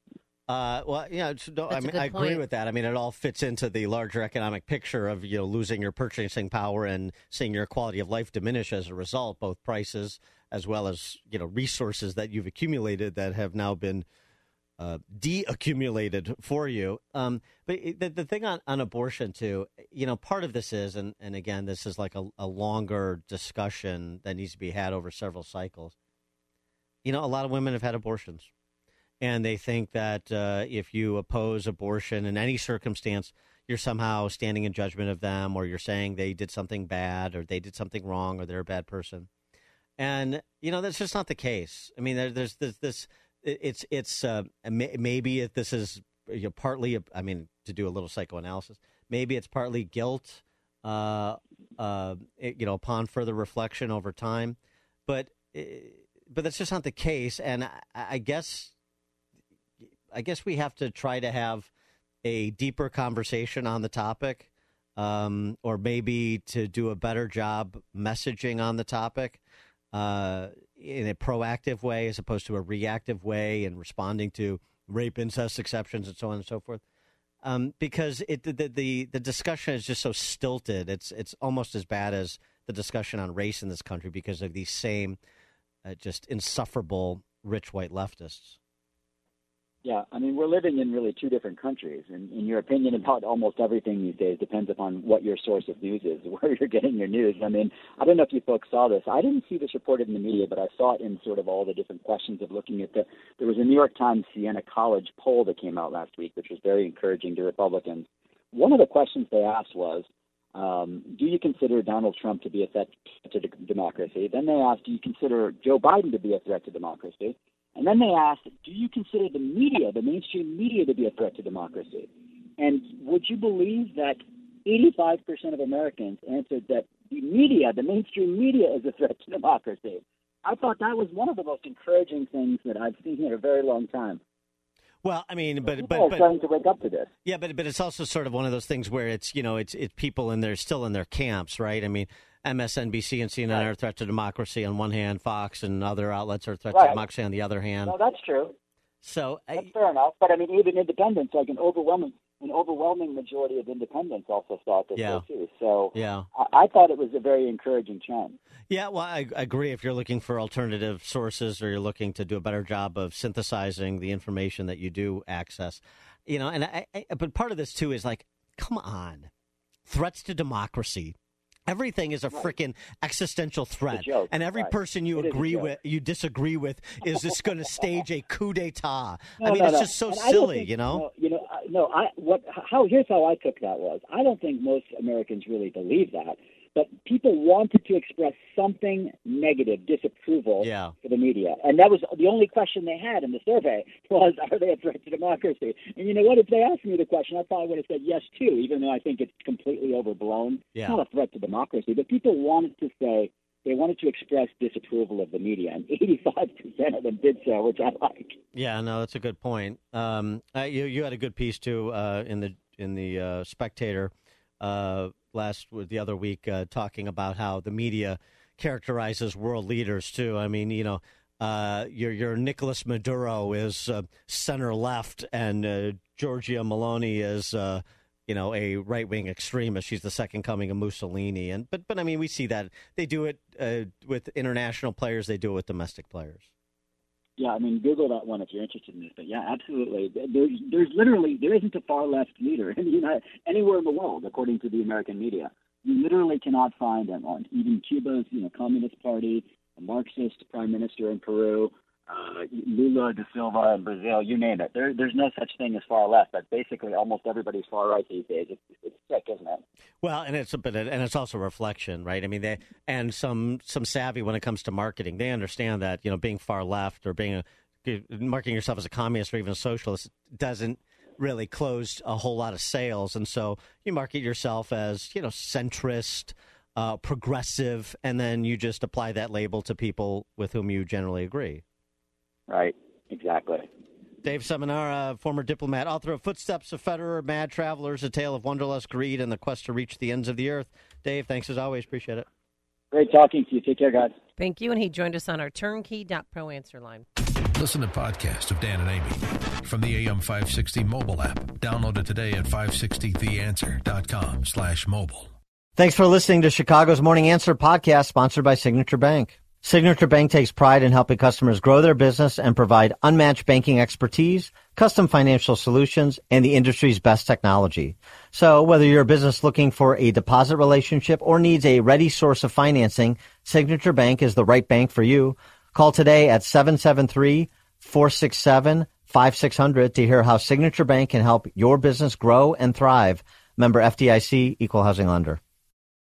Uh, well, yeah, it's- no, I That's a mean, good I agree point. with that. I mean, it all fits into the larger economic picture of, you know, losing your purchasing power and seeing your quality of life diminish as a result, both prices as well as, you know, resources that you've accumulated that have now been uh, de-accumulated for you. Um, but it- the, the thing on, on abortion, too, you know, part of this is, and, and again, this is like a, a longer discussion that needs to be had over several cycles. You know, a lot of women have had abortions. And they think that uh, if you oppose abortion in any circumstance, you're somehow standing in judgment of them, or you're saying they did something bad, or they did something wrong, or they're a bad person. And, you know, that's just not the case. I mean, there, there's this, this it's, it's uh, may, maybe it, this is you know, partly, I mean, to do a little psychoanalysis, maybe it's partly guilt, uh, uh, it, you know, upon further reflection over time. But, but that's just not the case. And I, I guess... I guess we have to try to have a deeper conversation on the topic, um, or maybe to do a better job messaging on the topic uh, in a proactive way as opposed to a reactive way and responding to rape, incest exceptions, and so on and so forth. Um, because it the, the the discussion is just so stilted. It's it's almost as bad as the discussion on race in this country because of these same uh, just insufferable rich white leftists. Yeah, I mean, we're living in really two different countries, and, and your opinion about almost everything these days depends upon what your source of news is, where you're getting your news. I mean, I don't know if you folks saw this. I didn't see this reported in the media, but I saw it in sort of all the different questions of looking at the, there was a New York Times Siena College poll that came out last week, which was very encouraging to Republicans. One of the questions they asked was, um, do you consider Donald Trump to be a threat to d- democracy? Then they asked, do you consider Joe Biden to be a threat to democracy? And then they asked, do you consider the media, the mainstream media, to be a threat to democracy? And would you believe that eighty-five percent of Americans answered that the media, the mainstream media, is a threat to democracy? I thought that was one of the most encouraging things that I've seen in a very long time. Well, I mean, but People but are but starting to wake up to this. yeah, but but it's also sort of one of those things where it's you know it's it's people and they're still in their camps, right? I mean, M S N B C and C N N right. are a threat to democracy on one hand, Fox and other outlets are a threat right. to democracy on the other hand. No, that's true. So that's I, fair enough. But I mean, even independents, like an overwhelming an overwhelming majority of independents also saw it this yeah. way too. So yeah. I, I thought it was a very encouraging trend. Yeah, well, I, I agree. If you're looking for alternative sources or you're looking to do a better job of synthesizing the information that you do access, you know, and I, I but part of this too is like, come on, threats to democracy. Everything is a right. freaking existential threat, joke, and every right. person you it agree with, you disagree with, is just going to stage a coup d'état. No, I mean, no, it's no. just so and silly, think, you know. No, you know, I- no. I what? How? Here's how I took that was. I don't think most Americans really believe that. but people wanted to express something negative, disapproval yeah. for the media. And that was the only question they had in the survey was, are they a threat to democracy? And you know what? If they asked me the question, I probably would have said yes, too, even though I think it's completely overblown. Yeah. It's not a threat to democracy, but people wanted to say, they wanted to express disapproval of the media, and eighty-five percent of them did so, which I like. Yeah, no, that's a good point. Um, uh, you you had a good piece too uh, in the in the uh, Spectator uh, last the other week uh, talking about how the media characterizes world leaders too. I mean, you know, uh, your your Nicolas Maduro is uh, center left, and uh, Giorgia Meloni is. Uh, You know, a right-wing extremist. She's the second coming of Mussolini, and but but I mean, we see that they do it uh, with international players. They do it with domestic players. Yeah, I mean, Google that one if you're interested in this. But yeah, absolutely. There's there's literally there isn't a far left leader in the United, anywhere in the world, according to the American media. You literally cannot find them on even Cuba's you know Communist Party, a Marxist prime minister in Peru. Uh, Lula da Silva in Brazil, you name it. There, there's no such thing as far left, but basically almost everybody's far right these days. It's, it's sick, isn't it? Well, and it's a bit, and it's also a reflection, right? I mean, they and some some savvy when it comes to marketing. They understand that you know being far left or being a, marketing yourself as a communist or even a socialist doesn't really close a whole lot of sales, and so you market yourself as you know centrist, uh, progressive, and then you just apply that label to people with whom you generally agree. Right, exactly. Dave Seminara, former diplomat, author of Footsteps of Federer, Mad Travelers, A Tale of Wanderlust, Greed, and the Quest to Reach the Ends of the Earth. Dave, thanks as always. Appreciate it. Great talking to you. Take care, guys. Thank you. And he joined us on our turnkey dot pro answer line. Listen to podcasts of Dan and Amy from the A M five sixty mobile app. Download it today at five sixty the answer dot com slash mobile. Thanks for listening to Chicago's Morning Answer podcast, sponsored by Signature Bank. Signature Bank takes pride in helping customers grow their business and provide unmatched banking expertise, custom financial solutions, and the industry's best technology. So whether you're a business looking for a deposit relationship or needs a ready source of financing, Signature Bank is the right bank for you. Call today at seven seven three, four six seven, five six zero zero to hear how Signature Bank can help your business grow and thrive. Member F D I C, Equal Housing Lender.